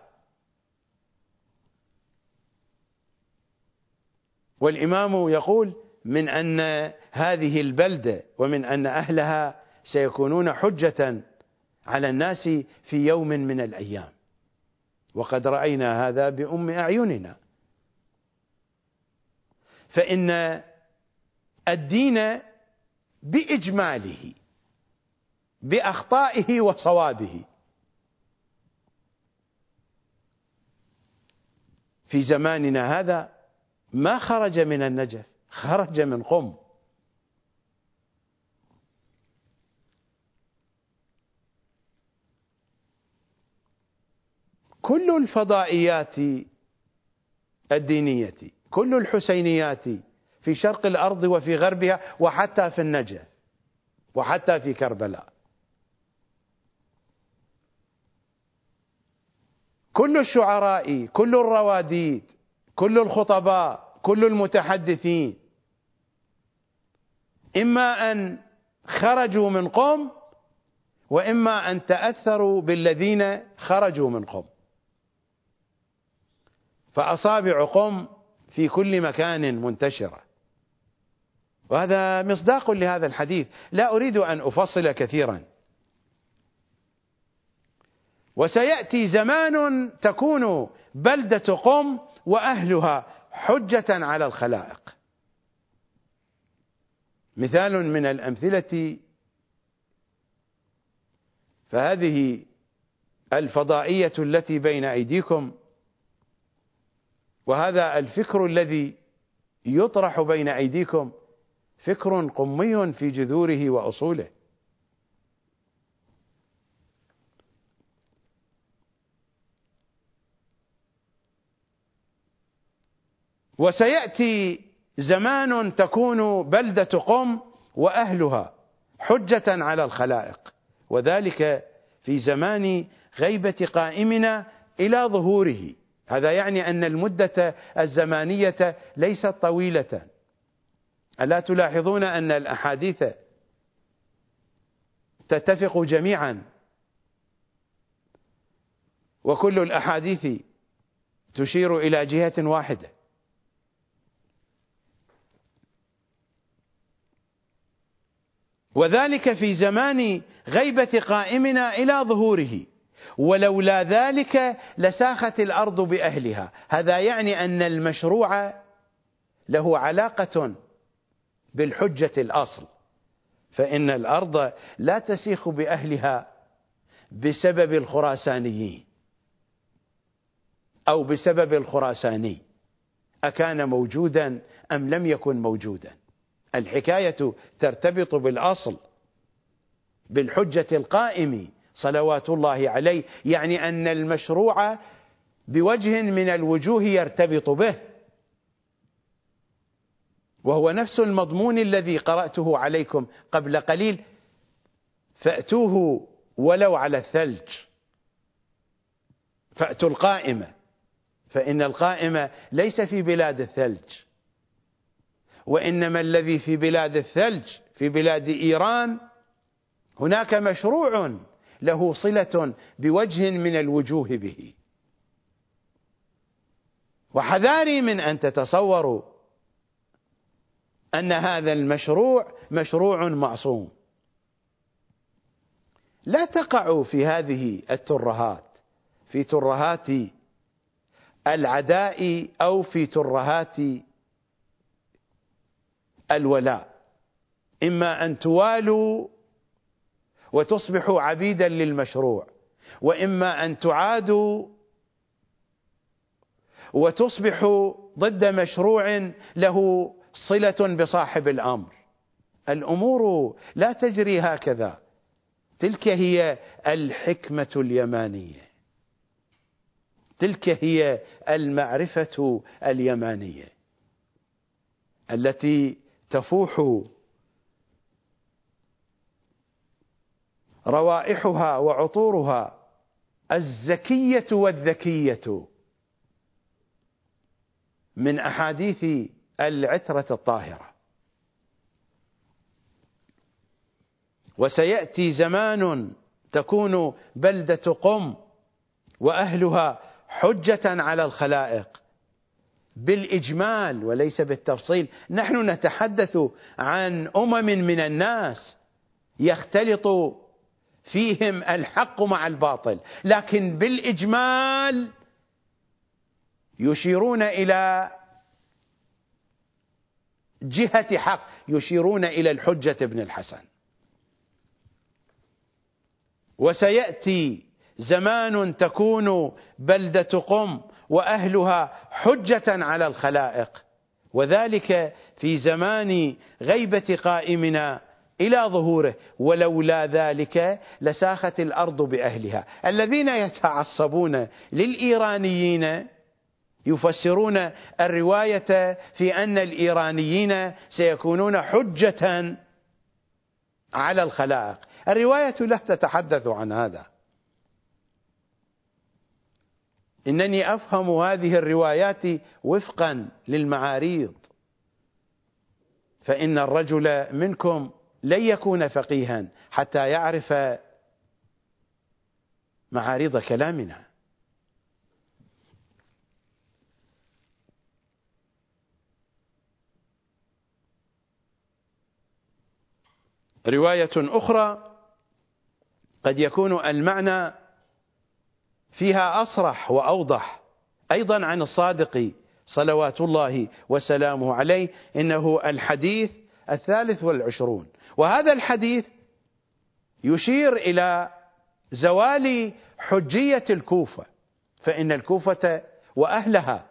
والإمام يقول من أن هذه البلدة ومن أن أهلها سيكونون حجة على الناس في يوم من الأيام، وقد رأينا هذا بأم أعيننا. فإن الدين بإجماله بأخطائه وصوابه في زماننا هذا ما خرج من النجف، خرج من قم. كل الفضائيات الدينية، كل الحسينيات في شرق الأرض وفي غربها وحتى في النجف وحتى في كربلاء، كل الشعراء، كل الرواديد، كل الخطباء، كل المتحدثين إما أن خرجوا من قم وإما أن تأثروا بالذين خرجوا من قم. فأصابع قم في كل مكان منتشرة، وهذا مصداق لهذا الحديث، لا أريد أن أفصل كثيرا. وسيأتي زمان تكون بلدة قم وأهلها حجة على الخلائق. مثال من الأمثلة فهذه الفضائية التي بين أيديكم، وهذا الفكر الذي يطرح بين أيديكم فكر قمي في جذوره وأصوله. وسيأتي زمان تكون بلدة قم وأهلها حجة على الخلائق، وذلك في زمان غيبة قائمنا إلى ظهوره. هذا يعني أن المدة الزمانية ليست طويلة. ألا تلاحظون أن الأحاديث تتفق جميعا، وكل الأحاديث تشير إلى جهة واحدة. وذلك في زمان غيبة قائمنا إلى ظهوره، ولولا ذلك لساخت الأرض بأهلها. هذا يعني أن المشروع له علاقة بالحجة الأصل، فإن الأرض لا تسيخ بأهلها بسبب الخراسانيين أو بسبب الخراساني، أكان موجودا أم لم يكن موجودا. الحكاية ترتبط بالأصل، بالحجة القائم صلوات الله عليه، يعني أن المشروع بوجه من الوجوه يرتبط به، وهو نفس المضمون الذي قرأته عليكم قبل قليل: فأتوه ولو على الثلج، فأتوا القائمة، فإن القائمة ليس في بلاد الثلج، وإنما الذي في بلاد الثلج في بلاد إيران هناك مشروع له صلة بوجه من الوجوه به. وحذاري من أن تتصوروا أن هذا المشروع مشروع معصوم. لا تقعوا في هذه الترهات، في ترهات العداء أو في ترهات الولاء. إما أن توالوا وتصبحوا عبيدا للمشروع، وإما أن تعادوا وتصبحوا ضد مشروع له صلة بصاحب الأمر. الأمور لا تجري هكذا. تلك هي الحكمة اليمانية، تلك هي المعرفة اليمانية التي تفوح روائحها وعطورها الزكية والذكية من أحاديث العترة الطاهرة. وسيأتي زمان تكون بلدة قم وأهلها حجة على الخلائق بالإجمال وليس بالتفصيل. نحن نتحدث عن أمم من الناس يختلط فيهم الحق مع الباطل، لكن بالإجمال يشيرون إلى جهة حق، يشيرون إلى الحجة بن الحسن. وسيأتي زمان تكون بلدة قم وأهلها حجة على الخلائق، وذلك في زمان غيبة قائمنا إلى ظهوره، ولولا ذلك لساخت الأرض بأهلها. الذين يتعصبون للإيرانيين يفسرون الرواية في أن الإيرانيين سيكونون حجة على الخلائق. الرواية لا تتحدث عن هذا. إنني أفهم هذه الروايات وفقا للمعاريض، فإن الرجل منكم لن يكون فقيها حتى يعرف معارض كلامنا. رواية أخرى قد يكون المعنى فيها أصرح وأوضح، أيضا عن الصادق صلوات الله وسلامه عليه، إنه الحديث الثالث والعشرون. وهذا الحديث يشير إلى زوال حجية الكوفة، فإن الكوفة وأهلها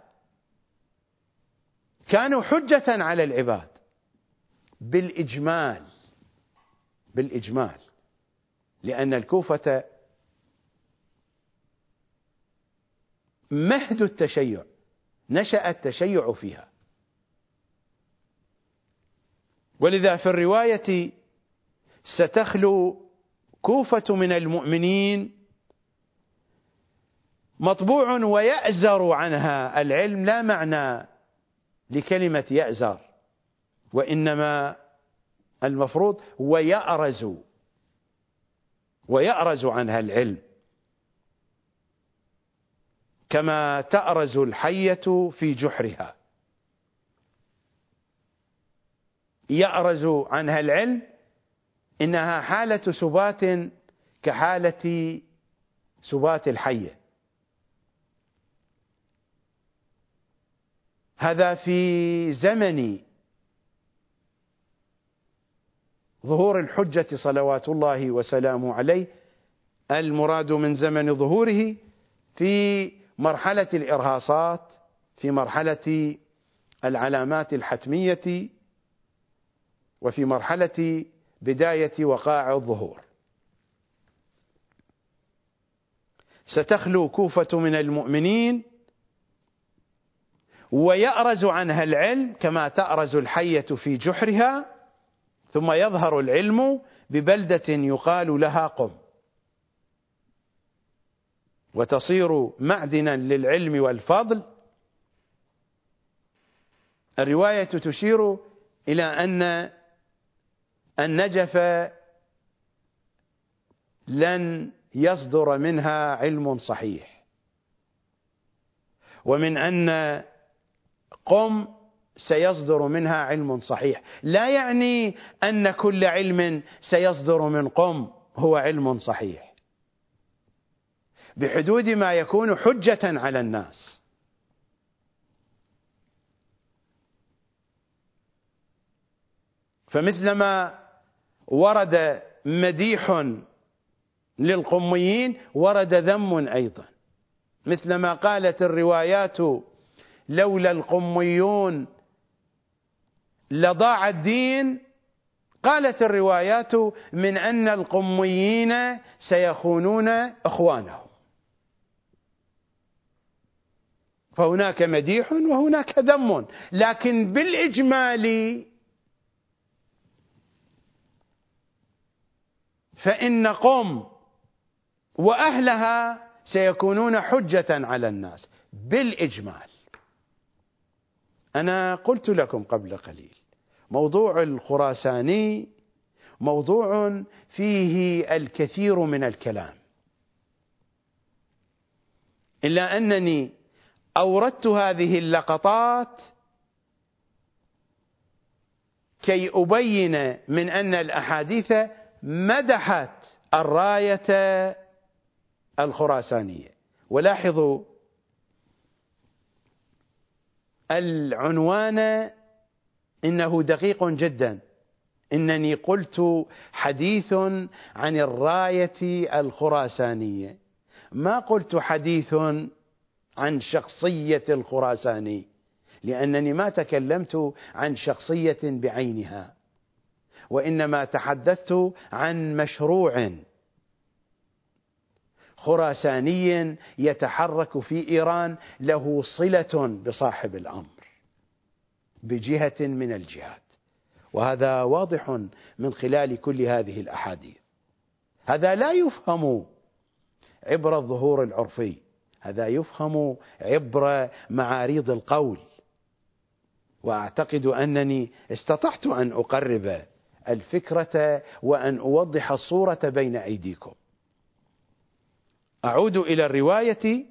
كانوا حجة على العباد بالإجمال، بالإجمال، لأن الكوفة مهد التشيع، نشأ التشيع فيها. ولذا في الرواية ستخلو كوفة من المؤمنين مطبوع ويأزر عنها العلم. لا معنى لكلمة يأزر، وإنما المفروض ويأرز، ويأرز عنها العلم. كما تأرز الحية في جحرها. يأرز عنها العلم إنها حالة سبات كحالة سبات الحية. هذا في زمن ظهور الحجة صلوات الله وسلامه عليه، المراد من زمن ظهوره في مرحلة الإرهاصات، في مرحلة العلامات الحتمية، وفي مرحلة بداية وقائع الظهور. ستخلو كوفة من المؤمنين ويأرز عنها العلم كما تأرز الحية في جحرها، ثم يظهر العلم ببلدة يقال لها قم، وتصير معدنا للعلم والفضل. الرواية تشير إلى أن النجف لن يصدر منها علم صحيح، ومن أن قم سيصدر منها علم صحيح. لا يعني أن كل علم سيصدر من قم هو علم صحيح، بحدود ما يكون حجة على الناس. فمثلما ورد مديح للقميين ورد ذم أيضا، مثلما قالت الروايات لولا القميون لضاع الدين، قالت الروايات من أن القميين سيخونون إخوانهم. فهناك مديح وهناك ذم، لكن بالإجمال فإن قم وأهلها سيكونون حجة على الناس بالإجمال. أنا قلت لكم قبل قليل موضوع الخراساني موضوع فيه الكثير من الكلام، إلا أنني أوردت هذه اللقطات كي أبين من أن الأحاديث مدحت الراية الخراسانية. ولاحظوا العنوان إنه دقيق جدا، إنني قلت حديث عن الراية الخراسانية، ما قلت حديث عن شخصية الخراساني، لأنني ما تكلمت عن شخصية بعينها، وإنما تحدثت عن مشروع خراساني يتحرك في إيران له صلة بصاحب الأمر بجهة من الجهات، وهذا واضح من خلال كل هذه الأحاديث. هذا لا يفهم عبر الظهور العرفي، هذا يفهم عبر معاريض القول، وأعتقد أنني استطعت أن أقرب الفكرة وأن أوضح الصورة بين أيديكم. أعود إلى الرواية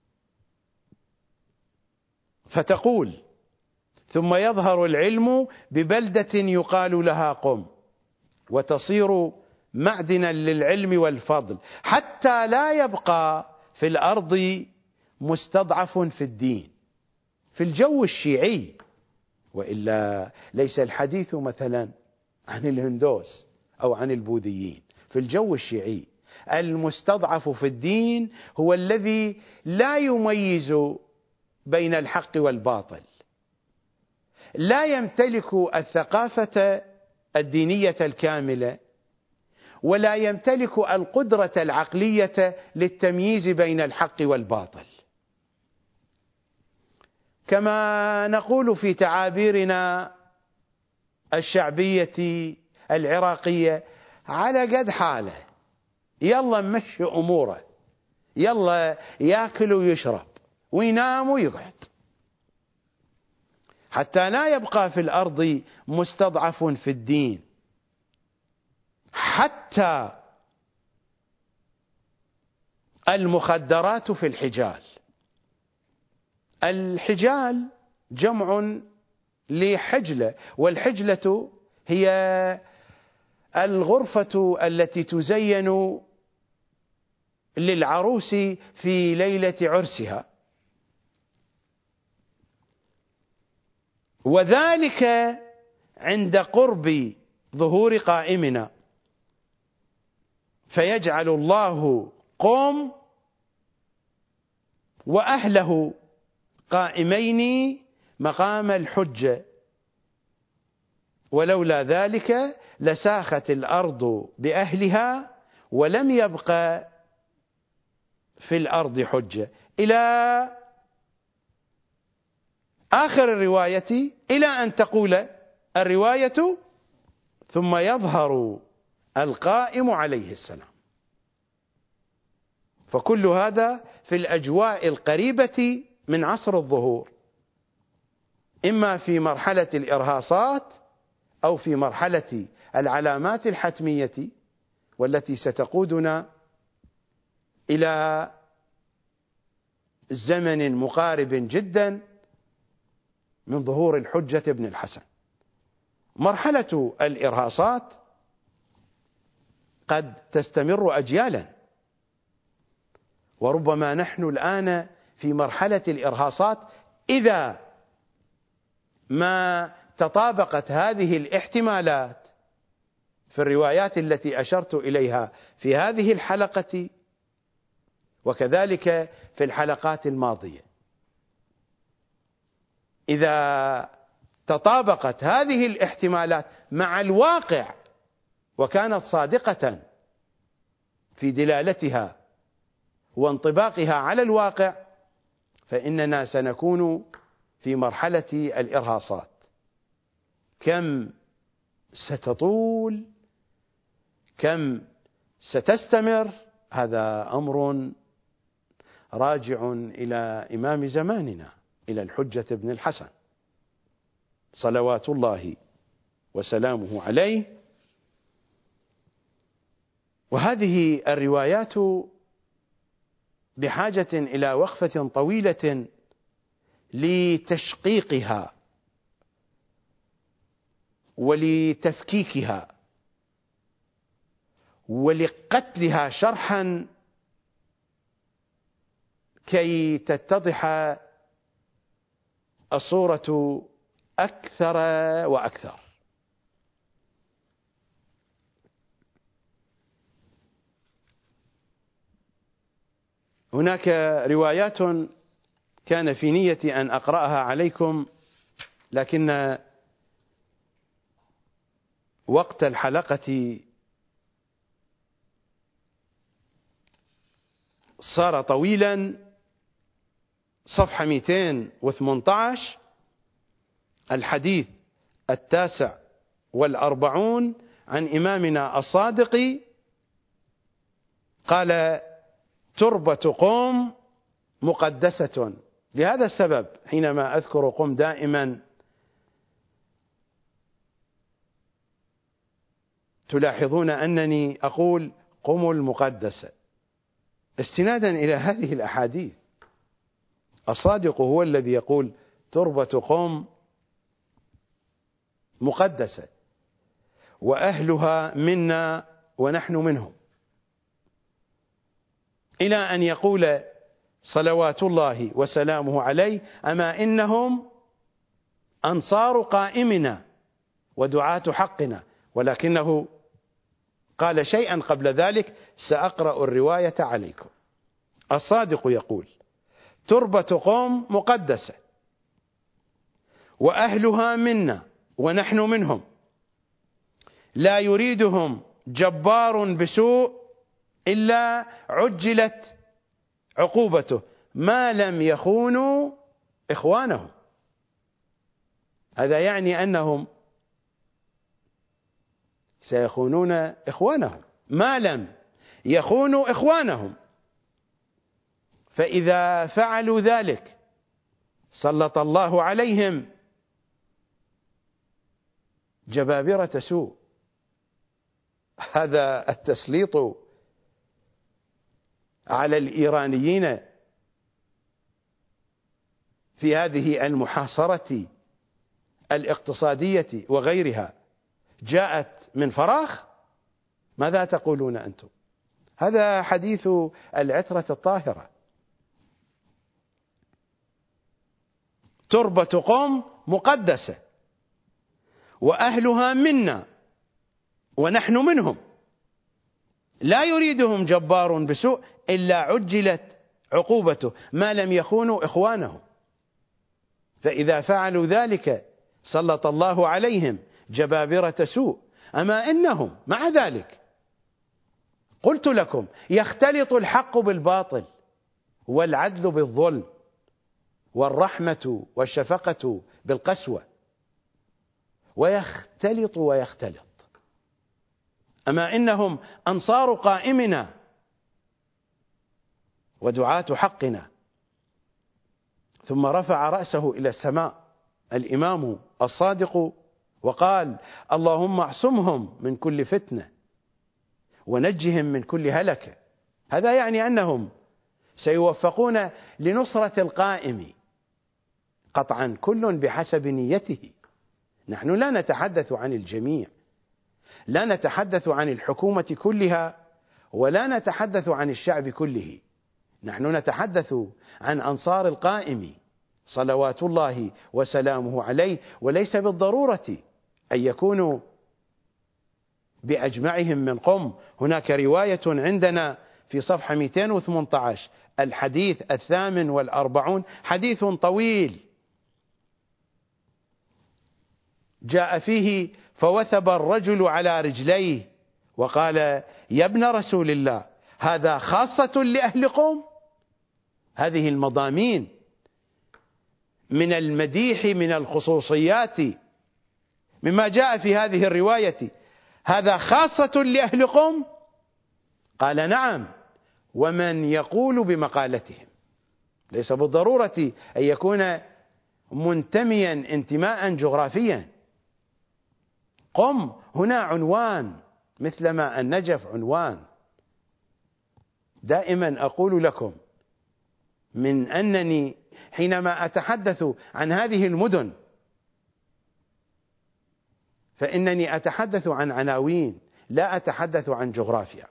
فتقول ثم يظهر العلم ببلدة يقال لها قم وتصير معدنا للعلم والفضل حتى لا يبقى في الأرض مستضعف في الدين في الجو الشيعي. وإلا ليس الحديث مثلا عن الهندوس أو عن البوذيين، في الجو الشيعي المستضعف في الدين هو الذي لا يميز بين الحق والباطل، لا يمتلك الثقافة الدينية الكاملة، ولا يمتلك القدرة العقلية للتمييز بين الحق والباطل. كما نقول في تعابيرنا الشعبية العراقية على قد حاله، يلا نمشي أموره، يلا يأكل ويشرب وينام ويقعد، حتى لا يبقى في الأرض مستضعف في الدين. حتى المخدرات في الحجاز الحجال جمع لحجلة، والحجلة هي الغرفة التي تزين للعروس في ليلة عرسها، وذلك عند قرب ظهور قائمنا، فيجعل الله قوم وأهله قائمين مقام الحجة، ولولا ذلك لساخت الأرض بأهلها ولم يبق في الأرض حجة، إلى آخر الرواية، إلى أن تقول الرواية: ثم يظهر القائم عليه السلام. فكل هذا في الأجواء القريبة من عصر الظهور، إما في مرحلة الإرهاصات أو في مرحلة العلامات الحتمية، والتي ستقودنا إلى زمن مقارب جدا من ظهور الحجة ابن الحسن. مرحلة الإرهاصات قد تستمر أجيالا، وربما نحن الآن في مرحلة الإرهاصات إذا ما تطابقت هذه الاحتمالات في الروايات التي أشرت إليها في هذه الحلقة وكذلك في الحلقات الماضية. إذا تطابقت هذه الاحتمالات مع الواقع وكانت صادقة في دلالتها وانطباقها على الواقع، فإننا سنكون في مرحلة الإرهاصات. كم ستطول، كم ستستمر، هذا أمر راجع إلى إمام زماننا، إلى الحجة بن الحسن صلوات الله وسلامه عليه. وهذه الروايات بحاجة إلى وقفة طويلة لتشقيقها ولتفكيكها ولقتلها شرحا كي تتضح الصورة أكثر وأكثر. هناك روايات كان في نيتي أن أقرأها عليكم، لكن وقت الحلقة صار طويلا. صفحة مئتين وثمانية عشر، الحديث التاسع والأربعون عن إمامنا الصادق قال: تربة قوم مقدسة. لهذا السبب حينما أذكر قوم دائما تلاحظون أنني أقول قوم المقدسة استنادا إلى هذه الأحاديث. الصادق هو الذي يقول تربة قوم مقدسة وأهلها منا ونحن منهم، إلى أن يقول صلوات الله وسلامه عليه: أما إنهم أنصار قائمنا ودعاة حقنا. ولكنه قال شيئا قبل ذلك، سأقرأ الرواية عليكم. الصادق يقول: تربة قوم مقدسة وأهلها منا ونحن منهم، لا يريدهم جبار بسوء إلا عجلت عقوبته ما لم يخونوا إخوانهم. هذا يعني أنهم سيخونون إخوانهم ما لم يخونوا إخوانهم، فإذا فعلوا ذلك سلط الله عليهم جبابرة سوء. هذا التسليط على الإيرانيين في هذه المحاصرة الاقتصادية وغيرها جاءت من فراغ؟ ماذا تقولون أنتم؟ هذا حديث العترة الطاهرة. تربة قوم مقدسة وأهلها منا ونحن منهم، لا يريدهم جبار بسوء إلا عجلت عقوبته ما لم يخونوا إخوانهم، فإذا فعلوا ذلك سلط الله عليهم جبابرة سوء. أما إنهم مع ذلك قلت لكم يختلط الحق بالباطل والعدل بالظلم والرحمة والشفقة بالقسوة، ويختلط ويختلط. أما إنهم أنصار قائمنا ودعاة حقنا. ثم رفع رأسه إلى السماء الإمام الصادق وقال: اللهم اعصمهم من كل فتنة ونجهم من كل هلكة. هذا يعني أنهم سيوفقون لنصرة القائم قطعا، كل بحسب نيته. نحن لا نتحدث عن الجميع، لا نتحدث عن الحكومة كلها، ولا نتحدث عن الشعب كله. نحن نتحدث عن أنصار القائم صلوات الله وسلامه عليه، وليس بالضرورة أن يكونوا بأجمعهم من قم. هناك رواية عندنا في صفحة مئتين وثمانية عشر، الحديث الثامن والأربعون، حديث طويل جاء فيه: فوثب الرجل على رجليه وقال: يا ابن رسول الله، هذا خاصة لأهل قوم. هذه المضامين من المديح من الخصوصيات مما جاء في هذه الرواية، هذا خاصة لأهل قوم؟ قال: نعم، ومن يقول بمقالتهم. ليس بالضرورة أن يكون منتميا انتماء جغرافيا. قم هنا عنوان، مثلما النجف عنوان. دائما أقول لكم من أنني حينما أتحدث عن هذه المدن فإنني أتحدث عن عناوين، لا أتحدث عن جغرافيا.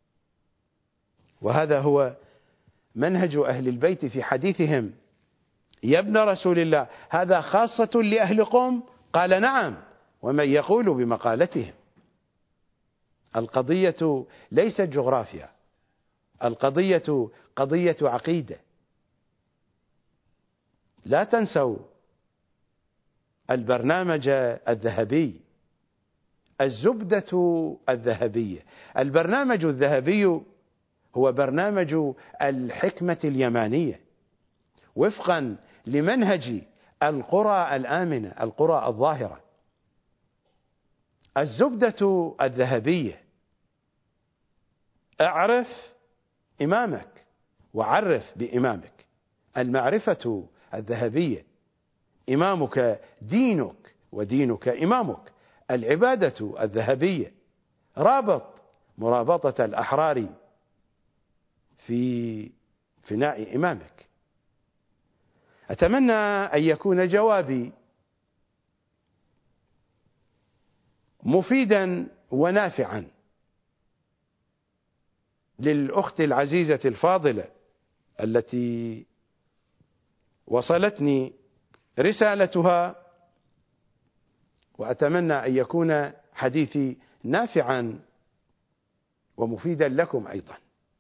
وهذا هو منهج أهل البيت في حديثهم: يا ابن رسول الله، هذا خاصة لأهل قوم؟ قال: نعم، ومن يقول بمقالتهم. القضية ليست جغرافيا، القضية قضية عقيدة. لا تنسوا البرنامج الذهبي، الزبدة الذهبية. البرنامج الذهبي هو برنامج الحكمة اليمانية وفقا لمنهج القرى الآمنة، القرى الظاهرة. الزبدة الذهبية: اعرف إمامك وعرف بإمامك. المعرفة الذهبية: إمامك دينك ودينك إمامك. العبادة الذهبية: رابط مرابطة الأحرار في فناء إمامك. أتمنى أن يكون جوابي مفيدا ونافعا للأخت العزيزة الفاضلة التي وصلتني رسالتها، وأتمنى أن يكون حديثي نافعا ومفيدا لكم أيضا.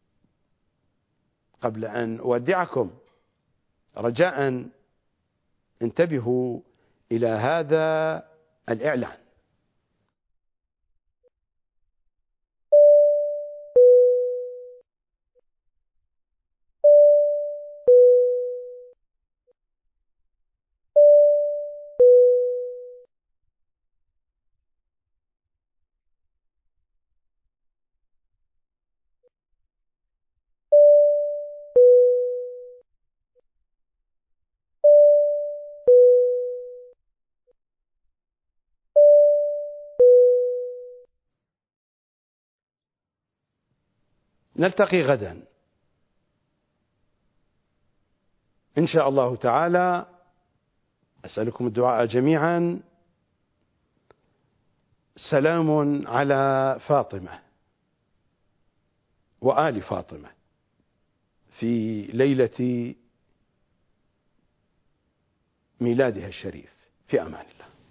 قبل أن أودعكم رجاء انتبهوا إلى هذا الإعلان. نلتقي غدا إن شاء الله تعالى أسألكم الدعاء جميعا. سلام على فاطمة وآل فاطمة في ليلة ميلادها الشريف، في أمان الله.